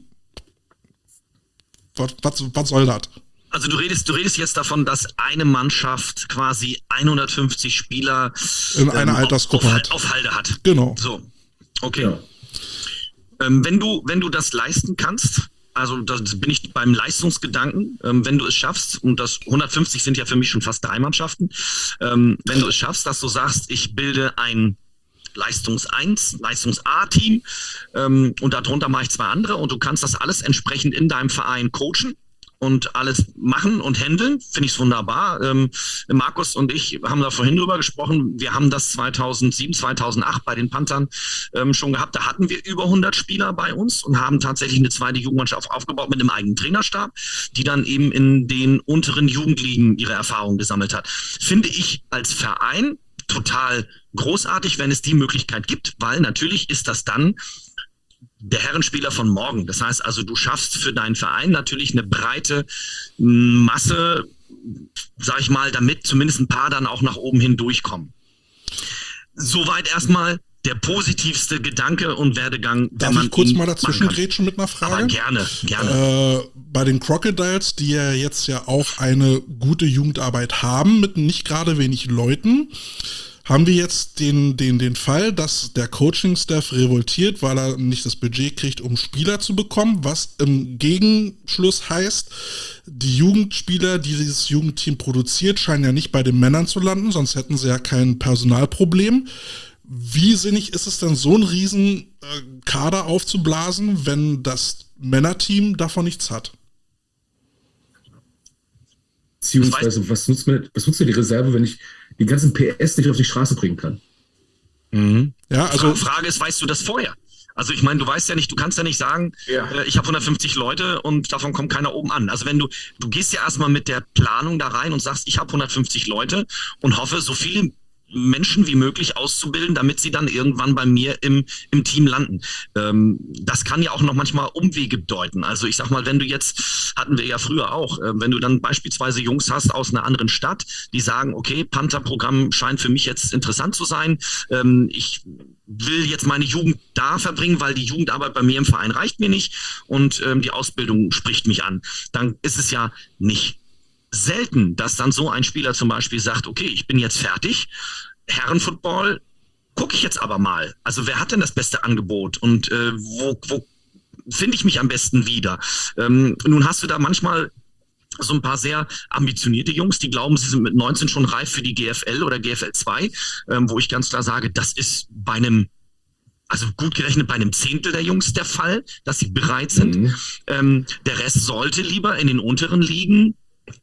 was, was, was soll das? Also du redest, du redest jetzt davon, dass eine Mannschaft quasi hundertfünfzig Spieler In einer Altersgruppe auf, hat. auf Halde hat. Genau. So, okay. Ja. Ähm, wenn du, wenn du das leisten kannst, also da bin ich beim Leistungsgedanken, ähm, wenn du es schaffst, und das hundertfünfzig sind ja für mich schon fast drei Mannschaften, ähm, wenn du es schaffst, dass du sagst, ich bilde ein Leistungs eins, Leistungs-A-Team ähm, und darunter mache ich zwei andere und du kannst das alles entsprechend in deinem Verein coachen und alles machen und handeln, finde ich es wunderbar. Ähm, Markus und ich haben da vorhin drüber gesprochen. Wir haben das zweitausendsieben, zweitausendacht bei den Panthern ähm, schon gehabt. Da hatten wir über hundert Spieler bei uns und haben tatsächlich eine zweite Jugendmannschaft aufgebaut mit einem eigenen Trainerstab, die dann eben in den unteren Jugendligen ihre Erfahrungen gesammelt hat. Finde ich als Verein total großartig, wenn es die Möglichkeit gibt, weil natürlich ist das dann der Herrenspieler von morgen. Das heißt also, du schaffst für deinen Verein natürlich eine breite Masse, sag ich mal, damit zumindest ein paar dann auch nach oben hin durchkommen. Soweit erstmal der positivste Gedanke und Werdegang. Darf ich kurz mal dazwischen grätschen mit einer Frage? Aber gerne, gerne. Äh, bei den Crocodiles, die ja jetzt ja auch eine gute Jugendarbeit haben, mit nicht gerade wenig Leuten, haben wir jetzt den, den, den Fall, dass der Coaching-Staff revoltiert, weil er nicht das Budget kriegt, um Spieler zu bekommen, was im Gegenschluss heißt, die Jugendspieler, die dieses Jugendteam produziert, scheinen ja nicht bei den Männern zu landen, sonst hätten sie ja kein Personalproblem. Wie sinnig ist es denn, so einen riesen äh, Kader aufzublasen, wenn das Männerteam davon nichts hat? Beziehungsweise, was nutzt mir, was nutzt mir die Reserve, wenn ich die ganzen P S nicht auf die Straße bringen kann? Mhm. Ja, also Die Frage ist, weißt du das vorher? Also ich meine, du weißt ja nicht, du kannst ja nicht sagen, Ja. äh, ich habe hundertfünfzig Leute und davon kommt keiner oben an. Also wenn du, du gehst ja erstmal mit der Planung da rein und sagst, ich habe hundertfünfzig Leute und hoffe, so viele Menschen wie möglich auszubilden, damit sie dann irgendwann bei mir im, im Team landen. Ähm, das kann ja auch noch manchmal Umwege bedeuten. Also ich sag mal, wenn du jetzt, hatten wir ja früher auch, äh, wenn du dann beispielsweise Jungs hast aus einer anderen Stadt, die sagen, okay, Panther-Programm scheint für mich jetzt interessant zu sein, ähm, ich will jetzt meine Jugend da verbringen, weil die Jugendarbeit bei mir im Verein reicht mir nicht und ähm, die Ausbildung spricht mich an. Dann ist es ja nicht selten, dass dann so ein Spieler zum Beispiel sagt, okay, ich bin jetzt fertig, Herrenfootball gucke ich jetzt aber mal. Also wer hat denn das beste Angebot und äh, wo, wo finde ich mich am besten wieder? Ähm, nun hast du da manchmal so ein paar sehr ambitionierte Jungs, die glauben, sie sind mit neunzehn schon reif für die G F L oder G F L zwei, ähm, wo ich ganz klar sage, das ist bei einem, also gut gerechnet bei einem Zehntel der Jungs der Fall, dass sie bereit sind. Mhm. Ähm, der Rest sollte lieber in den unteren Ligen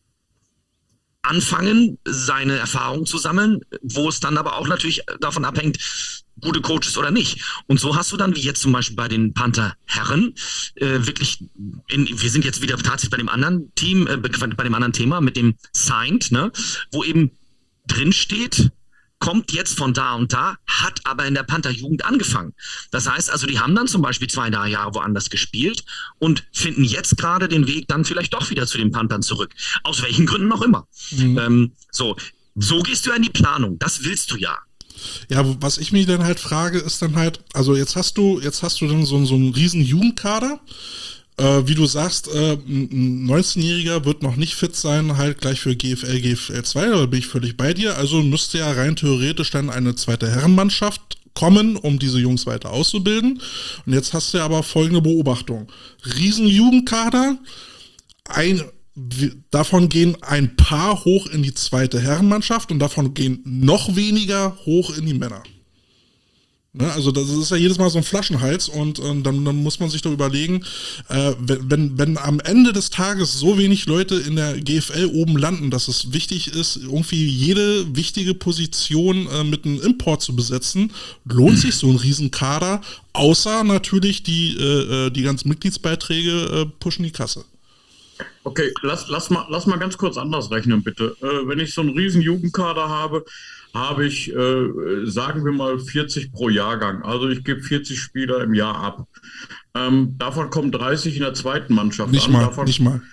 anfangen, seine Erfahrungen zu sammeln, wo es dann aber auch natürlich davon abhängt, gute Coaches oder nicht. Und so hast du dann, wie jetzt zum Beispiel bei den Panther Herren, äh, wirklich, in, wir sind jetzt wieder tatsächlich bei dem anderen Team, äh, bei dem anderen Thema mit dem Signed, ne, wo eben drin steht, kommt jetzt von da und da, hat aber in der Panther-Jugend angefangen. Das heißt also, die haben dann zum Beispiel zwei, drei Jahre woanders gespielt und finden jetzt gerade den Weg dann vielleicht doch wieder zu den Panthern zurück. Aus welchen Gründen auch immer. Mhm. Ähm, so, so gehst du ja in die Planung. Das willst du ja. Ja, was ich mich dann halt frage, ist dann halt, also jetzt hast du, jetzt hast du dann so, so einen riesen Jugendkader. Äh, wie du sagst, äh, ein neunzehnjähriger wird noch nicht fit sein, halt gleich für G F L, G F L zwei, da bin ich völlig bei dir. Also müsste ja rein theoretisch dann eine zweite Herrenmannschaft kommen, um diese Jungs weiter auszubilden. Und jetzt hast du ja aber folgende Beobachtung. Riesen Jugendkader, ein, davon gehen ein paar hoch in die zweite Herrenmannschaft und davon gehen noch weniger hoch in die Männer. Ne, also das ist ja jedes Mal so ein Flaschenhals und äh, dann, dann muss man sich doch überlegen, äh, wenn, wenn am Ende des Tages so wenig Leute in der G F L oben landen, dass es wichtig ist, irgendwie jede wichtige Position äh, mit einem Import zu besetzen, lohnt sich so ein Riesenkader, außer natürlich die, äh, die ganzen Mitgliedsbeiträge äh, pushen die Kasse. Okay, lass, lass, mal, lass mal ganz kurz anders rechnen, bitte. Äh, wenn ich so einen riesen Jugendkader habe, habe ich, äh, sagen wir mal, vierzig pro Jahrgang. Also ich gebe vierzig Spieler im Jahr ab. Ähm, davon kommen dreißig in der zweiten Mannschaft Nicht an. mal, Davon, nicht mal.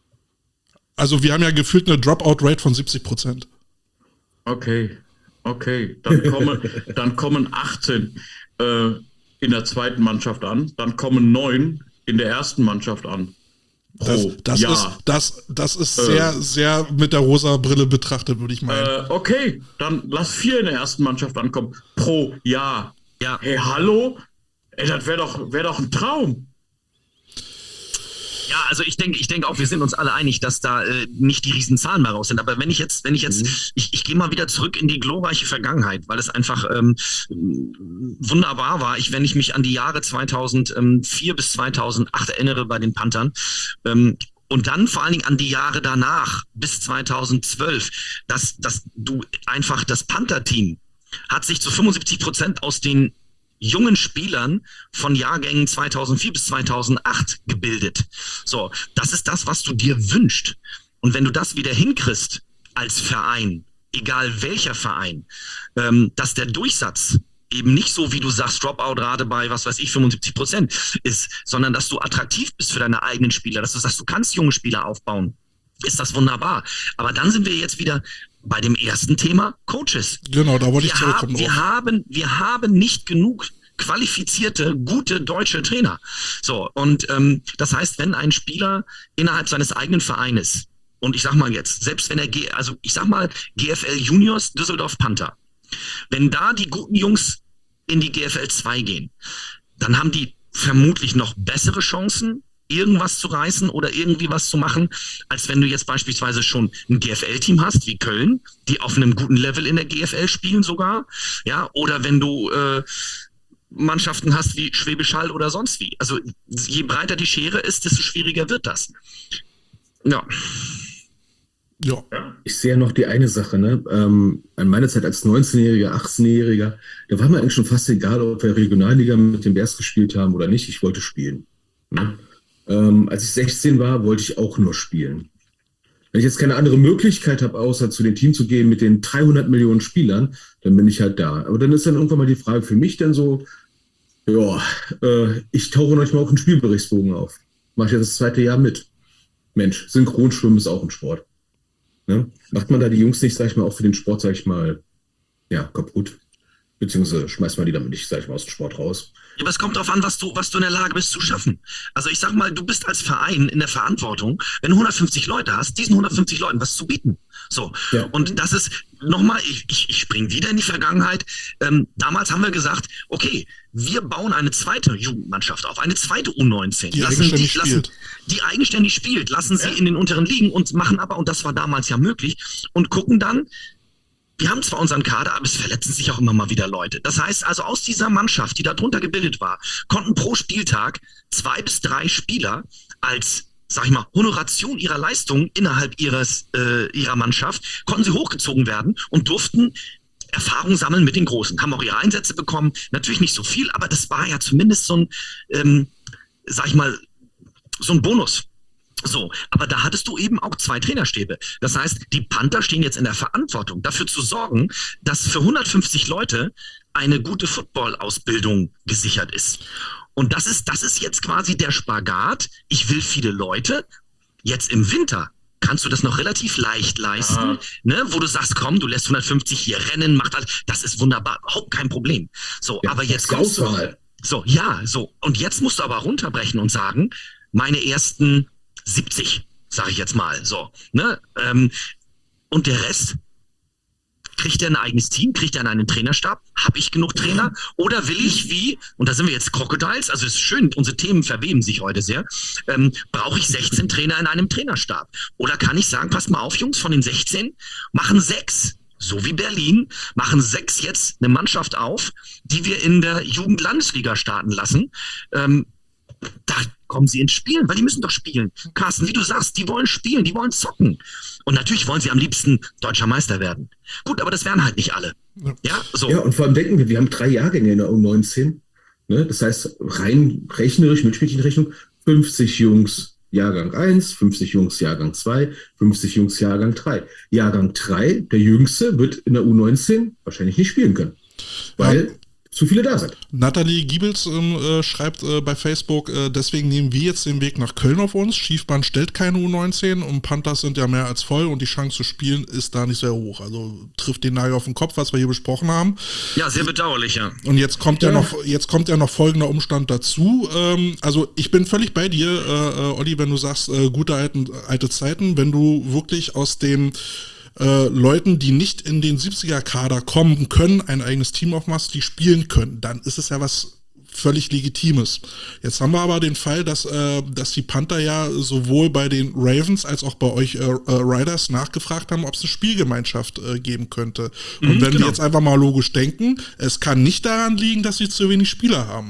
Also wir haben ja gefühlt eine Dropout-Rate von siebzig Prozent. Okay, okay. Dann, komme, dann kommen achtzehn äh, in der zweiten Mannschaft an. Dann kommen neun in der ersten Mannschaft an. Das, Pro das, Jahr. ist, das, das ist Äh. sehr, sehr mit der rosa Brille betrachtet, würde ich meinen. Äh, okay, dann lass vier in der ersten Mannschaft ankommen. Pro Jahr. Ja. Hey, hallo? Ey, das wäre doch, wär doch ein Traum. Ja, also ich denke, ich denke auch, wir sind uns alle einig, dass da äh, nicht die Riesenzahlen mehr raus sind. Aber wenn ich jetzt, wenn ich jetzt, mhm. ich, ich gehe mal wieder zurück in die glorreiche Vergangenheit, weil es einfach ähm, wunderbar war. Ich, wenn ich mich an die Jahre zweitausendvier bis zweitausendacht erinnere bei den Panthern, ähm, und dann vor allen Dingen an die Jahre danach bis zweitausendzwölf, dass, dass du einfach das Panther-Team hat sich zu fünfundsiebzig Prozent aus den jungen Spielern von Jahrgängen zweitausendvier bis zweitausendacht gebildet. So, das ist das, was du dir wünschst. Und wenn du das wieder hinkriegst als Verein, egal welcher Verein, ähm, dass der Durchsatz eben nicht so, wie du sagst, Dropout-Rate bei, was weiß ich, fünfundsiebzig Prozent ist, sondern dass du attraktiv bist für deine eigenen Spieler, dass du sagst, du kannst junge Spieler aufbauen, ist das wunderbar. Aber dann sind wir jetzt wieder bei dem ersten Thema, Coaches. Genau, da wollte ich Wir, zurückkommen. haben, wir, haben, wir haben nicht genug qualifizierte, gute deutsche Trainer. So, und ähm, das heißt, wenn ein Spieler innerhalb seines eigenen Vereines, und ich sag mal jetzt, selbst wenn er, G, also ich sag mal, G F L Juniors, Düsseldorf Panther, wenn da die guten Jungs in die G F L zwei gehen, dann haben die vermutlich noch bessere Chancen, irgendwas zu reißen oder irgendwie was zu machen, als wenn du jetzt beispielsweise schon ein G F L-Team hast, wie Köln, die auf einem guten Level in der G F L spielen sogar, ja, oder wenn du äh, Mannschaften hast wie Schwäbisch Hall oder sonst wie. Also je breiter die Schere ist, desto schwieriger wird das. Ja. Ja. Ich sehe ja noch die eine Sache, ne? Ähm, an meiner Zeit als neunzehnjähriger, achtzehnjähriger, da war mir eigentlich schon fast egal, ob wir Regionalliga mit den Bears gespielt haben oder nicht. Ich wollte spielen. Ne? Ähm, als ich sechzehn war, wollte ich auch nur spielen. Wenn ich jetzt keine andere Möglichkeit habe, außer zu dem Team zu gehen mit den dreihundert Millionen Spielern, dann bin ich halt da. Aber dann ist dann irgendwann mal die Frage für mich dann so, ja, äh, ich tauche noch nicht mal auf den Spielberichtsbogen auf. Mache ich ja das zweite Jahr mit. Mensch, Synchronschwimmen ist auch ein Sport. Ne? Macht man da die Jungs nicht, sag ich mal, auch für den Sport, sag ich mal, ja, kaputt? Beziehungsweise schmeißt man die damit nicht, sag ich mal, aus dem Sport raus. Ja, aber es kommt darauf an, was du, was du in der Lage bist zu schaffen. Also ich sag mal, du bist als Verein in der Verantwortung, wenn du hundertfünfzig Leute hast, diesen hundertfünfzig Leuten was zu bieten. So. Ja. Und das ist, nochmal, ich, ich, ich springe wieder in die Vergangenheit. Ähm, damals haben wir gesagt, okay, wir bauen eine zweite Jugendmannschaft auf, eine zweite U neunzehn. Die lassen eigenständig die, spielt. Lassen, die eigenständig spielt, lassen sie ja. in den unteren Ligen und machen aber, und das war damals ja möglich, und gucken dann, wir haben zwar unseren Kader, aber es verletzen sich auch immer mal wieder Leute. Das heißt also, aus dieser Mannschaft, die da drunter gebildet war, konnten pro Spieltag zwei bis drei Spieler als, sag ich mal, Honoration ihrer Leistung innerhalb ihres, äh, ihrer Mannschaft, konnten sie hochgezogen werden und durften Erfahrung sammeln mit den Großen. Haben auch ihre Einsätze bekommen. Natürlich nicht so viel, aber das war ja zumindest so ein, ähm, sag ich mal, so ein Bonus. So, aber da hattest du eben auch zwei Trainerstäbe. Das heißt, die Panther stehen jetzt in der Verantwortung, dafür zu sorgen, dass für hundertfünfzig Leute eine gute Football-Ausbildung gesichert ist. Und das ist, das ist jetzt quasi der Spagat. Ich will viele Leute. Jetzt im Winter kannst du das noch relativ leicht leisten, ah. ne, wo du sagst, komm, du lässt hundertfünfzig hier rennen, macht alles. Das ist wunderbar, überhaupt kein Problem. So, ja, aber jetzt kommst du, so, ja, so. Und jetzt musst du aber runterbrechen und sagen, meine ersten siebzig, sage ich jetzt mal, so, ne, ähm, und der Rest, kriegt er ein eigenes Team, kriegt er einen Trainerstab, habe ich genug Trainer, oder will ich wie, und da sind wir jetzt Crocodiles, also es ist schön, unsere Themen verweben sich heute sehr, ähm, brauche ich sechzehn Trainer in einem Trainerstab, oder kann ich sagen, passt mal auf, Jungs, von den sechzehn machen sechs, so wie Berlin, machen sechs jetzt eine Mannschaft auf, die wir in der Jugendlandesliga starten lassen, ähm, da kommen sie ins Spielen, weil die müssen doch spielen. Carsten, wie du sagst, die wollen spielen, die wollen zocken. Und natürlich wollen sie am liebsten deutscher Meister werden. Gut, aber das wären halt nicht alle. Ja, so. Ja, und vor allem denken wir, wir haben drei Jahrgänge in der U neunzehn. Ne? Das heißt, rein rechnerisch, mit Spielchenrechnung, fünfzig Jungs Jahrgang eins, fünfzig Jungs Jahrgang zwei, fünfzig Jungs Jahrgang drei. Jahrgang drei, der Jüngste, wird in der U neunzehn wahrscheinlich nicht spielen können, weil ja. zu viele da sind. Nathalie Giebels äh, schreibt äh, bei Facebook, äh, deswegen nehmen wir jetzt den Weg nach Köln auf uns. Schiefbahn stellt keine U neunzehn und Panthers sind ja mehr als voll und die Chance zu spielen ist da nicht sehr hoch. Also trifft den Nagel auf den Kopf, was wir hier besprochen haben. Ja, sehr bedauerlich, ja. Und jetzt kommt ja, ja noch, jetzt kommt ja noch folgender Umstand dazu. Ähm, also ich bin völlig bei dir, äh, Olli, wenn du sagst, äh, gute alten, alte Zeiten, wenn du wirklich aus dem Äh, Leuten, die nicht in den siebziger-Kader kommen können, ein eigenes Team aufmachst, die spielen können, dann ist es ja was völlig Legitimes. Jetzt haben wir aber den Fall, dass, äh, dass die Panther ja sowohl bei den Ravens als auch bei euch äh, äh, Riders nachgefragt haben, ob es eine Spielgemeinschaft äh, geben könnte. Und mhm, wenn genau. wir jetzt einfach mal logisch denken, es kann nicht daran liegen, dass sie zu wenig Spieler haben.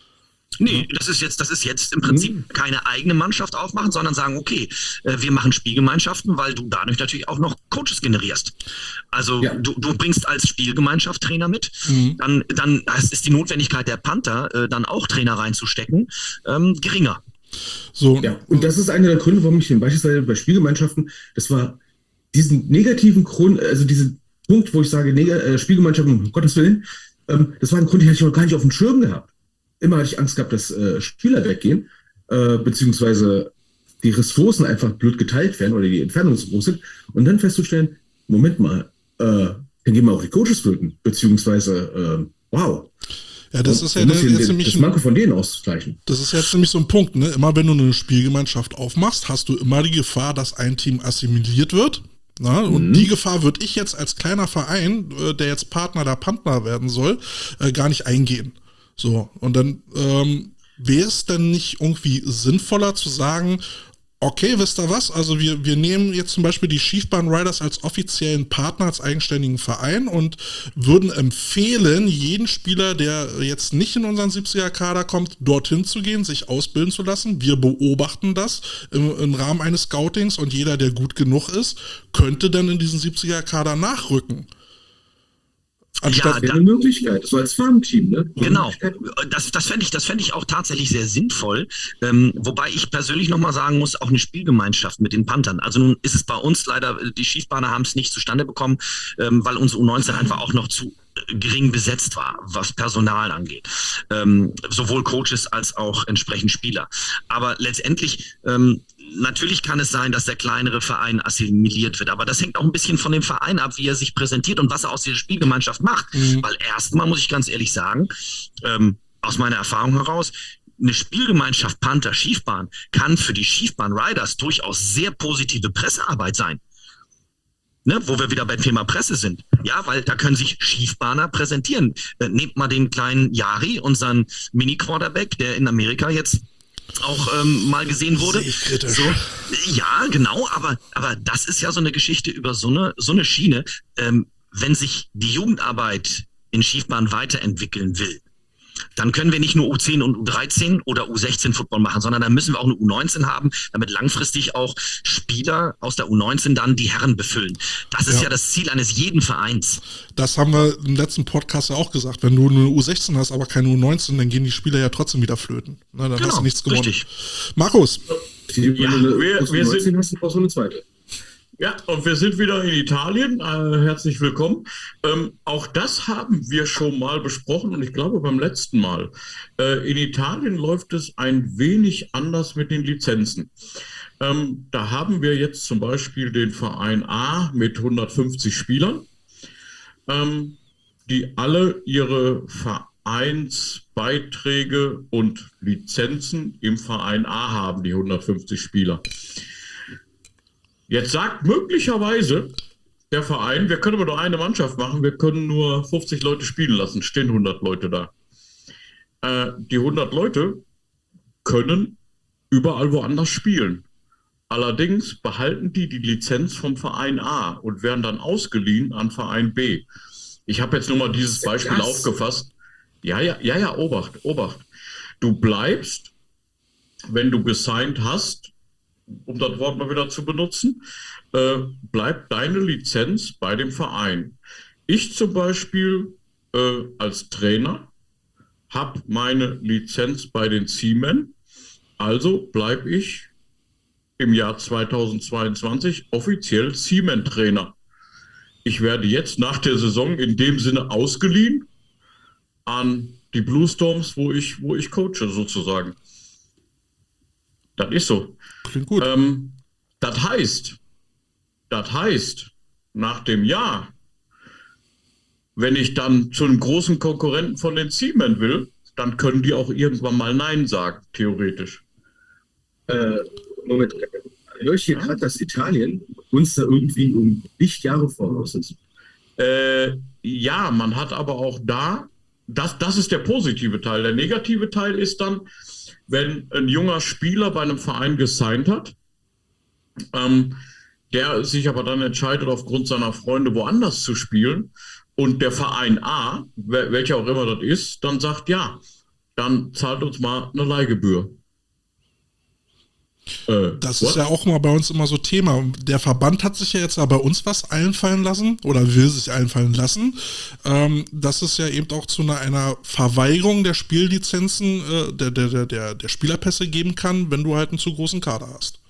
Nee, das ist jetzt, das ist jetzt im Prinzip mhm. keine eigene Mannschaft aufmachen, sondern sagen, okay, äh, wir machen Spielgemeinschaften, weil du dadurch natürlich auch noch Coaches generierst. Also ja. du, du bringst als Spielgemeinschaft Trainer mit, mhm. dann, dann ist die Notwendigkeit der Panther, äh, dann auch Trainer reinzustecken, ähm, geringer. So. Ja, und das ist einer der Gründe, warum ich den beispielsweise bei Spielgemeinschaften, das war diesen negativen Grund, also diesen Punkt, wo ich sage, neg- äh, Spielgemeinschaften, um Gottes Willen, ähm, das war ein Grund, den hatte ich noch gar nicht auf dem Schirm gehabt. Immer hatte ich Angst gehabt, dass äh, Spieler weggehen, äh, beziehungsweise die Ressourcen einfach blöd geteilt werden oder die Entfernungen so groß sind. Und dann festzustellen, Moment mal, äh, dann gehen wir auch die Coaches flöten, beziehungsweise, äh, wow. Ja, das und ist ja jetzt den, nämlich das Manko von denen auszugleichen. Das ist jetzt nämlich so ein Punkt, ne? Immer wenn du eine Spielgemeinschaft aufmachst, hast du immer die Gefahr, dass ein Team assimiliert wird. Na, und mhm. die Gefahr würde ich jetzt als kleiner Verein, äh, der jetzt Partner der Panther werden soll, äh, gar nicht eingehen. So, und dann ähm, wäre es dann nicht irgendwie sinnvoller zu sagen, okay, wisst ihr was, also wir, wir nehmen jetzt zum Beispiel die Schiefbahn Riders als offiziellen Partner, als eigenständigen Verein und würden empfehlen, jeden Spieler, der jetzt nicht in unseren siebziger-Kader kommt, dorthin zu gehen, sich ausbilden zu lassen. Wir beobachten das im, im Rahmen eines Scoutings und jeder, der gut genug ist, könnte dann in diesen siebziger-Kader nachrücken. Anstatt ja, da, eine Möglichkeit, so als Farmteam, ne? Genau, das, das fände ich, das fände ich auch tatsächlich sehr sinnvoll, ähm, wobei ich persönlich nochmal sagen muss, auch eine Spielgemeinschaft mit den Panthern. Also nun ist es bei uns leider, die Schiefbahner haben es nicht zustande bekommen, ähm, weil unsere U neunzehn einfach auch noch zu äh, gering besetzt war, was Personal angeht. Ähm, sowohl Coaches als auch entsprechend Spieler. Aber letztendlich, ähm, natürlich kann es sein, dass der kleinere Verein assimiliert wird, aber das hängt auch ein bisschen von dem Verein ab, wie er sich präsentiert und was er aus dieser Spielgemeinschaft macht. Mhm. Weil erstmal muss ich ganz ehrlich sagen, ähm, aus meiner Erfahrung heraus, eine Spielgemeinschaft Panther Schiefbahn kann für die Schiefbahn Riders durchaus sehr positive Pressearbeit sein. Ne, wo wir wieder beim Thema Presse sind. Ja, weil da können sich Schiefbahner präsentieren. Äh, nehmt mal den kleinen Yari, unseren Mini-Quarterback, der in Amerika jetzt auch ähm, mal gesehen wurde. So, ja, genau, aber, aber das ist ja so eine Geschichte über so eine, so eine Schiene. Ähm, wenn sich die Jugendarbeit in Schiefbahn weiterentwickeln will, dann können wir nicht nur U zehn und U dreizehn oder U sechzehn Football machen, sondern dann müssen wir auch eine U neunzehn haben, damit langfristig auch Spieler aus der U neunzehn dann die Herren befüllen. Das ist ja, ja das Ziel eines jeden Vereins. Das haben wir im letzten Podcast ja auch gesagt. Wenn du eine U sechzehn hast, aber keine U neunzehn, dann gehen die Spieler ja trotzdem wieder flöten. Na, dann genau, hast du nichts gewonnen. Richtig. Markus. Ja, wir, wir sind, hast du auch so eine zweite. Ja, und wir sind wieder in Italien. Äh, herzlich willkommen. Ähm, auch das haben wir schon mal besprochen und ich glaube beim letzten Mal. Äh, in Italien läuft es ein wenig anders mit den Lizenzen. Ähm, da haben wir jetzt zum Beispiel den Verein A mit hundertfünfzig Spielern, ähm, die alle ihre Vereinsbeiträge und Lizenzen im Verein A haben, die hundertfünfzig Spieler. Jetzt sagt möglicherweise der Verein, wir können aber nur eine Mannschaft machen, wir können nur fünfzig Leute spielen lassen, stehen hundert Leute da. Äh, die hundert Leute können überall woanders spielen. Allerdings behalten die die Lizenz vom Verein A und werden dann ausgeliehen an Verein B. Ich habe jetzt nur mal dieses Beispiel das? aufgefasst. Ja, ja, ja, ja, Obacht, Obacht. Du bleibst, wenn du gesigned hast, um das Wort mal wieder zu benutzen, äh, bleibt deine Lizenz bei dem Verein. Ich zum Beispiel äh, als Trainer habe meine Lizenz bei den Seamen, also bleibe ich im Jahr zweitausendzweiundzwanzig offiziell Cement-Trainer. Ich werde jetzt nach der Saison in dem Sinne ausgeliehen an die Blue Storms, wo ich, wo ich coache, sozusagen. Das ist so. Klingt gut. Ähm, das heißt, das heißt, nach dem Jahr, wenn ich dann zu einem großen Konkurrenten von den Cement will, dann können die auch irgendwann mal Nein sagen, theoretisch. Äh, Moment, höre ich hier Ja. gerade, dass Italien uns da irgendwie um Lichtjahre voraus ist? Äh, ja, man hat aber auch da, das, das ist der positive Teil. Der negative Teil ist dann, wenn ein junger Spieler bei einem Verein gesigned hat, ähm, der sich aber dann entscheidet, aufgrund seiner Freunde woanders zu spielen und der Verein A, wel- welcher auch immer das ist, dann sagt, ja, dann zahlt uns mal eine Leihgebühr. Äh, Das what? ist ja auch mal bei uns immer so Thema. Der Verband hat sich ja jetzt aber bei uns was einfallen lassen oder will sich einfallen lassen, ähm, dass es ja eben auch zu einer, einer Verweigerung der Spiellizenzen, äh, der, der, der, der, der Spielerpässe geben kann, wenn du halt einen zu großen Kader hast.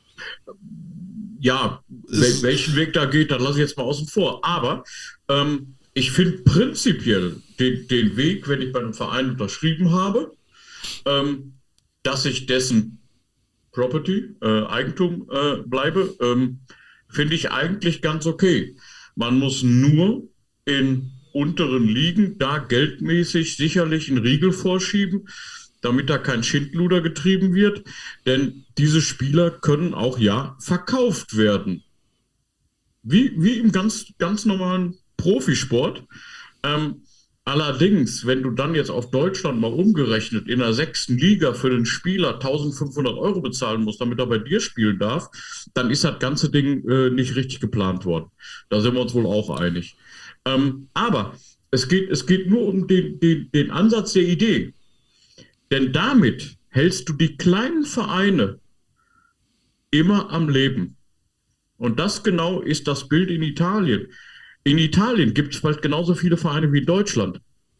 Ja, Ist- wel welchen Weg da geht, dann lasse ich jetzt mal außen vor. Aber ähm, ich finde prinzipiell den, den Weg, wenn ich bei einem Verein unterschrieben habe, ähm, dass ich dessen Property, äh, Eigentum äh, bleibe, ähm, finde ich eigentlich ganz okay. Man muss nur in unteren Ligen da geldmäßig sicherlich einen Riegel vorschieben, damit da kein Schindluder getrieben wird, denn diese Spieler können auch ja verkauft werden. Wie, wie im ganz, ganz normalen Profisport. Ähm, allerdings, wenn du dann jetzt auf Deutschland mal umgerechnet in der sechsten Liga für den Spieler eintausendfünfhundert Euro bezahlen musst, damit er bei dir spielen darf, dann ist das ganze Ding äh, nicht richtig geplant worden. Da sind wir uns wohl auch einig. Ähm, aber es geht, es geht nur um den, den, den Ansatz der Idee. Denn damit hältst du die kleinen Vereine immer am Leben. Und das genau ist das Bild in Italien. In Italien gibt es bald genauso viele Vereine wie in Deutschland.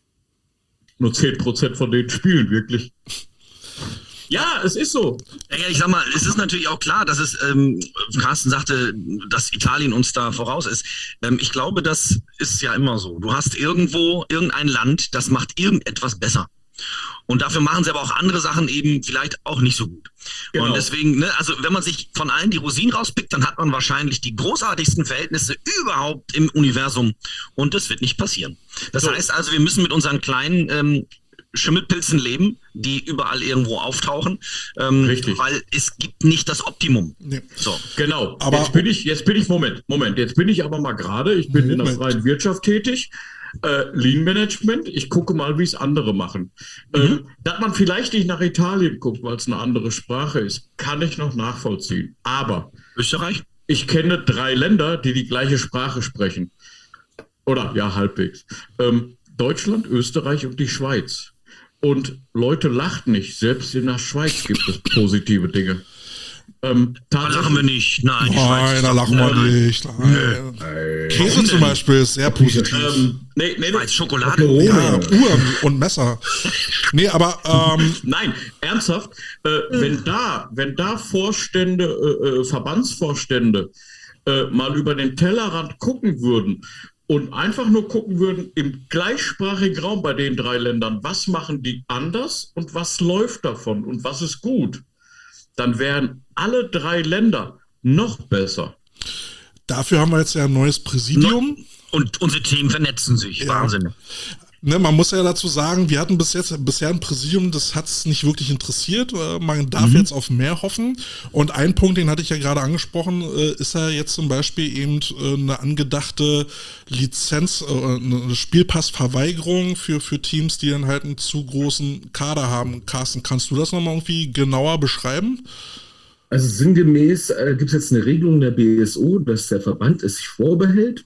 Nur zehn Prozent von denen spielen wirklich. Ja, es ist so. Ja, ja, ich sag mal, es ist natürlich auch klar, dass es, ähm, Carsten sagte, dass Italien uns da voraus ist. Ähm, ich glaube, das ist ja immer so. Du hast irgendwo irgendein Land, das macht irgendetwas besser. Und dafür machen sie aber auch andere Sachen eben vielleicht auch nicht so gut. Genau. Und deswegen, ne, also wenn man sich von allen die Rosinen rauspickt, dann hat man wahrscheinlich die großartigsten Verhältnisse überhaupt im Universum. Und das wird nicht passieren. Das So. heißt also, wir müssen mit unseren kleinen ähm, Schimmelpilzen leben, die überall irgendwo auftauchen. Ähm, Richtig. Weil es gibt nicht das Optimum. Nee. So. Genau. Aber- jetzt bin ich, jetzt bin ich, Moment, Moment, jetzt bin ich aber mal gerade, ich bin in der Moment. freien Wirtschaft tätig, äh, Lean Management, ich gucke mal, wie es andere machen. Ähm, dass man vielleicht nicht nach Italien guckt, weil es eine andere Sprache ist, kann ich noch nachvollziehen. Aber Österreich? ich kenne drei Länder, die die gleiche Sprache sprechen. Oder ja, halbwegs. Ähm, Deutschland, Österreich und die Schweiz. Und Leute, lacht nicht. Selbst in der Schweiz gibt es positive Dinge. Ähm, Da lachen wir nicht. Nein, die Schweiz Nein, ist da doch- lachen wir Nein. nicht. Nein. Käse Warum zum denn? Beispiel ist sehr positiv. ähm, nee, nee, nee. Schweiz, Schokolade. Aperol. Ja, Uhren und Messer. Nee, aber ähm, Nein, ernsthaft, äh, wenn da, wenn da Vorstände, äh, äh, Verbandsvorstände äh, mal über den Tellerrand gucken würden und einfach nur gucken würden im gleichsprachigen Raum bei den drei Ländern, was machen die anders und was läuft davon und was ist gut, dann wären alle drei Länder noch besser. dafür haben wir jetzt ja ein neues Präsidium. Und unsere Themen vernetzen sich. Ja. Wahnsinn. Ne, man muss ja dazu sagen, wir hatten bis jetzt bisher ein Präsidium, das hat es nicht wirklich interessiert. Äh, Man darf Mhm. jetzt auf mehr hoffen. Und ein Punkt, den hatte ich ja gerade angesprochen, äh, ist ja jetzt zum Beispiel eben äh, eine angedachte Lizenz, äh, eine Spielpassverweigerung für, für Teams, die dann halt einen zu großen Kader haben. Carsten, kannst du das nochmal irgendwie genauer beschreiben? Also sinngemäß äh, gibt es jetzt eine Regelung der B S O, dass der Verband es sich vorbehält,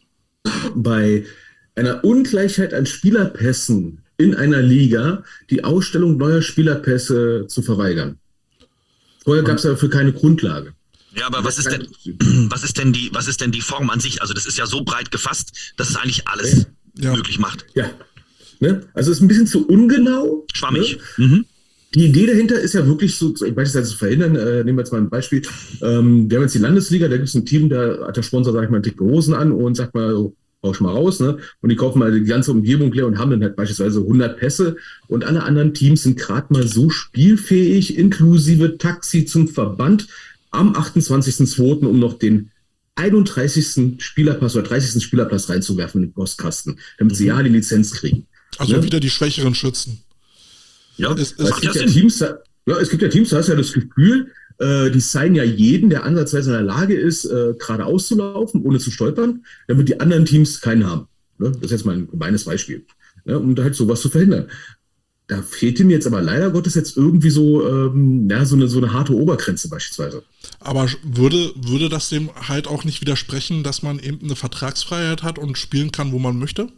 bei einer Ungleichheit an Spielerpässen in einer Liga die Ausstellung neuer Spielerpässe zu verweigern. Vorher gab es dafür keine Grundlage. Ja, aber was ist denn, was ist denn die, was ist denn die Form an sich? Also das ist ja so breit gefasst, dass es eigentlich alles Ja. möglich macht. Ja, ne? Also es ist ein bisschen zu ungenau. Schwammig. Ne? Mhm. Die Idee dahinter ist ja wirklich so, beispielsweise zu verhindern, äh, nehmen wir jetzt mal ein Beispiel, ähm, wir haben jetzt die Landesliga, da gibt es ein Team, da hat der Sponsor, sag ich mal, dicke Hosen an und sagt mal, so, rausch mal raus, ne? Und die kaufen mal die ganze Umgebung leer und haben dann halt beispielsweise hundert Pässe und alle anderen Teams sind gerade mal so spielfähig, inklusive Taxi zum Verband am achtundzwanzigsten zweiten, um noch den einunddreißigsten Spielerpass oder dreißigsten Spielerpass reinzuwerfen in den Postkasten, damit mhm. sie ja die Lizenz kriegen. Also ne? wieder die schwächeren Schützen. Ja, es, es, es, gibt ja Teams, ja, es gibt ja Teams, da hast du ja das Gefühl, äh, die signen ja jeden, der ansatzweise in der Lage ist, äh, geradeaus zu laufen, ohne zu stolpern, damit die anderen Teams keinen haben. Ne? Das ist jetzt mal ein gemeines Beispiel. Ne? Um da halt sowas zu verhindern. Da fehlte mir jetzt aber leider Gottes jetzt irgendwie so, ähm, ja, so eine, so eine harte Obergrenze beispielsweise. Aber würde, würde das dem halt auch nicht widersprechen, dass man eben eine Vertragsfreiheit hat und spielen kann, wo man möchte?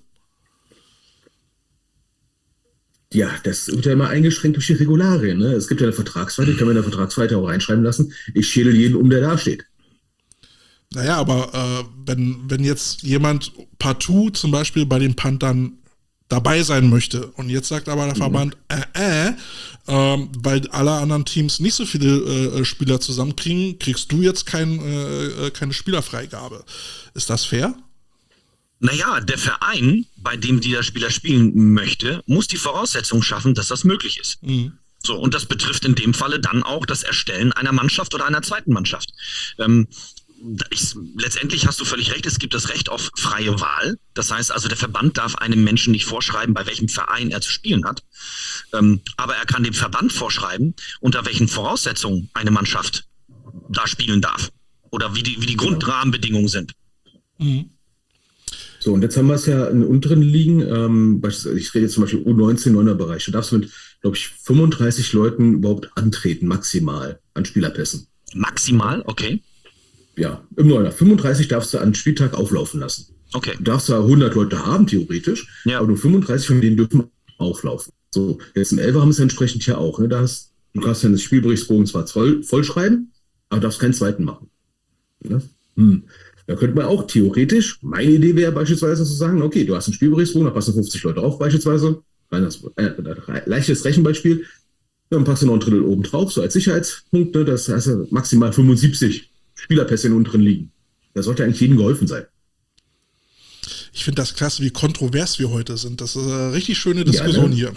Ja, das wird ja immer eingeschränkt durch die Regularien. Ne? Es gibt ja eine Vertragsfreiheit, ich kann mir in der Vertragsfreiheit auch reinschreiben lassen, ich schädel jeden um, der da steht. Naja, aber äh, wenn, wenn jetzt jemand partout zum Beispiel bei den Panthern dabei sein möchte und jetzt sagt aber der mhm. Verband, äh, äh, ähm, weil alle anderen Teams nicht so viele äh, Spieler zusammenkriegen, kriegst du jetzt kein, äh, keine Spielerfreigabe. Ist das fair? Naja, der Verein, bei dem dieser Spieler spielen möchte, muss die Voraussetzungen schaffen, dass das möglich ist. Mhm. So, und das betrifft in dem Falle dann auch das Erstellen einer Mannschaft oder einer zweiten Mannschaft. Ähm, ich, letztendlich hast du völlig recht, es gibt das Recht auf freie Wahl. Das heißt also, der Verband darf einem Menschen nicht vorschreiben, bei welchem Verein er zu spielen hat. Ähm, aber er kann dem Verband vorschreiben, unter welchen Voraussetzungen eine Mannschaft da spielen darf. Oder wie die, wie die Grundrahmenbedingungen sind. Mhm. So, und jetzt haben wir es ja in unteren Ligen, ähm, ich rede jetzt zum Beispiel U neunzehn, neuner Bereich, da darfst du mit, glaube ich, fünfunddreißig Leuten überhaupt antreten, maximal, an Spielerpässen. Maximal? Okay. Ja, im Neuner. fünfunddreißig darfst du an Tag auflaufen lassen. Okay. Du darfst zwar hundert Leute haben, theoretisch, ja. aber nur fünfunddreißig von denen dürfen auflaufen. So, jetzt im Elfer haben wir es ja entsprechend hier auch. Ne? Da hast, du kannst ja das Spielberichtsbogen zwar voll, voll schreiben, aber darfst keinen zweiten machen. Ne? Hm. Da könnte man auch theoretisch, meine Idee wäre beispielsweise zu sagen, okay, du hast einen Spielberichtsbogen, da passen fünfzig Leute auf beispielsweise, das, äh, leichtes Rechenbeispiel, dann packst du noch ein Drittel oben drauf, so als Sicherheitspunkt, ne, das heißt maximal fünfundsiebzig Spielerpässe in unteren Ligen. Da sollte eigentlich jedem geholfen sein. Ich finde das klasse, wie kontrovers wir heute sind. Das ist eine richtig schöne Diskussion ja, ne? hier.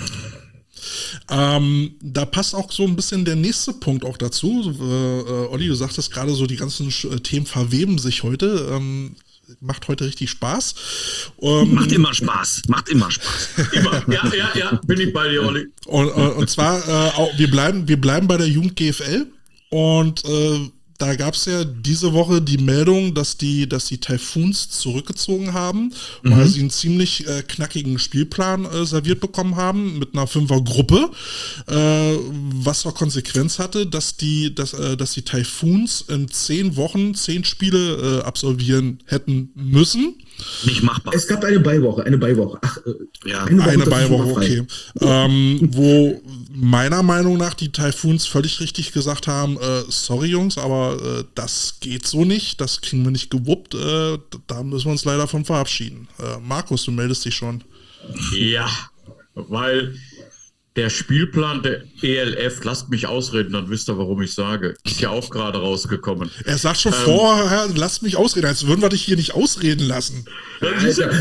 Ähm, da passt auch so ein bisschen der nächste Punkt auch dazu. Äh, Olli, du sagtest gerade so, die ganzen äh, Themen verweben sich heute. Ähm, macht heute richtig Spaß. Ähm, macht immer Spaß. Macht immer Spaß. Immer. Ja, ja, ja, bin ich bei dir, Olli. Und, äh, und zwar, äh, auch, wir, bleiben, wir bleiben bei der Jugend G F L und äh, da gab es ja diese Woche die Meldung, dass die, dass die Typhoons zurückgezogen haben, mhm. weil sie einen ziemlich äh, knackigen Spielplan äh, serviert bekommen haben mit einer Fünfergruppe, äh, was zur Konsequenz hatte, dass die, dass, äh, dass die Typhoons in zehn Wochen zehn Spiele äh, absolvieren hätten müssen. Nicht machbar. Es gab eine Beiwoche, eine Beiwoche. Ach, äh, ja, eine, eine Beiwoche, okay. ähm, wo meiner Meinung nach die Typhoons völlig richtig gesagt haben, äh, sorry Jungs, aber äh, das geht so nicht, das kriegen wir nicht gewuppt, äh, da müssen wir uns leider von verabschieden. Äh, Markus, du meldest dich schon. Ja, weil der Spielplan der E L F, lasst mich ausreden, dann wisst ihr, warum ich sage, ist ja auch gerade rausgekommen. Er sagt schon ähm, vorher, lasst mich ausreden, als würden wir dich hier nicht ausreden lassen. Ich finde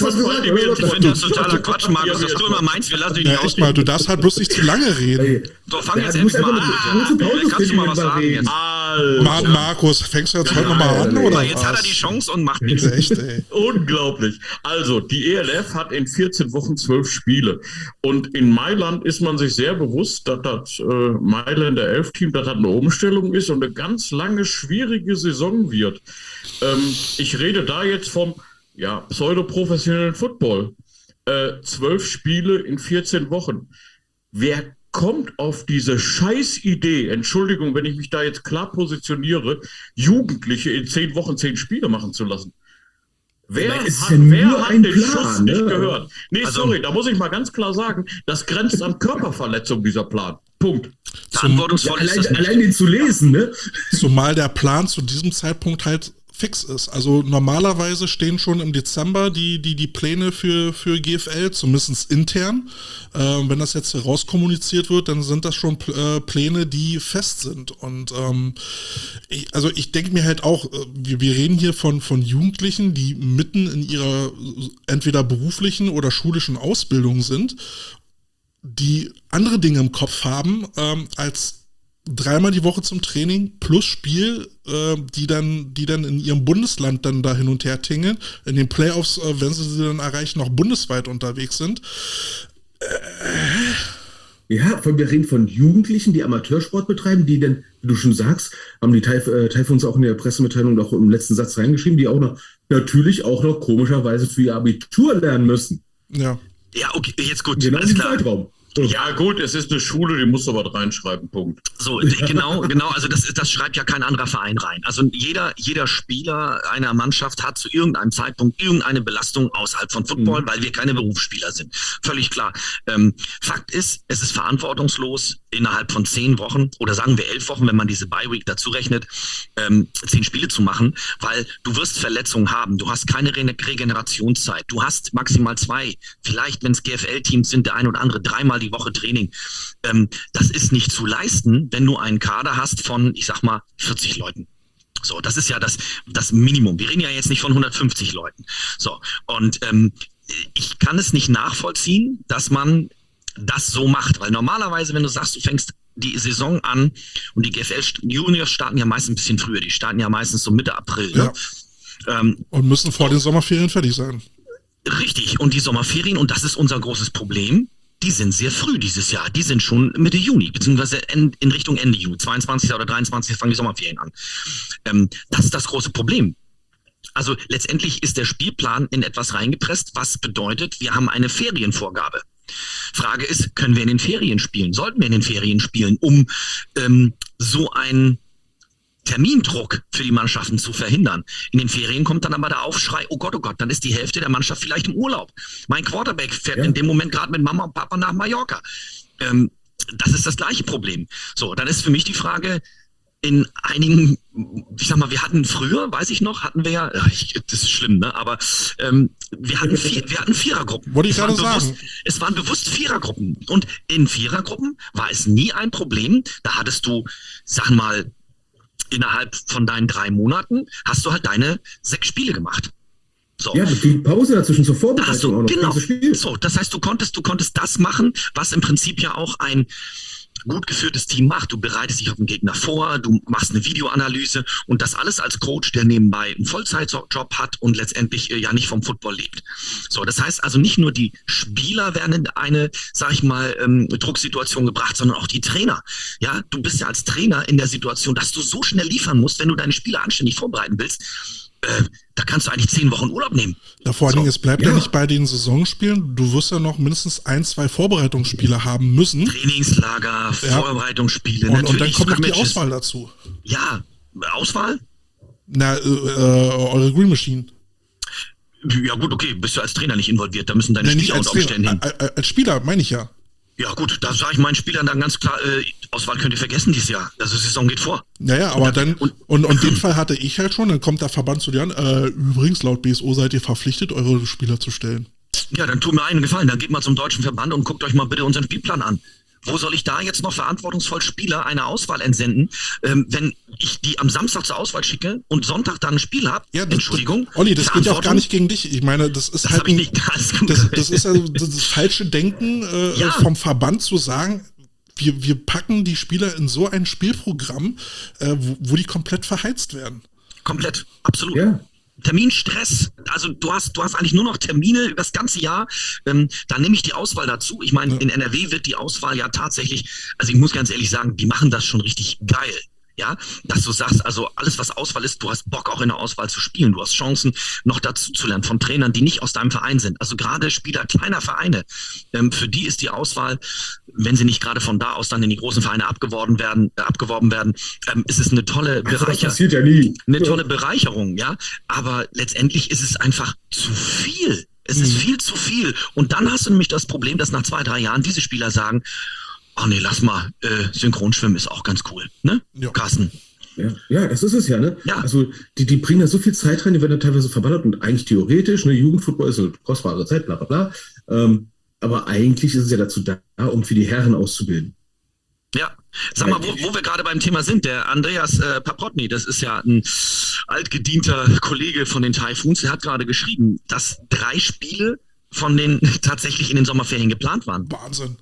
das totaler Quatsch, Markus, dass du immer meinst, wir lassen dich nicht ja, ausreden. Mal, du darfst halt bloß nicht zu lange reden. Hey. So, fang ja, jetzt endlich mal an. Dann kannst du mal was sagen jetzt. Mann, Markus, fängst du jetzt heute nochmal an, oder jetzt was? Hat er die Chance und macht nichts. Echt, ey. Unglaublich. Also, die E L F hat in vierzehn Wochen zwölf Spiele. Und in Mailand ist man sich sehr bewusst, dass das äh, Mailänder Elf-Team, dass das eine Umstellung ist und eine ganz lange, schwierige Saison wird. Ähm, ich rede da jetzt vom ja, pseudoprofessionellen Football. Äh, zwölf Spiele in vierzehn Wochen. Wer kommt auf diese Scheißidee, Entschuldigung, wenn ich mich da jetzt klar positioniere, Jugendliche in zehn Wochen zehn Spiele machen zu lassen? Wer hat, ja wer hat den Plan, Schuss nicht ne? gehört? Nee, also, sorry, da muss ich mal ganz klar sagen, das grenzt an Körperverletzung, dieser Plan. Punkt. Verantwortungsvoll ja, ist das allein, nicht. allein den zu lesen, ne? Zumal der Plan zu diesem Zeitpunkt halt fix ist. Also normalerweise stehen schon im Dezember die, die, die Pläne für, für G F L, zumindest intern. Ähm, wenn das jetzt rauskommuniziert wird, dann sind das schon äh, Pläne, die fest sind. Und ähm, ich, also ich denke mir halt auch, wir, wir reden hier von, von Jugendlichen, die mitten in ihrer entweder beruflichen oder schulischen Ausbildung sind, die andere Dinge im Kopf haben, ähm, als dreimal die Woche zum Training plus Spiel, äh, die dann, die dann in ihrem Bundesland dann da hin und her tingeln. In den Playoffs, äh, wenn sie sie dann erreichen, noch bundesweit unterwegs sind. Äh. Ja, wir reden von Jugendlichen, die Amateursport betreiben, die dann, wie du schon sagst, haben die Taif, äh, Taifons auch in der Pressemitteilung noch im letzten Satz reingeschrieben, die auch noch, natürlich auch noch komischerweise für ihr Abitur lernen müssen. Ja. Ja, okay, jetzt gut. Genau alles im klar. Zeitraum. Ja gut, es ist eine Schule, die muss aber reinschreiben, Punkt. So, genau, genau, also das, das schreibt ja kein anderer Verein rein. Also jeder, jeder Spieler einer Mannschaft hat zu irgendeinem Zeitpunkt irgendeine Belastung außerhalb von Football, mhm. weil wir keine Berufsspieler sind. Völlig klar. Ähm, Fakt ist, es ist verantwortungslos, innerhalb von zehn Wochen oder sagen wir elf Wochen, wenn man diese Bye-Week dazu rechnet, ähm, zehn Spiele zu machen, weil du wirst Verletzungen haben, du hast keine Re- Regenerationszeit, du hast maximal zwei, vielleicht wenn es G F L-Teams sind, der ein oder andere dreimal die Woche Training. Ähm, das ist nicht zu leisten, wenn du einen Kader hast von, ich sag mal, vierzig Leuten. So, das ist ja das, das Minimum. Wir reden ja jetzt nicht von hundertfünfzig Leuten. So, und ähm, ich kann es nicht nachvollziehen, dass man das so macht, weil normalerweise, wenn du sagst, du fängst die Saison an und die G F L-Juniors starten ja meistens ein bisschen früher, die starten ja meistens so Mitte April. Ja. Ne? Ähm, und müssen vor den Sommerferien fertig sein. Richtig, und die Sommerferien, und das ist unser großes Problem, die sind sehr früh dieses Jahr. Die sind schon Mitte Juni, beziehungsweise in, in Richtung Ende Juni. zweiundzwanzigsten oder dreiundzwanzigsten fangen die Sommerferien an. Ähm, das ist das große Problem. Also letztendlich ist der Spielplan in etwas reingepresst, was bedeutet, wir haben eine Ferienvorgabe. Frage ist, können wir in den Ferien spielen? Sollten wir in den Ferien spielen, um ähm, so ein Termindruck für die Mannschaften zu verhindern. In den Ferien kommt dann aber der Aufschrei, oh Gott, oh Gott, dann ist die Hälfte der Mannschaft vielleicht im Urlaub. Mein Quarterback fährt ja in dem Moment gerade mit Mama und Papa nach Mallorca. Ähm, das ist das gleiche Problem. So, dann ist für mich die Frage, in einigen, ich sag mal, wir hatten früher, weiß ich noch, hatten wir ja, ich, das ist schlimm, ne, aber ähm, wir hatten vier, wir hatten Vierergruppen. Wollte ich es gerade bewusst, sagen. Es waren bewusst Vierergruppen. Und in Vierergruppen war es nie ein Problem. Da hattest du, sag mal, innerhalb von deinen drei Monaten hast du halt deine sechs Spiele gemacht. So. Ja, die Pause dazwischen zur Da Vorbereitung hast du, auch noch. genau. ganze Spiel. So, das heißt, du konntest, du konntest das machen, was im Prinzip ja auch ein gut geführtes Team macht. Du bereitest dich auf den Gegner vor, du machst eine Videoanalyse und das alles als Coach, der nebenbei einen Vollzeitjob hat und letztendlich äh, ja nicht vom Football lebt. So, das heißt also nicht nur die Spieler werden in eine, sag ich mal, ähm, Drucksituation gebracht, sondern auch die Trainer. Ja, du bist ja als Trainer in der Situation, dass du so schnell liefern musst, wenn du deine Spieler anständig vorbereiten willst. Äh, da kannst du eigentlich zehn Wochen Urlaub nehmen. Ja, vor allen So. Dingen, es bleibt ja. ja nicht bei den Saisonspielen. Du wirst ja noch mindestens ein, zwei Vorbereitungsspiele haben müssen. Trainingslager, Ja. Vorbereitungsspiele, Und, und dann natürlich kommt noch die Scrimmages. Auswahl dazu. Ja, Auswahl? Na, äh, äh, eure Green Machine. Ja gut, okay, bist du als Trainer nicht involviert, da müssen deine Nee, nicht Spieler als, unter Umständen hin. Trainer, äh, äh, als Spieler, meine ich ja. Ja gut, da sage ich meinen Spielern dann ganz klar, äh, Auswahl könnt ihr vergessen dieses Jahr. Also Saison geht vor. Naja, aber Und- dann, und- und, und den Fall hatte ich halt schon, dann kommt der Verband zu dir an, äh, übrigens, laut B S O seid ihr verpflichtet, eure Spieler zu stellen. Ja, dann tut mir einen Gefallen, dann geht mal zum deutschen Verband und guckt euch mal bitte unseren Spielplan an. Wo soll ich da jetzt noch verantwortungsvoll Spieler eine Auswahl entsenden, ähm, wenn ich die am Samstag zur Auswahl schicke und Sonntag dann ein Spiel habe? Ja, das, Entschuldigung. Das, Olli, das geht ja auch gar Verantwortung? nicht gegen dich. Ich meine, das ist Das halt habe ich ein- nicht. Alles gut. Das, das ist also das, das falsche Denken äh, Ja. vom Verband zu sagen, wir, wir packen die Spieler in so ein Spielprogramm, äh, wo, wo die komplett verheizt werden. Komplett, absolut. Ja. Terminstress, also du hast, du hast eigentlich nur noch Termine über das ganze Jahr, ähm, dann nehme ich die Auswahl dazu. Ich meine, Ja. in N R W wird die Auswahl ja tatsächlich, also ich muss ganz ehrlich sagen, die machen das schon richtig geil. Ja, dass du sagst, also alles, was Auswahl ist, du hast Bock auch in der Auswahl zu spielen. Du hast Chancen, noch dazu zu lernen von Trainern, die nicht aus deinem Verein sind. Also gerade Spieler kleiner Vereine, ähm, für die ist die Auswahl, wenn sie nicht gerade von da aus dann in die großen Vereine abgeworben werden, äh, abgeworben werden, ähm, ist es eine tolle Also das Bereicherung. passiert ja nie. Eine tolle Bereicherung, ja. Aber letztendlich ist es einfach zu viel. Es ist Mhm. viel zu viel. Und dann hast du nämlich das Problem, dass nach zwei, drei Jahren diese Spieler sagen, ach nee, lass mal, äh, Synchronschwimmen ist auch ganz cool, ne? Ja. Carsten. Ja, ja, das ist es ja, ne? Ja. Also die, die bringen da so viel Zeit rein, die werden da teilweise verballert und eigentlich theoretisch, ne, Jugendfußball ist eine kostbare Zeit, bla bla bla. Ähm, aber eigentlich ist es ja dazu da, um für die Herren auszubilden. Ja, sag mal, wo, wo wir gerade beim Thema sind, der Andreas äh, Paprotny, das ist ja ein altgedienter Kollege von den Typhoons, der hat gerade geschrieben, dass drei Spiele von den tatsächlich in den Sommerferien geplant waren. Wahnsinn.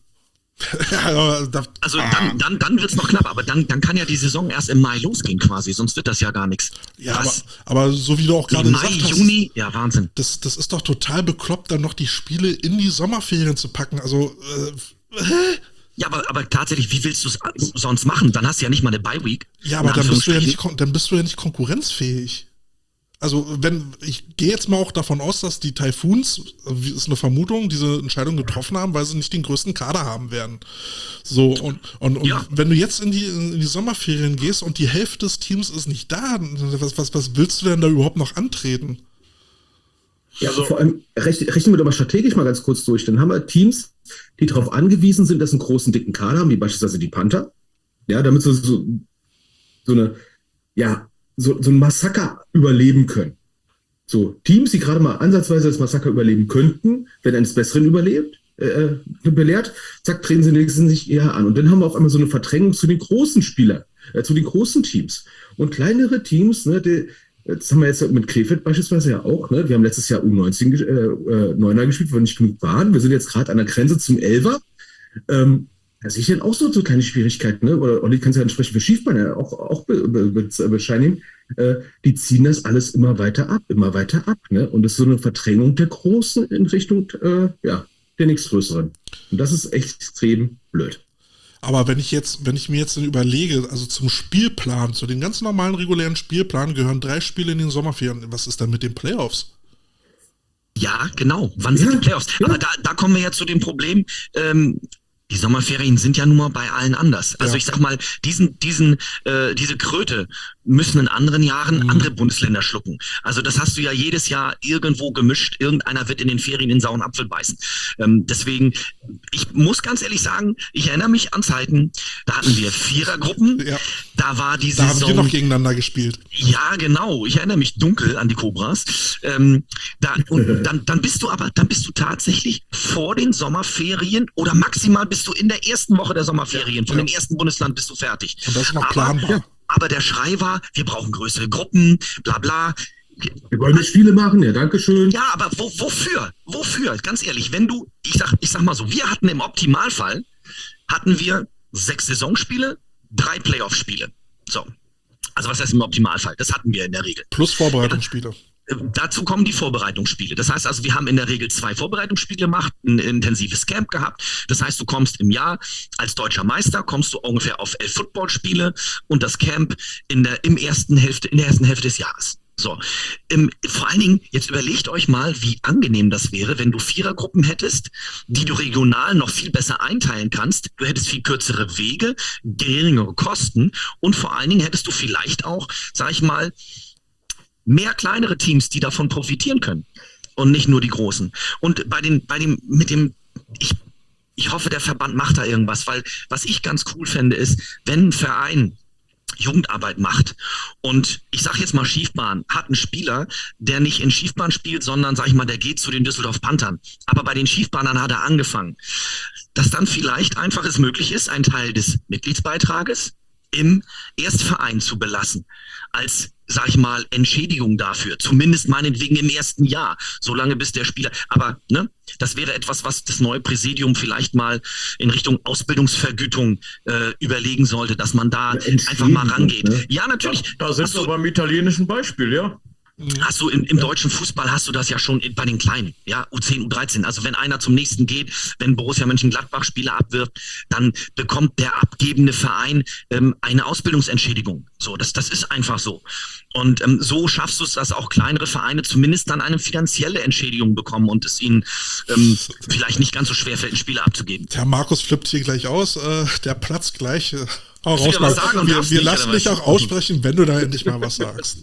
Ja, da, Also ah. dann, dann, dann wird es noch knapp, aber dann, dann kann ja die Saison erst im Mai losgehen quasi, sonst wird das ja gar nichts. Ja, aber, Was? aber so wie du auch gerade Mai, gesagt hast, Juni, ja Wahnsinn. das, das ist doch total bekloppt, dann noch die Spiele in die Sommerferien zu packen. Also, äh, hä? Ja, aber, aber tatsächlich, wie willst du es sonst machen? Dann hast du ja nicht mal eine Bye-Week. Ja, aber In dann bist, du ja nicht, Anführungsstrichen. kon- dann bist du ja nicht konkurrenzfähig. Also, wenn, ich gehe jetzt mal auch davon aus, dass die Typhoons, äh, ist eine Vermutung, diese Entscheidung getroffen haben, weil sie nicht den größten Kader haben werden. So, und, und, und Ja. wenn du jetzt in die, in die Sommerferien gehst und die Hälfte des Teams ist nicht da, was, was, was willst du denn da überhaupt noch antreten? Ja, Also- vor allem rechnen, rechnen wir doch mal strategisch mal ganz kurz durch. Dann haben wir Teams, die darauf angewiesen sind, dass sie einen großen, dicken Kader haben, wie beispielsweise die Panther. Ja, damit sie so, so eine, ja, so, so ein Massaker überleben können. So, Teams, die gerade mal ansatzweise das Massaker überleben könnten, wenn eines Besseren überlebt, äh, belehrt, zack, treten sie wenigstens nicht eher an. Und dann haben wir auf einmal so eine Verdrängung zu den großen Spielern, äh, zu den großen Teams. Und kleinere Teams, ne, die, das haben wir jetzt mit Krefeld beispielsweise ja auch, ne? Wir haben letztes Jahr U neunzehn äh, äh, Neuner gespielt, wo wir nicht genug waren. Wir sind jetzt gerade an der Grenze zum Elfer. Ähm, da sehe ich dann auch so, so kleine Schwierigkeiten, ne? Oder Olli kann es ja entsprechend für Schiefbein ja auch, auch be, be, be, bescheinigen. Äh, die ziehen das alles immer weiter ab, immer weiter ab, ne? Und das ist so eine Verdrängung der Großen in Richtung, äh, ja, der nächstgrößeren. Und das ist echt extrem blöd. Aber wenn ich jetzt, wenn ich mir jetzt dann überlege, also zum Spielplan, zu den ganz normalen regulären Spielplan gehören drei Spiele in den Sommerferien. Was ist dann mit den Playoffs? Ja, genau. Wann sind Ja, die Playoffs? ja. Aber da, da kommen wir ja zu dem Problem, ähm, die Sommerferien sind ja nun mal bei allen anders. Also Ja. ich sag mal, diesen, diesen, äh, diese Kröte müssen in anderen Jahren Mhm. andere Bundesländer schlucken. Also das hast du ja jedes Jahr irgendwo gemischt. Irgendeiner wird in den Ferien den sauren Apfel beißen. Ähm, deswegen, ich muss ganz ehrlich sagen, ich erinnere mich an Zeiten, da hatten wir Vierergruppen. Ja. Da war die Da haben wir Saison... noch gegeneinander gespielt. Ja, genau. Ich erinnere mich dunkel an die Cobras. Ähm, da, und dann, dann bist du aber, dann bist du tatsächlich vor den Sommerferien oder maximal bist du in der ersten Woche der Sommerferien. Von Ja. dem ersten Bundesland bist du fertig. Und das ist noch aber, planbar. aber der Schrei war, wir brauchen größere Gruppen, bla bla. Wir wollen nicht Spiele machen, ja, Dankeschön. Ja, aber wo, wofür? Wofür? Ganz ehrlich, wenn du, ich sag, ich sag mal so, wir hatten im Optimalfall, hatten wir sechs Saisonspiele, drei Playoff-Spiele. So. Also was heißt im Optimalfall? Das hatten wir in der Regel. Plus Vorbereitungsspiele. Äh, Dazu kommen die Vorbereitungsspiele. Das heißt also, wir haben in der Regel zwei Vorbereitungsspiele gemacht, ein intensives Camp gehabt. Das heißt, du kommst im Jahr als deutscher Meister, kommst du ungefähr auf elf Footballspiele und das Camp in der, im ersten Hälfte, in der ersten Hälfte des Jahres. So. Ähm, vor allen Dingen, jetzt überlegt euch mal, wie angenehm das wäre, wenn du Vierergruppen hättest, die du regional noch viel besser einteilen kannst. Du hättest viel kürzere Wege, geringere Kosten und vor allen Dingen hättest du vielleicht auch, sag ich mal, mehr kleinere Teams, die davon profitieren können und nicht nur die großen. Und bei den, bei dem, mit dem, ich, ich hoffe, der Verband macht da irgendwas, weil was ich ganz cool fände, ist, wenn ein Verein Jugendarbeit macht und ich sage jetzt mal Schiefbahn, hat einen Spieler, der nicht in Schiefbahn spielt, sondern, sag ich mal, der geht zu den Düsseldorf Panthern. Aber bei den Schiefbahnern hat er angefangen. Dass dann vielleicht einfach es möglich ist, einen Teil des Mitgliedsbeitrages im Erstverein zu belassen. Als, sag ich mal, Entschädigung dafür. Zumindest meinetwegen im ersten Jahr. Solange bis der Spieler, aber, ne, das wäre etwas, was das neue Präsidium vielleicht mal in Richtung Ausbildungsvergütung äh, überlegen sollte, dass man da Ja, einfach mal Entschädigung, rangeht. ne? Ja, Da, natürlich. da sind Hast wir du- beim italienischen Beispiel, ja. Hast du im, im deutschen Fußball hast du das ja schon in, bei den Kleinen, ja, U zehn, U dreizehn. Also wenn einer zum nächsten geht, wenn Borussia Mönchengladbach Spieler abwirft, dann bekommt der abgebende Verein ähm, eine Ausbildungsentschädigung. So, das, das ist einfach so. Und ähm, so schaffst du es, dass auch kleinere Vereine zumindest dann eine finanzielle Entschädigung bekommen und es ihnen ähm, vielleicht nicht ganz so schwer fällt, einen Spieler abzugeben. Der Markus flippt hier gleich aus. Äh, der platzt gleich. Äh, hau Willst du raus, wieder was Markus. sagen und wir darfst wir nicht, lassen oder dich was? auch aussprechen, wenn du da endlich mal was sagst.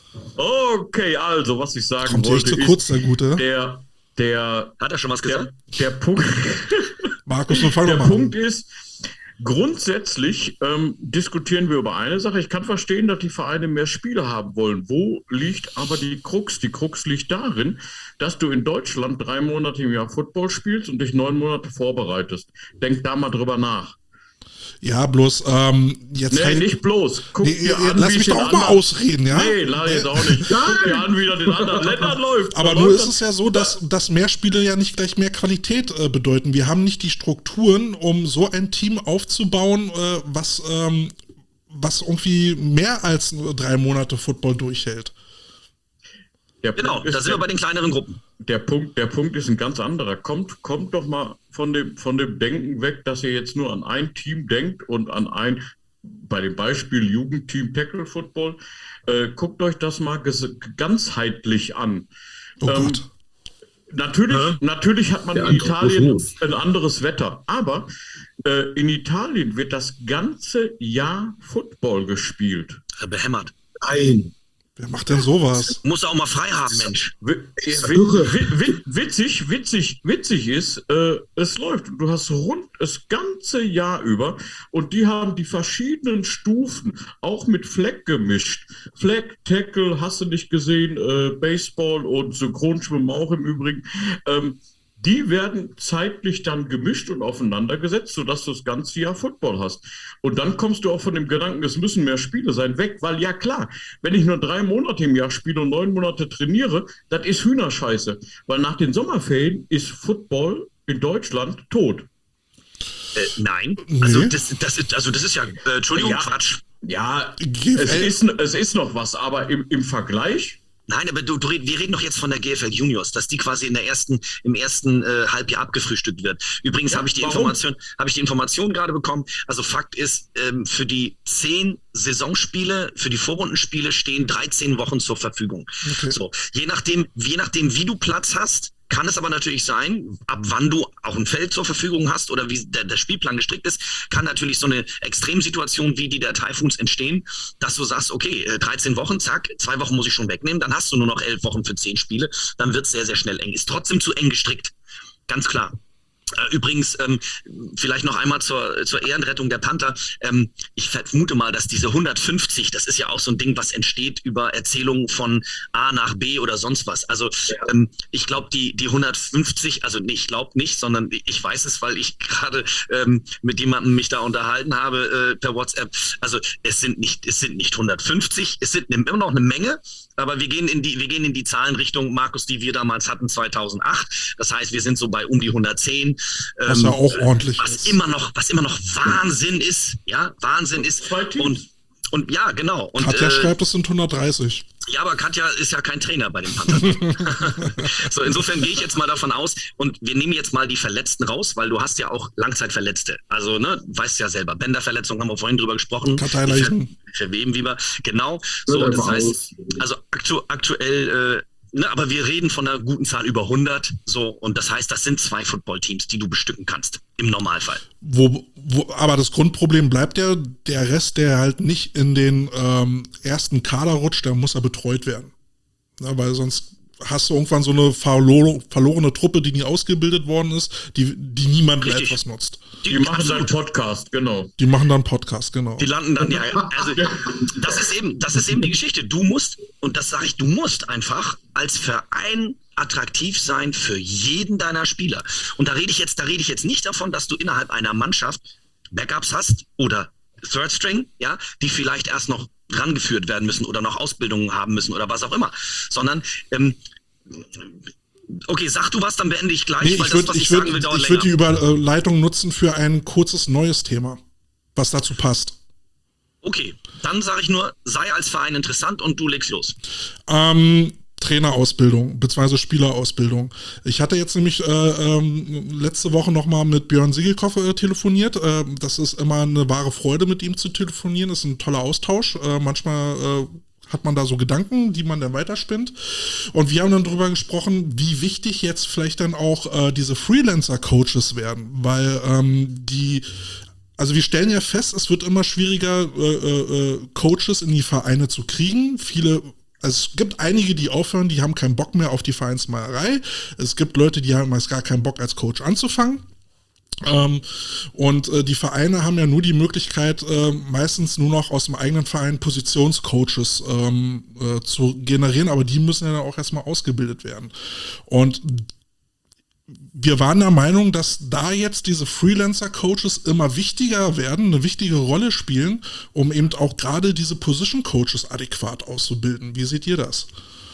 Okay, also, was ich sagen Kommt dir echt wollte, zu kurz, der Gute. der, der, Hat er schon was der, gesagt? der Punkt, Markus, nun fang der doch mal Punkt an. ist, Grundsätzlich ähm, diskutieren wir über eine Sache. Ich kann verstehen, dass die Vereine mehr Spiele haben wollen. Wo liegt aber die Krux? Die Krux liegt darin, dass du in Deutschland drei Monate im Jahr Football spielst und dich neun Monate vorbereitest. Denk da mal drüber nach. Ja, bloß, ähm, jetzt. Nee, halt, nicht bloß. Guck nee, dir an, lass wie mich es doch in auch mal anderen- ausreden, ja? Nee, leider jetzt auch nicht. Guck dir an, wie das in anderen Ländern läuft. Aber Da nur läuft ist das- es ja so, dass, dass mehr Spiele ja nicht gleich mehr Qualität äh, bedeuten. Wir haben nicht die Strukturen, um so ein Team aufzubauen, äh, was, ähm, was irgendwie mehr als nur drei Monate Football durchhält. Der Genau, Punkt ist, da sind wir bei den kleineren Gruppen. Der Punkt, der Punkt ist ein ganz anderer. Kommt, kommt doch mal von dem, von dem Denken weg, dass ihr jetzt nur an ein Team denkt und an ein, bei dem Beispiel Jugendteam Tackle Football. Äh, guckt euch das mal ges- ganzheitlich an. Oh Ähm, Gott. Natürlich, Hä? natürlich hat man Der in Anthroposoph. Italien ein anderes Wetter, aber äh, in Italien wird das ganze Jahr Football gespielt. Behämmert. Nein. Wer macht denn sowas? Muss auch mal frei haben, Mensch. Wi- ist wi- irre. wi- wi- Witzig, witzig, witzig ist, äh, es läuft. Du hast rund das ganze Jahr über und die haben die verschiedenen Stufen auch mit Flag gemischt. Flag, Tackle, hast du nicht gesehen, äh, Baseball und Synchronschwimmen auch im Übrigen. Ähm, die werden zeitlich dann gemischt und aufeinander gesetzt, sodass du das ganze Jahr Football hast. Und dann kommst du auch von dem Gedanken, es müssen mehr Spiele sein, weg, weil ja klar, wenn ich nur drei Monate im Jahr spiele und neun Monate trainiere, das ist Hühnerscheiße. Weil nach den Sommerferien ist Football in Deutschland tot. Äh, nein. Nee. Also, das, das, ist, also das ist ja, äh, Entschuldigung, Ja. Quatsch. Ja, G F es L? ist, es ist noch was, aber im, im Vergleich, Nein, aber du, du, red- wir reden doch jetzt von der G F L Juniors, dass die quasi in der ersten, im ersten äh, Halbjahr abgefrühstückt wird. Übrigens Ja, habe ich die warum? Information, habe ich die Information gerade bekommen. Also Fakt ist, ähm, für die zehn Saisonspiele, für die Vorrundenspiele stehen dreizehn Wochen zur Verfügung. Okay. So, je nachdem, je nachdem, wie du Platz hast, kann es aber natürlich sein, ab wann du auch ein Feld zur Verfügung hast oder wie der, der Spielplan gestrickt ist, kann natürlich so eine Extremsituation wie die der Typhoons entstehen, dass du sagst, okay, äh, dreizehn Wochen, zack, zwei Wochen muss ich schon wegnehmen, dann hast du nur noch elf Wochen für zehn Spiele, dann wird es sehr, sehr schnell eng. Ist trotzdem zu eng gestrickt, ganz klar. Äh, Übrigens, ähm, vielleicht noch einmal zur, zur Ehrenrettung der Panther. Ähm, ich vermute mal, dass diese hundertfünfzig, das ist ja auch so ein Ding, was entsteht über Erzählungen von A nach B oder sonst was. Also ähm, ich glaube, die, die hundertfünfzig, also nee, ich glaube nicht, sondern ich weiß es, weil ich gerade ähm, mit jemandem mich da unterhalten habe äh, per WhatsApp. Also es sind nicht, es sind nicht hundertfünfzig, es sind immer noch eine Menge. Aber wir gehen in die, wir gehen in die Zahlenrichtung, Markus, die wir damals hatten, zweitausendacht. Das heißt, wir sind so bei um die hundertzehn. Was ähm, ja auch ordentlich was ist. immer noch, was immer noch Wahnsinn ist, ja, Wahnsinn ist. Zwei Teams. Und, und ja, genau. Und, Katja äh, schreibt, es sind hundertdreißig. ja, aber Katja ist ja kein Trainer bei den Panthern. So, insofern gehe ich jetzt mal davon aus und wir nehmen jetzt mal die Verletzten raus, weil du hast ja auch Langzeitverletzte. Also, ne, weißt ja selber, Bänderverletzung haben wir vorhin drüber gesprochen. Karteileichen. Verweben, wie wir, genau. So, Hört das einfach heißt, aus. also aktu aktuell, äh, ne, aber wir reden von einer guten Zahl über hundert. So, und das heißt, das sind zwei Footballteams, die du bestücken kannst. Im Normalfall. Wo, wo, aber das Grundproblem bleibt ja, der Rest, der halt nicht in den ähm, ersten Kader rutscht, der muss ja betreut werden. Ja, weil sonst hast du irgendwann so eine verlo verlorene Truppe, die nie ausgebildet worden ist, die, die niemandem Richtig. etwas nutzt. die machen dann absolut. Podcast, genau. Die machen dann Podcast, genau. Die landen dann, ja, also das ist eben, das ist eben die Geschichte. Du musst, und das sage ich, du musst einfach als Verein attraktiv sein für jeden deiner Spieler. Und da rede ich jetzt, da rede ich jetzt nicht davon, dass du innerhalb einer Mannschaft Backups hast oder Third String, ja, die vielleicht erst noch rangeführt werden müssen oder noch Ausbildungen haben müssen oder was auch immer, sondern ähm, okay, sag du was, dann beende ich gleich, Nee, weil ich das, würde was ich, ich sagen würd, will, dauert ich würd die länger. Überleitung nutzen für ein kurzes neues Thema, was dazu passt. Okay, dann sage ich nur, sei als Verein interessant und du legst los. Ähm, Trainerausbildung bzw. Spielerausbildung. Ich hatte jetzt nämlich äh, ähm, letzte Woche nochmal mit Björn Siegelkopf äh, telefoniert. Äh, das ist immer eine wahre Freude, mit ihm zu telefonieren. Das ist ein toller Austausch. Äh, manchmal äh, hat man da so Gedanken, die man dann weiterspinnt. Und wir haben dann darüber gesprochen, wie wichtig jetzt vielleicht dann auch äh, diese Freelancer-Coaches werden, weil ähm, die Also wir stellen ja fest, es wird immer schwieriger, äh, äh, Coaches in die Vereine zu kriegen. Viele, also es gibt einige, die aufhören, die haben keinen Bock mehr auf die Vereinsmalerei. Es gibt Leute, die haben meist gar keinen Bock als Coach anzufangen. Ähm, und äh, die Vereine haben ja nur die Möglichkeit, äh, meistens nur noch aus dem eigenen Verein Positionscoaches ähm, äh, zu generieren, aber die müssen ja dann auch erstmal ausgebildet werden. Und wir waren der Meinung, dass da jetzt diese Freelancer-Coaches immer wichtiger werden, eine wichtige Rolle spielen, um eben auch gerade diese Position-Coaches adäquat auszubilden. Wie seht ihr das?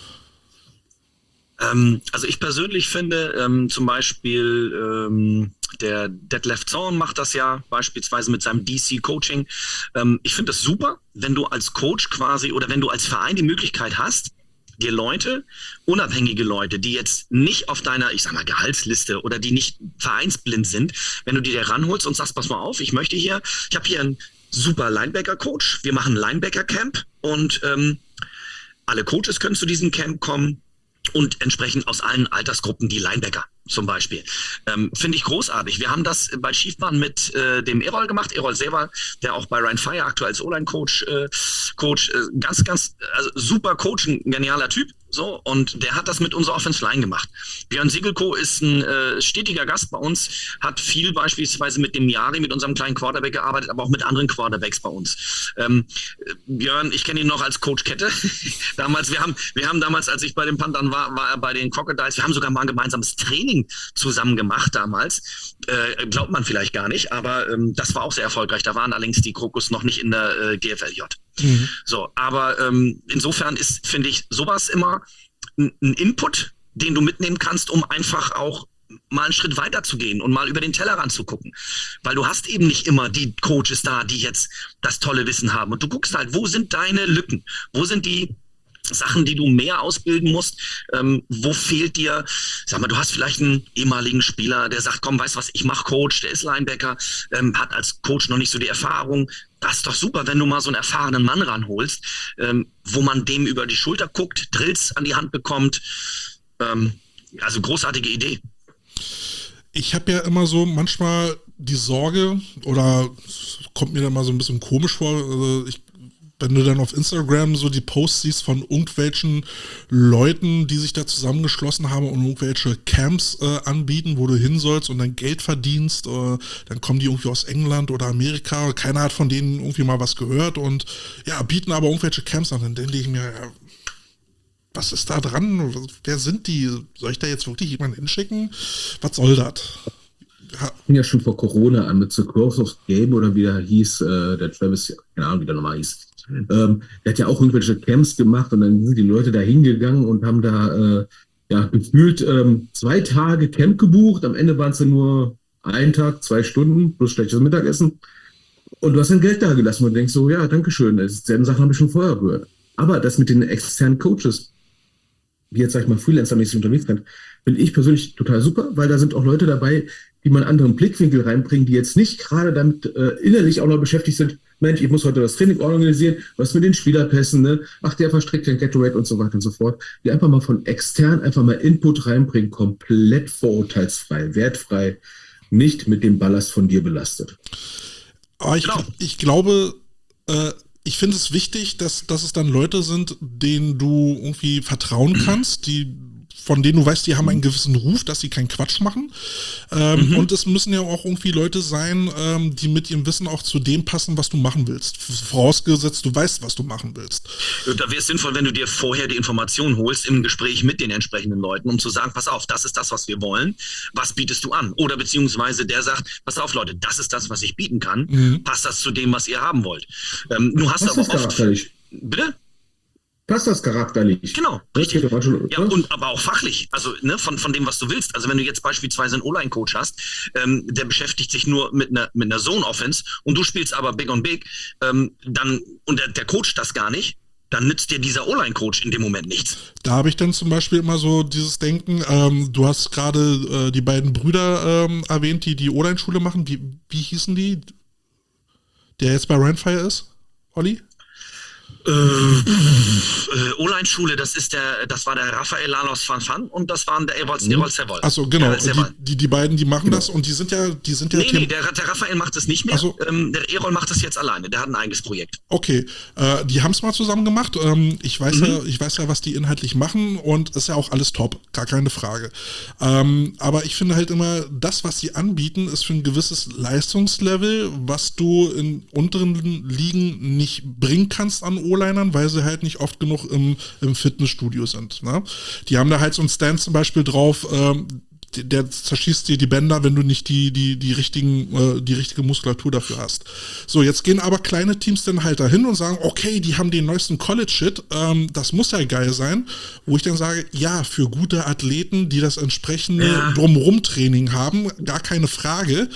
Ähm, also ich persönlich finde, ähm, zum Beispiel ähm, der Detlef Zorn macht das ja beispielsweise mit seinem D C-Coaching. Ähm, ich finde das super, wenn du als Coach quasi oder wenn du als Verein die Möglichkeit hast, dir Leute, unabhängige Leute, die jetzt nicht auf deiner, ich sag mal, Gehaltsliste oder die nicht vereinsblind sind, wenn du die dir ranholst und sagst, pass mal auf, ich möchte hier, ich habe hier einen super Linebacker-Coach, wir machen Linebacker-Camp und ähm, alle Coaches können zu diesem Camp kommen und entsprechend aus allen Altersgruppen die Linebacker zum Beispiel. Ähm, Finde ich großartig. Wir haben das bei Schiefbahn mit äh, dem Errol gemacht, Errol Sever, der auch bei Ryan Fire aktuell als O-Line-Coach äh, Coach, äh, ganz, ganz also super Coach, ein genialer Typ. So, und der hat das mit unserer Offensive Line gemacht. Björn Siegelko ist ein äh, stetiger Gast bei uns, hat viel beispielsweise mit dem Jari, mit unserem kleinen Quarterback gearbeitet, aber auch mit anderen Quarterbacks bei uns. Ähm, Björn, ich kenne ihn noch als Coach Kette. damals, wir haben, wir haben damals, als ich bei den Panthern war, war er bei den Crocodiles. Wir haben sogar mal ein gemeinsames Training zusammen gemacht damals. Äh, glaubt man vielleicht gar nicht, aber ähm, das war auch sehr erfolgreich. Da waren allerdings die Krokus noch nicht in der äh, G F L J. Mhm. So, aber ähm, insofern ist, finde ich, sowas immer ein, ein Input, den du mitnehmen kannst, um einfach auch mal einen Schritt weiter zu gehen und mal über den Tellerrand zu gucken. Weil du hast eben nicht immer die Coaches da, die jetzt das tolle Wissen haben. Und du guckst halt, wo sind deine Lücken? Wo sind die Sachen, die du mehr ausbilden musst? Ähm, wo fehlt dir, sag mal, du hast vielleicht einen ehemaligen Spieler, der sagt, komm, weißt du was, ich mach Coach, der ist Linebacker, ähm, hat als Coach noch nicht so die Erfahrung. Das ist doch super, wenn du mal so einen erfahrenen Mann ranholst, ähm, wo man dem über die Schulter guckt, Drills an die Hand bekommt. Ähm, also großartige Idee. Ich habe ja immer so manchmal die Sorge, oder kommt mir dann mal so ein bisschen komisch vor, also ich wenn du dann auf Instagram so die Posts siehst von irgendwelchen Leuten, die sich da zusammengeschlossen haben und irgendwelche Camps äh, anbieten, wo du hin sollst und dann Geld verdienst, äh, dann kommen die irgendwie aus England oder Amerika, keiner hat von denen irgendwie mal was gehört und ja, bieten aber irgendwelche Camps an. Dann denke ich mir, ja, was ist da dran? Wer sind die? Soll ich da jetzt wirklich jemanden hinschicken? Was soll das? Ja. Ich bin ja schon vor Corona an mit The Growth of Game oder wie der hieß, äh, der Travis, keine Ahnung, wie der nochmal hieß. Ähm, der hat ja auch irgendwelche Camps gemacht und dann sind die Leute da hingegangen und haben da äh, ja, gefühlt ähm, zwei Tage Camp gebucht. Am Ende waren es dann nur ein Tag, zwei Stunden plus schlechtes Mittagessen. Und du hast dann Geld da gelassen und denkst so, ja, dankeschön, dieselben Sachen habe ich schon vorher gehört. Aber das mit den externen Coaches, die jetzt, sag ich mal, freelancermäßig unterwegs sind, finde ich persönlich total super, weil da sind auch Leute dabei, die mal einen anderen Blickwinkel reinbringen, die jetzt nicht gerade damit äh, innerlich auch noch beschäftigt sind, Mensch, ich muss heute das Training organisieren, was mit den Spielerpässen, ne? Ach, der verstrickt den Gatorade und so weiter und so fort. Die einfach mal von extern einfach mal Input reinbringen, komplett vorurteilsfrei, wertfrei, nicht mit dem Ballast von dir belastet. Aber ich, ich glaube, äh, ich finde es wichtig, dass, dass es dann Leute sind, denen du irgendwie vertrauen kannst, die von denen du weißt, die haben einen gewissen Ruf, dass sie keinen Quatsch machen. Ähm, mhm. Und es müssen ja auch irgendwie Leute sein, ähm, die mit ihrem Wissen auch zu dem passen, was du machen willst. Vorausgesetzt, du weißt, was du machen willst. Da wäre es sinnvoll, wenn du dir vorher die Informationen holst im Gespräch mit den entsprechenden Leuten, um zu sagen, pass auf, das ist das, was wir wollen. Was bietest du an? Oder beziehungsweise der sagt, pass auf, Leute, das ist das, was ich bieten kann. Mhm. Passt das zu dem, was ihr haben wollt? Ähm, du hast aber oft... Bitte? Passt das charakterlich? Genau, richtig. Ja, und aber auch fachlich, also ne, von, von dem, was du willst. Also wenn du jetzt beispielsweise einen O-Line-Coach hast, ähm, der beschäftigt sich nur mit einer mit einer Zone-Offense und du spielst aber Big on Big, ähm, dann und der, der Coach das gar nicht, dann nützt dir dieser O-Line-Coach in dem Moment nichts. Da habe ich dann zum Beispiel immer so dieses Denken, ähm, du hast gerade äh, die beiden Brüder ähm, erwähnt, die die O-Line-Schule machen. Wie, wie hießen die? Der jetzt bei Randfire ist, Olli? Äh, äh, O-Line-Schule, das ist der, das war der Raphael Lalos van Fan und das waren der Erol mhm. Sevol. Achso, genau. Und die, die, die beiden, die machen genau. das und die sind ja, die sind ja. Nee, nee, der, der Raphael macht das nicht mehr. So. Ähm, der Erol macht das jetzt alleine. Der hat ein eigenes Projekt. Okay, äh, die haben es mal zusammen gemacht. Ähm, ich weiß mhm. ja, ich weiß ja, was die inhaltlich machen und ist ja auch alles top, gar keine Frage. Ähm, aber ich finde halt immer, das, was sie anbieten, ist für ein gewisses Leistungslevel, was du in unteren Ligen nicht bringen kannst an O-Linern, weil sie halt nicht oft genug im, im Fitnessstudio sind. Ne? Die haben da halt so einen Stand zum Beispiel drauf, ähm, der zerschießt dir die Bänder, wenn du nicht die, die, die, richtigen, äh, die richtige Muskulatur dafür hast. So, jetzt gehen aber kleine Teams dann halt dahin und sagen, okay, die haben den neuesten College-Shit, ähm, das muss ja geil sein, wo ich dann sage, ja, für gute Athleten, die das entsprechende ja. Drumherum-Training haben, gar keine Frage.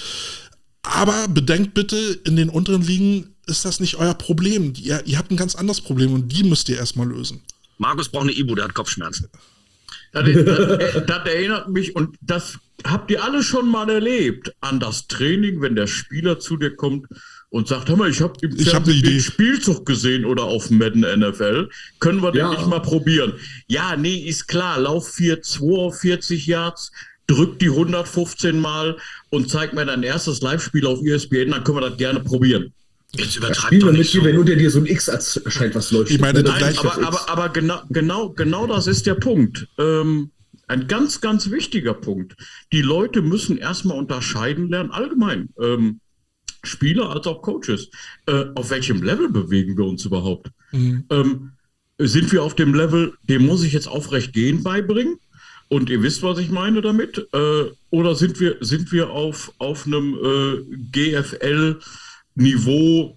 Aber bedenkt bitte, in den unteren Ligen ist das nicht euer Problem. Ihr, ihr habt ein ganz anderes Problem und die müsst ihr erstmal lösen. Markus braucht eine Ibu, der hat Kopfschmerzen. Das, das, das erinnert mich, und das habt ihr alle schon mal erlebt, an das Training, wenn der Spieler zu dir kommt und sagt, hör mal, ich habe im ich hab den Spielzug gesehen oder auf Madden N F L, können wir den ja. nicht mal probieren? Ja, nee, ist klar, lauf vier zweiundvierzig Yards, drück die hundertfünfzehn Mal und zeig mir dein erstes Live-Spiel auf E S P N, dann können wir das gerne probieren. Jetzt übertreibt ja, doch nicht so. Wenn unter dir so ein X erscheint, was leuchtet. Ich meine, Nein, aber, aber, aber genau, genau, genau das ist der Punkt. Ähm, ein ganz, ganz wichtiger Punkt. Die Leute müssen erstmal unterscheiden lernen, allgemein. Ähm, Spieler als auch Coaches. Äh, auf welchem Level bewegen wir uns überhaupt? Mhm. Ähm, sind wir auf dem Level, dem muss ich jetzt aufrecht gehen beibringen? Und ihr wisst, was ich meine damit? Äh, oder sind wir, sind wir auf, auf einem äh, G F L Niveau,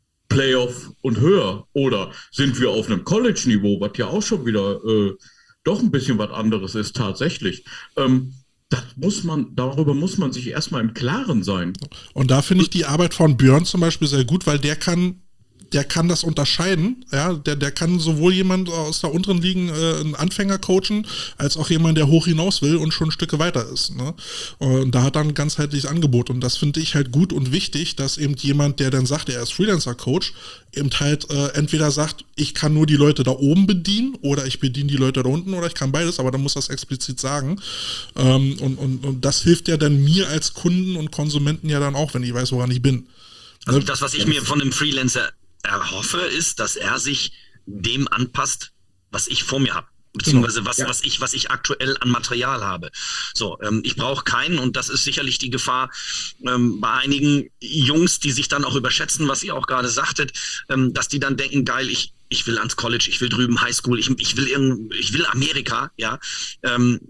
Playoff und höher? Oder sind wir auf einem College-Niveau, was ja auch schon wieder äh, doch ein bisschen was anderes ist tatsächlich. Ähm, das muss man, darüber muss man sich erstmal im Klaren sein. Und da finde ich die Arbeit von Björn zum Beispiel sehr gut, weil der kann der kann das unterscheiden, ja, der, der kann sowohl jemand aus der unteren Ligen äh, einen Anfänger coachen, als auch jemand, der hoch hinaus will und schon Stücke weiter ist, ne? Und da hat er ein ganzheitliches Angebot und das finde ich halt gut und wichtig, dass eben jemand, der dann sagt, er ist Freelancer-Coach, eben halt äh, entweder sagt, ich kann nur die Leute da oben bedienen oder ich bediene die Leute da unten oder ich kann beides, aber dann muss das explizit sagen. Ähm, und, und, und das hilft ja dann mir als Kunden und Konsumenten ja dann auch, wenn ich weiß, woran ich bin. Also das, was ich mir von einem Freelancer erhoffe, ist, dass er sich dem anpasst, was ich vor mir habe. Beziehungsweise was, ja. was ich, was ich aktuell an Material habe. So, ähm, ich brauche keinen, und das ist sicherlich die Gefahr ähm, bei einigen Jungs, die sich dann auch überschätzen, was ihr auch gerade sagtet, ähm, dass die dann denken, geil, ich, ich will ans College, ich will drüben Highschool, ich, ich will irgend, ich will Amerika, ja. Ähm,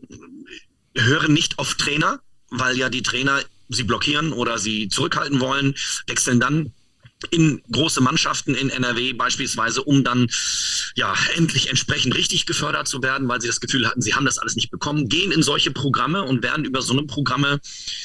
höre nicht auf Trainer, weil ja die Trainer sie blockieren oder sie zurückhalten wollen, wechseln dann in große Mannschaften in N R W beispielsweise, um dann ja endlich entsprechend richtig gefördert zu werden, weil sie das Gefühl hatten, sie haben das alles nicht bekommen, gehen in solche Programme und werden über so eine Programme,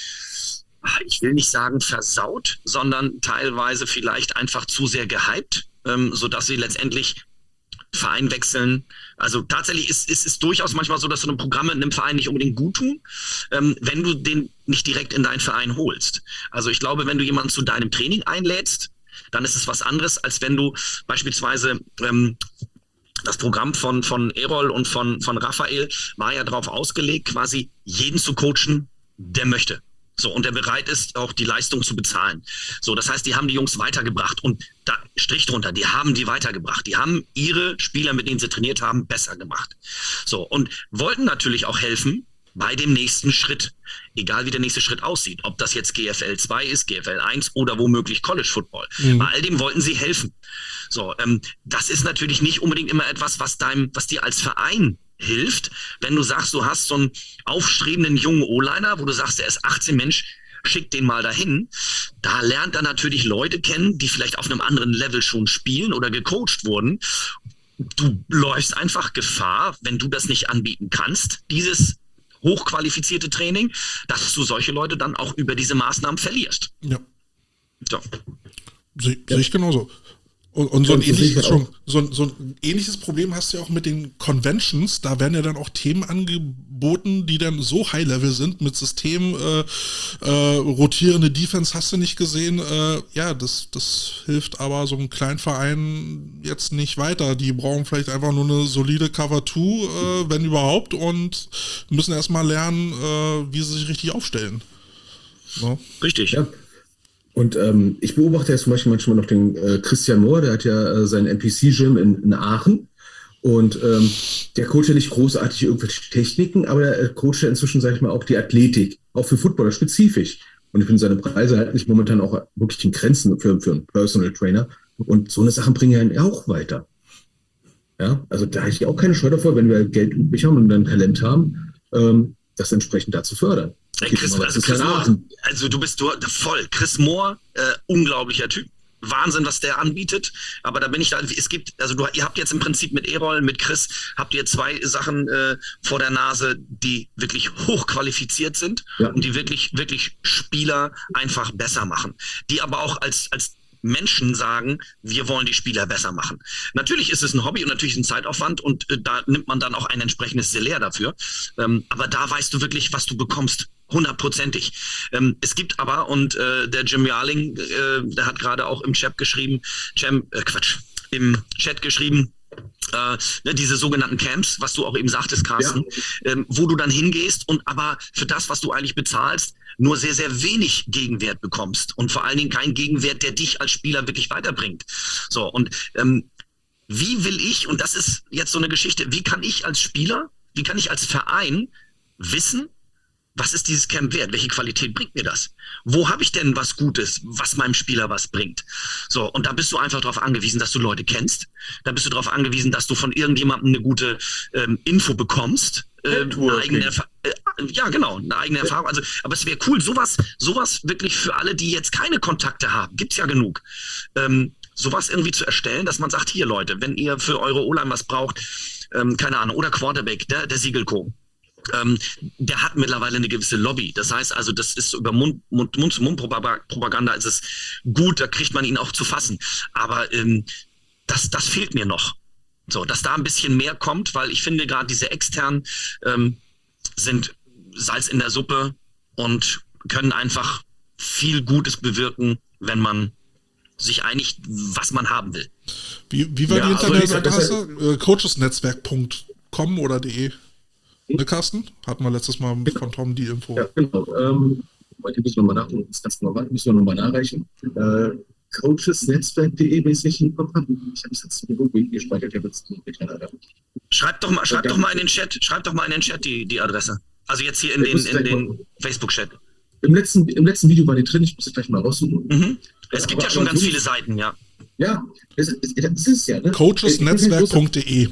ich will nicht sagen versaut, sondern teilweise vielleicht einfach zu sehr gehypt, ähm, sodass sie letztendlich Verein wechseln. Also tatsächlich ist, ist es durchaus manchmal so, dass so eine Programme einem Verein nicht unbedingt gut tun, ähm, wenn du den nicht direkt in deinen Verein holst. Also ich glaube, wenn du jemanden zu deinem Training einlädst, dann ist es was anderes, als wenn du beispielsweise ähm, das Programm von, von Erol und von, von Raphael war ja darauf ausgelegt, quasi jeden zu coachen, der möchte. So, und der bereit ist, auch die Leistung zu bezahlen. So, das heißt, die haben die Jungs weitergebracht und da Strich drunter, die haben die weitergebracht. Die haben ihre Spieler, mit denen sie trainiert haben, besser gemacht. So, und wollten natürlich auch helfen bei dem nächsten Schritt. Egal wie der nächste Schritt aussieht. Ob das jetzt G F L zwei ist, G F L eins oder womöglich College Football. Mhm. Bei all dem wollten sie helfen. So, ähm, das ist natürlich nicht unbedingt immer etwas, was deinem, was dir als Verein hilft, wenn du sagst, du hast so einen aufstrebenden jungen O-Liner, wo du sagst, der ist achtzehn, Mensch, schick den mal dahin. Da lernt er natürlich Leute kennen, die vielleicht auf einem anderen Level schon spielen oder gecoacht wurden. Du läufst einfach Gefahr, wenn du das nicht anbieten kannst, dieses hochqualifizierte Training, dass du solche Leute dann auch über diese Maßnahmen verlierst. Ja. So. Sehe seh ich genauso. Und, und so, ein Und das sehe ich ähnliches, ja auch. so, ein- so ein ähnliches Problem hast du ja auch mit den Conventions. Da werden ja dann auch Themen angeboten, die dann so High-Level sind mit System, äh, äh, rotierende Defense hast du nicht gesehen. Äh, ja, das, das hilft aber so einem kleinen Verein jetzt nicht weiter. Die brauchen vielleicht einfach nur eine solide Cover zwei, äh, wenn überhaupt, und müssen erstmal lernen, äh, wie sie sich richtig aufstellen. So. Richtig. Ja. Und ähm, ich beobachte jetzt zum Beispiel manchmal noch den äh, Christian Mohr, der hat ja äh, sein N P C-Gym in, in Aachen. Und ähm, der coacht ja nicht großartig irgendwelche Techniken, aber der äh, coacht ja inzwischen, sage ich mal, auch die Athletik, auch für Footballer spezifisch. Und ich finde, seine Preise halten sich momentan auch wirklich in Grenzen für, für einen Personal Trainer. Und so eine Sachen bringen ja ihn auch weiter. Ja, also da habe ich auch keine Scheu davor, wenn wir Geld übrig haben und dann Talent haben, ähm, das entsprechend da zu fördern. Ey, Okay, Chris, mal, also das ist Chris ja Moore, Aachen. also du bist du, voll. Chris Moore, äh, unglaublicher Typ. Wahnsinn, was der anbietet. Aber da bin ich da, es gibt, also du, ihr habt jetzt im Prinzip mit E-Roll, mit Chris, habt ihr zwei Sachen äh, vor der Nase, die wirklich hochqualifiziert sind Ja. und die wirklich, wirklich Spieler einfach besser machen. Die aber auch als, als Menschen sagen, wir wollen die Spieler besser machen. Natürlich ist es ein Hobby und natürlich ein Zeitaufwand und äh, da nimmt man dann auch ein entsprechendes Salär dafür. Ähm, aber da weißt du wirklich, was du bekommst. Hundertprozentig. Ähm, es gibt aber, und äh, der Jim Jarling, äh, der hat gerade auch im Chat geschrieben, Jam, äh, Quatsch, im Chat geschrieben, äh, ne, diese sogenannten Camps, was du auch eben sagtest, Carsten, ja. ähm, wo du dann hingehst und aber für das, was du eigentlich bezahlst, nur sehr, sehr wenig Gegenwert bekommst und vor allen Dingen keinen Gegenwert, der dich als Spieler wirklich weiterbringt. So, und ähm, wie will ich, und das ist jetzt so eine Geschichte, wie kann ich als Spieler, wie kann ich als Verein wissen, was ist dieses Camp wert? Welche Qualität bringt mir das? Wo habe ich denn was Gutes, was meinem Spieler was bringt? So, und da bist du einfach darauf angewiesen, dass du Leute kennst. Da bist du darauf angewiesen, dass du von irgendjemandem eine gute ähm, Info bekommst. Äh, eine eigene Erfa- äh, ja, genau, eine eigene Erfahrung. Also, aber es wäre cool, sowas, sowas wirklich für alle, die jetzt keine Kontakte haben, gibt's ja genug. Ähm, sowas irgendwie zu erstellen, dass man sagt, hier Leute, wenn ihr für eure O-Line was braucht, ähm, keine Ahnung, oder Quarterback, der, der Siegelco. Ähm, der hat mittlerweile eine gewisse Lobby. Das heißt also, das ist über Mund, Mund, Mund zu Mund Propaganda ist es gut, da kriegt man ihn auch zu fassen. Aber ähm, das, das fehlt mir noch. So, dass da ein bisschen mehr kommt, weil ich finde gerade diese externen ähm, sind Salz in der Suppe und können einfach viel Gutes bewirken, wenn man sich einigt, was man haben will. Wie, wie war Ja, die also Internetadresse? Äh, coachesnetzwerk punkt com oder de? Ne, Carsten? Hatten wir letztes Mal von Tom die Info. Ja, genau. Ähm, heute müssen wir nochmal nachdenken, das ganz normal, müssen wir nochmal nachreichen. Äh, coachesnetzwerk punkt de, wenn ich es nicht hinbekommen habe. Ich habe es jetzt irgendwo gespeichert, ich habe jetzt nicht mehr. Schreibt doch mal, schreibt doch mal in den Chat, schreibt doch mal in den Chat die, die Adresse. Also jetzt hier in den, in den Facebook-Chat. Im letzten, Im letzten Video war die drin, ich muss es gleich mal raussuchen. Mhm. Es gibt aber, ja schon aber ganz so viele Seiten, ja. Ja, es, es, es ist ja, ne? coachesnetzwerk punkt de.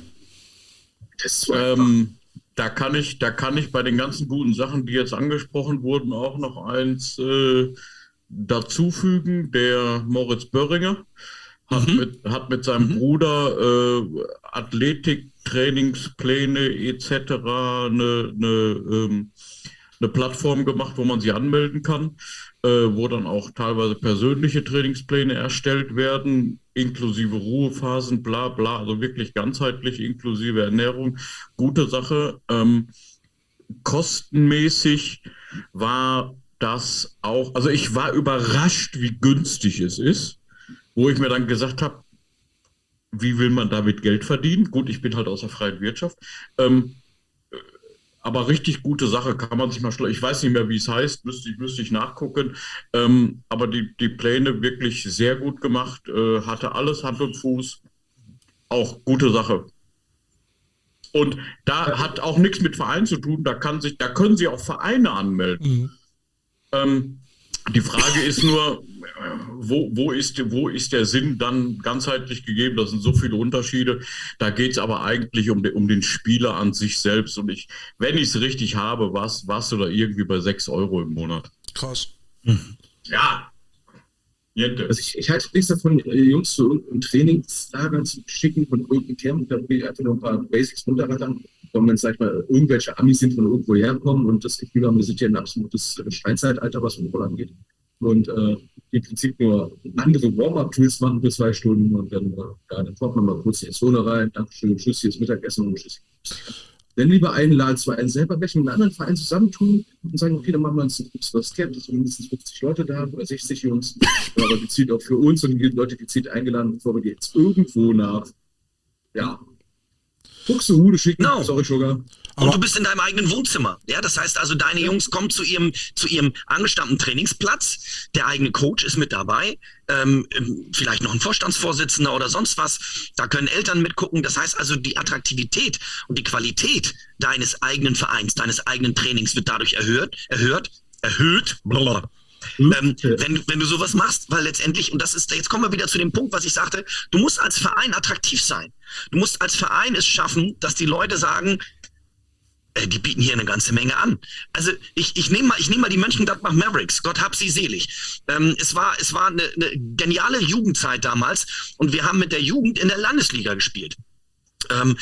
Ähm, da kann ich, da kann ich bei den ganzen guten Sachen, die jetzt angesprochen wurden, auch noch eins äh, dazufügen. Der Moritz Böhringer hat, Mhm. mit, hat mit seinem Mhm. Bruder äh, Athletik, Trainingspläne et cetera eine, eine, ähm, eine Plattform gemacht, wo man sich anmelden kann, äh, wo dann auch teilweise persönliche Trainingspläne erstellt werden, inklusive Ruhephasen, bla bla, also wirklich ganzheitlich, inklusive Ernährung. Gute Sache. Ähm, kostenmäßig war das auch, also ich war überrascht, wie günstig es ist, wo ich mir dann gesagt habe, wie will man damit Geld verdienen? Gut, ich bin halt aus der freien Wirtschaft. Ähm, aber richtig gute Sache, kann man sich mal schlau. Ich weiß nicht mehr, wie es heißt, müsste ich, müsste ich nachgucken. Ähm, aber die, die Pläne wirklich sehr gut gemacht, äh, hatte alles Hand und Fuß. Auch gute Sache. Und da hat auch nichts mit Verein zu tun, da kann sich, da können sich auch Vereine anmelden. Mhm. Ähm, die Frage ist nur, wo, wo, ist, wo ist der Sinn dann ganzheitlich gegeben? Das sind so viele Unterschiede. Da geht es aber eigentlich um, den, um den Spieler an sich selbst. Und ich, wenn ich es richtig habe, warst du da irgendwie bei sechs Euro im Monat. Krass. Ja. Jente. Also ich, ich halte nichts davon, äh, Jungs zu irgendeinem Trainingslager zu schicken von irgendeinem Camp, da will ich einfach noch ein paar Basics runterrattern, wenn man, sag ich mal, irgendwelche Amis sind von irgendwo herkommen und das Gefühl haben, wir sind hier ein absolutes Steinzeitalter, was Football angeht. und äh, im Prinzip nur andere Warm-Up-Drills machen für zwei Stunden und dann, äh, ja, dann kommt man mal kurz in die Zone rein, Dankeschön, tschüss, hier ist Mittagessen und tschüss. Dann lieber einladen, zwei einen selber welche mit einem anderen Verein zusammentun und sagen, okay, dann machen wir uns ein größeres Camp, das sind mindestens fünfzig Leute da oder sechzig Jungs, aber gezielt auch für uns und die Leute gezielt eingeladen, bevor wir die jetzt irgendwo nach, ja, Buxtehude schicken, No. sorry, Sugar. Und aber du bist in deinem eigenen Wohnzimmer. Ja, das heißt also, deine Jungs kommen zu ihrem, zu ihrem angestammten Trainingsplatz. Der eigene Coach ist mit dabei. Ähm, vielleicht noch ein Vorstandsvorsitzender oder sonst was. Da können Eltern mitgucken. Das heißt also, die Attraktivität und die Qualität deines eigenen Vereins, deines eigenen Trainings wird dadurch erhöht, erhöht, erhöht. Blablabla. Ähm, wenn, wenn du sowas machst, weil letztendlich, und das ist, jetzt kommen wir wieder zu dem Punkt, was ich sagte, du musst als Verein attraktiv sein. Du musst als Verein es schaffen, dass die Leute sagen, äh, die bieten hier eine ganze Menge an. Also ich, ich nehme mal, ich nehme mal die Mönchengladbach Mavericks, Gott hab sie selig. Ähm, es war, es war eine, eine geniale Jugendzeit damals und wir haben mit der Jugend in der Landesliga gespielt. Ähm,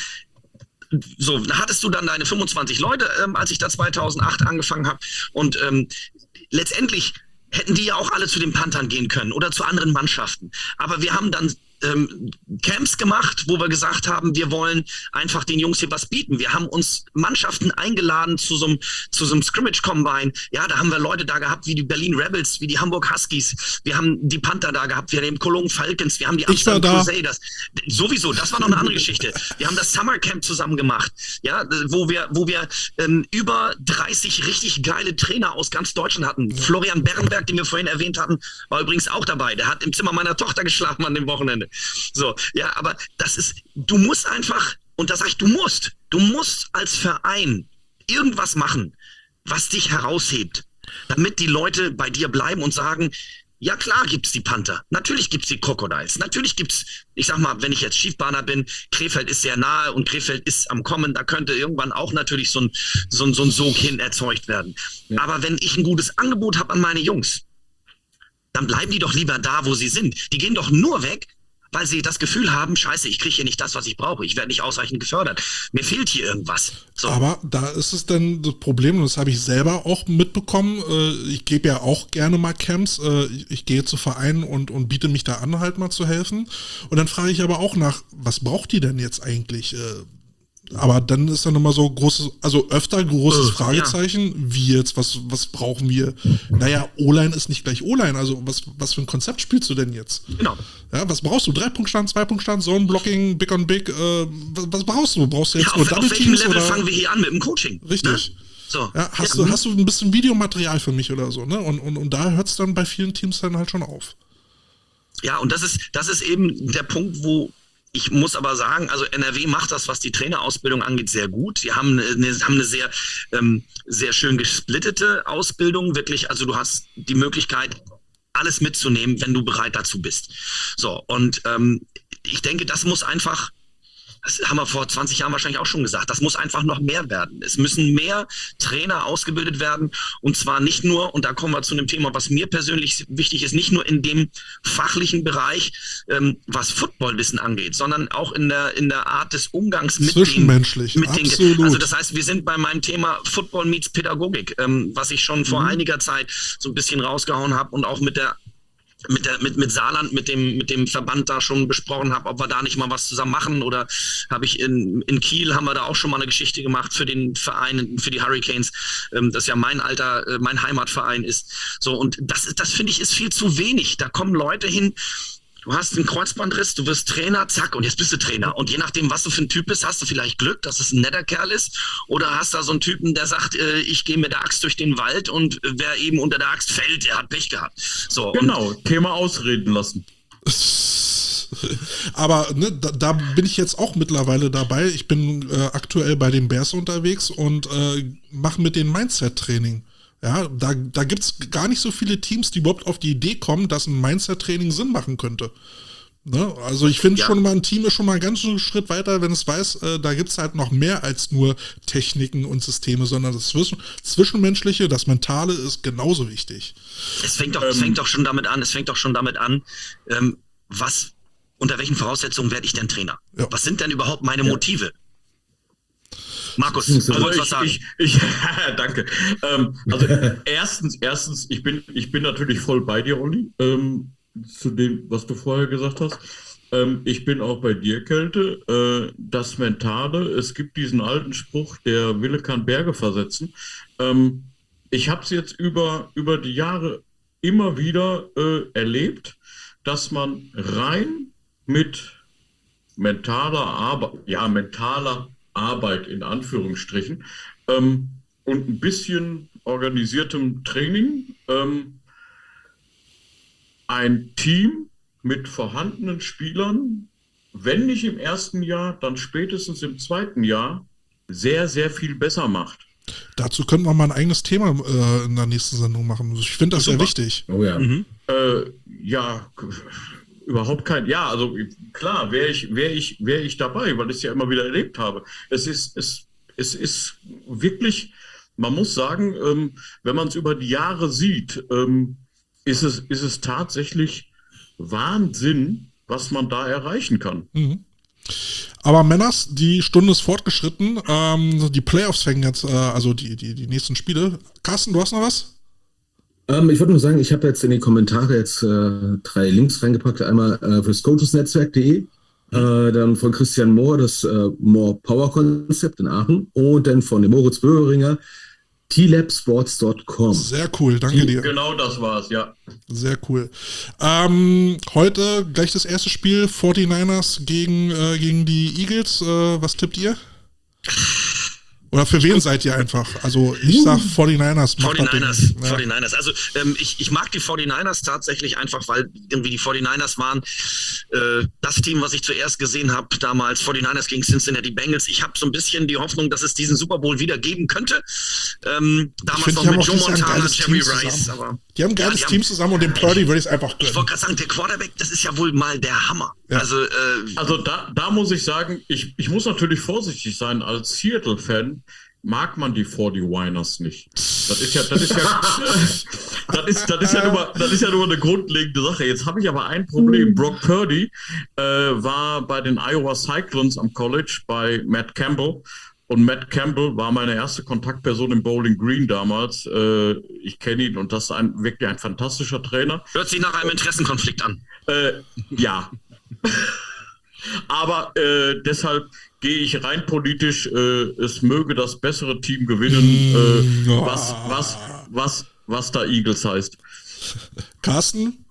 so, da hattest du dann deine fünfundzwanzig Leute, ähm, als ich da zweitausendacht angefangen habe und ähm, letztendlich hätten die ja auch alle zu den Panthern gehen können oder zu anderen Mannschaften. Aber wir haben dann ähm, Camps gemacht, wo wir gesagt haben, wir wollen einfach den Jungs hier was bieten. Wir haben uns Mannschaften eingeladen zu so einem zu so einem Scrimmage-Combine. Ja, da haben wir Leute da gehabt wie die Berlin Rebels, wie die Hamburg Huskies. Wir haben die Panther da gehabt, wir haben die Cologne Falcons, wir haben die Amsterdam Crusaders. Sowieso, das war noch eine andere Geschichte. Wir haben das Summer Camp zusammen gemacht, ja, wo wir wo wir ähm, über dreißig richtig geile Trainer aus ganz Deutschland hatten. Ja. Florian Berenberg, den wir vorhin erwähnt hatten, war übrigens auch dabei. Der hat im Zimmer meiner Tochter geschlafen an dem Wochenende. So, ja, aber das ist, du musst einfach, und da sag ich, du musst, du musst als Verein irgendwas machen, was dich heraushebt, damit die Leute bei dir bleiben und sagen, ja klar gibt's die Panther, natürlich gibt's die Crocodiles, natürlich gibt's, ich sag mal, wenn ich jetzt Schiefbahner bin, Krefeld ist sehr nahe und Krefeld ist am Kommen, da könnte irgendwann auch natürlich so ein, so ein, so ein Sog hin erzeugt werden. Ja. Aber wenn ich ein gutes Angebot habe an meine Jungs, dann bleiben die doch lieber da, wo sie sind. Die gehen doch nur weg, weil sie das Gefühl haben, scheiße, ich kriege hier nicht das, was ich brauche. Ich werde nicht ausreichend gefördert. Mir fehlt hier irgendwas. So. Aber da ist es dann das Problem, und das habe ich selber auch mitbekommen. Ich gebe ja auch gerne mal Camps. Ich gehe zu Vereinen und, und biete mich da an, halt mal zu helfen. Und dann frage ich aber auch nach, was braucht die denn jetzt eigentlich? Aber dann ist dann immer so großes, also öfter großes äh, Fragezeichen, ja. Wie jetzt, was, was brauchen wir? Naja, O-Line ist nicht gleich O-Line, also was, was für ein Konzept spielst du denn jetzt? Genau. Ja, was brauchst du? Drei-Punkt-Stand, Zwei-Punkt-Stand, Zone-Blocking, Big on Big, äh, was, was brauchst du? Brauchst du jetzt ja, nur auf, Double auf welchem Teams? Level Oder? Fangen wir hier an mit dem Coaching? Richtig. Ne? So. Ja, hast, ja. Du, hast du ein bisschen Videomaterial für mich oder so, ne? Und, und, und da hört es dann bei vielen Teams dann halt schon auf. Ja, und das ist, das ist eben der Punkt, wo ich muss aber sagen, also N R W macht das, was die Trainerausbildung angeht, sehr gut. Sie haben eine, haben eine sehr, ähm, sehr schön gesplittete Ausbildung, wirklich. Also du hast die Möglichkeit, alles mitzunehmen, wenn du bereit dazu bist. So, und ähm, ich denke, das muss einfach, das haben wir vor zwanzig Jahren wahrscheinlich auch schon gesagt, das muss einfach noch mehr werden. Es müssen mehr Trainer ausgebildet werden und zwar nicht nur, und da kommen wir zu einem Thema, was mir persönlich wichtig ist, nicht nur in dem fachlichen Bereich, ähm, was Footballwissen angeht, sondern auch in der, in der Art des Umgangs mit Zwischenmenschlich, den, mit absolut. den, also das heißt, wir sind bei meinem Thema Football meets Pädagogik, ähm, was ich schon vor mhm. einiger Zeit so ein bisschen rausgehauen habe und auch mit der mit der mit mit Saarland, mit dem mit dem Verband da schon besprochen habe, ob wir da nicht mal was zusammen machen, oder habe ich in in Kiel haben wir da auch schon mal eine Geschichte gemacht für den Verein, für die Hurricanes, ähm, das ja mein alter äh, mein Heimatverein ist. So, und das ist das finde ich ist viel zu wenig. Da kommen Leute hin. Du hast einen Kreuzbandriss, du wirst Trainer, zack, und jetzt bist du Trainer. Und je nachdem, was du für ein Typ bist, hast du vielleicht Glück, dass es ein netter Kerl ist. Oder hast da so einen Typen, der sagt, äh, ich gehe mit der Axt durch den Wald und wer eben unter der Axt fällt, der hat Pech gehabt. So, genau, Thema ausreden lassen. Aber ne, da, da bin ich jetzt auch mittlerweile dabei. Ich bin äh, aktuell bei den Bears unterwegs und äh, mache mit denen Mindset-Training. Ja, da, da gibt es gar nicht so viele Teams, die überhaupt auf die Idee kommen, dass ein Mindset-Training Sinn machen könnte. Ne? Also ich finde ja. schon mal, ein Team ist schon mal einen ganzen Schritt weiter, wenn es weiß, äh, da gibt es halt noch mehr als nur Techniken und Systeme, sondern das Zwischen- Zwischenmenschliche, das Mentale ist genauso wichtig. Es fängt doch, ähm, es fängt doch schon damit an, es fängt doch schon damit an, ähm, was, unter welchen Voraussetzungen werde ich denn Trainer? Ja. Was sind denn überhaupt meine ja. Motive? Markus, Also du wolltest ich, was sagen. ich, ich, danke. Ähm, also erstens, erstens, ich bin, ich bin natürlich voll bei dir, Olli, ähm, zu dem, was du vorher gesagt hast. Ähm, ich bin auch bei dir, Kälte. Äh, das Mentale, es gibt diesen alten Spruch, der Wille kann Berge versetzen. Ähm, ich habe es jetzt über, über die Jahre immer wieder äh, erlebt, dass man rein mit mentaler Arbeit, ja, mentaler Arbeit in Anführungsstrichen ähm, und ein bisschen organisiertem Training ähm, ein Team mit vorhandenen Spielern, wenn nicht im ersten Jahr, dann spätestens im zweiten Jahr, sehr, sehr viel besser macht. Dazu könnten wir mal ein eigenes Thema äh, in der nächsten Sendung machen. Ich finde das Super. sehr wichtig. Oh ja. Mhm. Äh, ja, k- überhaupt kein. Ja, also klar, wäre ich, wäre ich, wäre ich dabei, weil ich es ja immer wieder erlebt habe. Es ist, es, es ist wirklich, man muss sagen, ähm, wenn man es über die Jahre sieht, ähm, ist es, ist es tatsächlich Wahnsinn, was man da erreichen kann. Mhm. Aber Männers, die Stunde ist fortgeschritten. Ähm, die Playoffs fängen jetzt, äh, also die, die, die nächsten Spiele. Carsten, du hast noch was? Ähm, ich wollte nur sagen, ich habe jetzt in die Kommentare jetzt äh, drei Links reingepackt. Einmal äh, fürs coachesnetzwerk punkt de, äh, dann von Christian Mohr das äh, More Power Konzept in Aachen und dann von dem Moritz Böhringer t lab sports punkt com. Sehr cool, danke dir. Genau das war's, ja. Sehr cool. Ähm, heute gleich das erste Spiel, forty-niners gegen, äh, gegen die Eagles. Äh, was tippt ihr? Oder für wen seid ihr einfach? Also ich sag forty-niners. macht das Ding. forty-niners, Ja. forty-niners. Also ähm, ich, ich mag die forty-niners tatsächlich einfach, weil irgendwie die forty-niners waren äh, das Team, was ich zuerst gesehen habe, damals forty-niners gegen Cincinnati Bengals. Ich habe so ein bisschen die Hoffnung, dass es diesen Super Bowl wieder geben könnte. Ähm, damals find, noch die haben mit auch Joe dieses Jahr ein Montana, geiles Jerry Team Rice. zusammen. Aber Die haben ein geiles Ja, die Team haben- zusammen und dem Purdy würde ich es einfach ich gönnen. wollte gerade sagen, der Quarterback, das ist ja wohl mal der Hammer. Ja. Also, äh, Also da, da muss ich sagen, ich, ich muss natürlich vorsichtig sein. Als Seattle-Fan mag man die forty-niners nicht. Das ist ja, das ist ja, das ist, das ist ja nur, das ist ja nur eine grundlegende Sache. Jetzt habe ich aber ein Problem. Brock Purdy äh, war bei den Iowa Cyclones am College bei Matt Campbell. Und Matt Campbell war meine erste Kontaktperson im Bowling Green damals. Äh, ich kenne ihn und das ist ein, wirklich ein fantastischer Trainer. hört sich nach einem Interessenkonflikt an. Äh, ja. Aber äh, deshalb gehe ich rein politisch, äh, es möge das bessere Team gewinnen, äh, was, was, was, was da Eagles heißt. Carsten?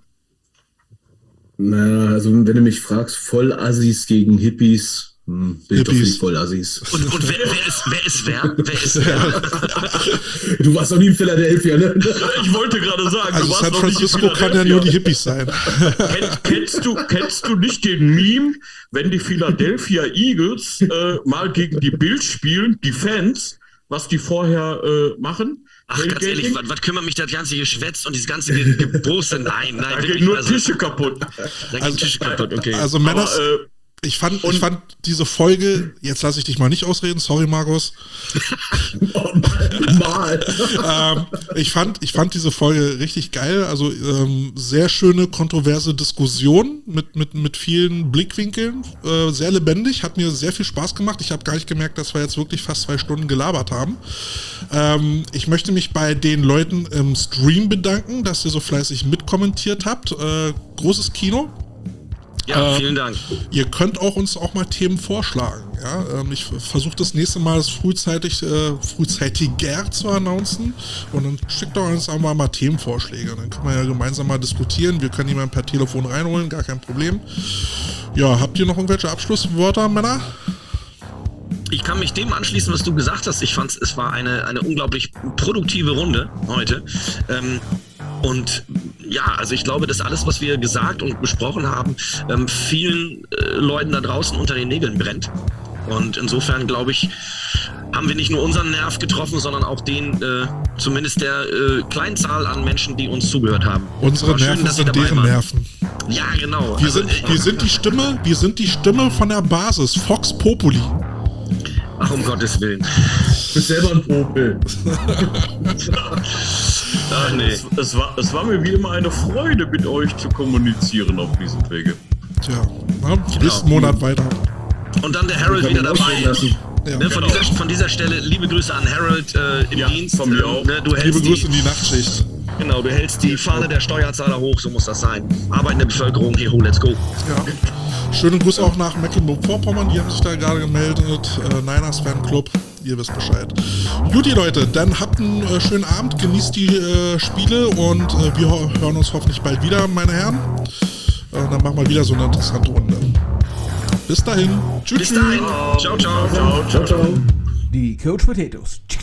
Na, also wenn du mich fragst, Vollassis gegen Hippies, hm, bin ich doch für die Hippies. Vollassis. Und, und wer, wer, ist, wer ist wer? Wer ist wer? Du warst doch nie in Philadelphia, ne? Ich wollte gerade sagen, Also du warst San noch nicht in Francisco kann ja Philadelphia. nur die Hippies sein. Kenn, kennst, du, kennst du nicht den Meme, wenn die Philadelphia Eagles äh, mal gegen die Bills spielen, die Fans, was die vorher äh, machen? Ach, ganz Tailgating? ehrlich, was, was kümmert mich das ganze Geschwätz und dieses ganze Ge- Gebose? Nein, nein, Da wirklich. gehen nur also, Tische kaputt. da gehen Tische kaputt, okay. Also Aber, Männers, äh, ich fand, ich fand diese Folge, jetzt lasse ich dich mal nicht ausreden, sorry Markus. Oh, mal. mal. ähm, ich, fand, ich fand diese Folge richtig geil. Also ähm, sehr schöne, kontroverse Diskussion mit, mit, mit vielen Blickwinkeln. Äh, sehr lebendig, hat mir sehr viel Spaß gemacht. Ich habe gar nicht gemerkt, dass wir jetzt wirklich fast zwei Stunden gelabert haben. Ähm, ich möchte mich bei den Leuten im Stream bedanken, dass ihr so fleißig mitkommentiert habt. Äh, großes Kino. ja, äh, vielen Dank. Ihr könnt auch uns auch mal Themen vorschlagen. Ja? Ähm, ich versuche das nächste Mal das frühzeitig, äh, frühzeitiger zu announcen und dann schickt doch uns auch mal, mal Themenvorschläge. Dann können wir ja gemeinsam mal diskutieren. Wir können jemanden per Telefon reinholen, gar kein Problem. Ja, habt ihr noch irgendwelche Abschlusswörter, Männer? Ich kann mich dem anschließen, was du gesagt hast. Ich fand es war eine, eine unglaublich produktive Runde heute. Ähm, und ja, also ich glaube, dass alles, was wir gesagt und besprochen haben, ähm, vielen äh, Leuten da draußen unter den Nägeln brennt. Und insofern, glaube ich, haben wir nicht nur unseren Nerv getroffen, sondern auch den, äh, zumindest der äh, kleinen Zahl an Menschen, die uns zugehört haben. Unsere War schön, Nerven dass Sie sind dabei deren waren. Nerven. Ja, genau. Wir, Also, sind, äh, wir sind die Stimme, wir sind die Stimme von der Basis. Fox Populi. Ach, um Gottes Willen. Du bist selber ein Popel. Ach, nee. es, es, war, es war mir wie immer eine Freude, mit euch zu kommunizieren auf diesem Wege. Tja, na, bis Monat weiter. Und dann der Harold Kann wieder man ausreden dabei. lassen. Ja. Ne, von, Genau. dieser, von dieser Stelle liebe Grüße an Harold äh, im Ja, Dienst. von mir Ähm, auch. Ne, du Liebe hältst Grüße in die, die Nachtschicht. genau, du hältst die Fahne der Steuerzahler hoch, so muss das sein. Arbeitende Bevölkerung, hier, ho, let's go. Ja. Schönen Gruß auch nach Mecklenburg-Vorpommern, die haben sich da gerade gemeldet. Äh, Niners Fanclub, ihr wisst Bescheid. Juti Leute, dann habt einen äh, schönen Abend, genießt die äh, Spiele und äh, wir ho- hören uns hoffentlich bald wieder, meine Herren. Äh, dann machen wir wieder so eine interessante Runde. Bis dahin. Tschüss. Bis dahin. Ciao, ciao. Ciao, ciao, ciao. Die Coach Potatoes.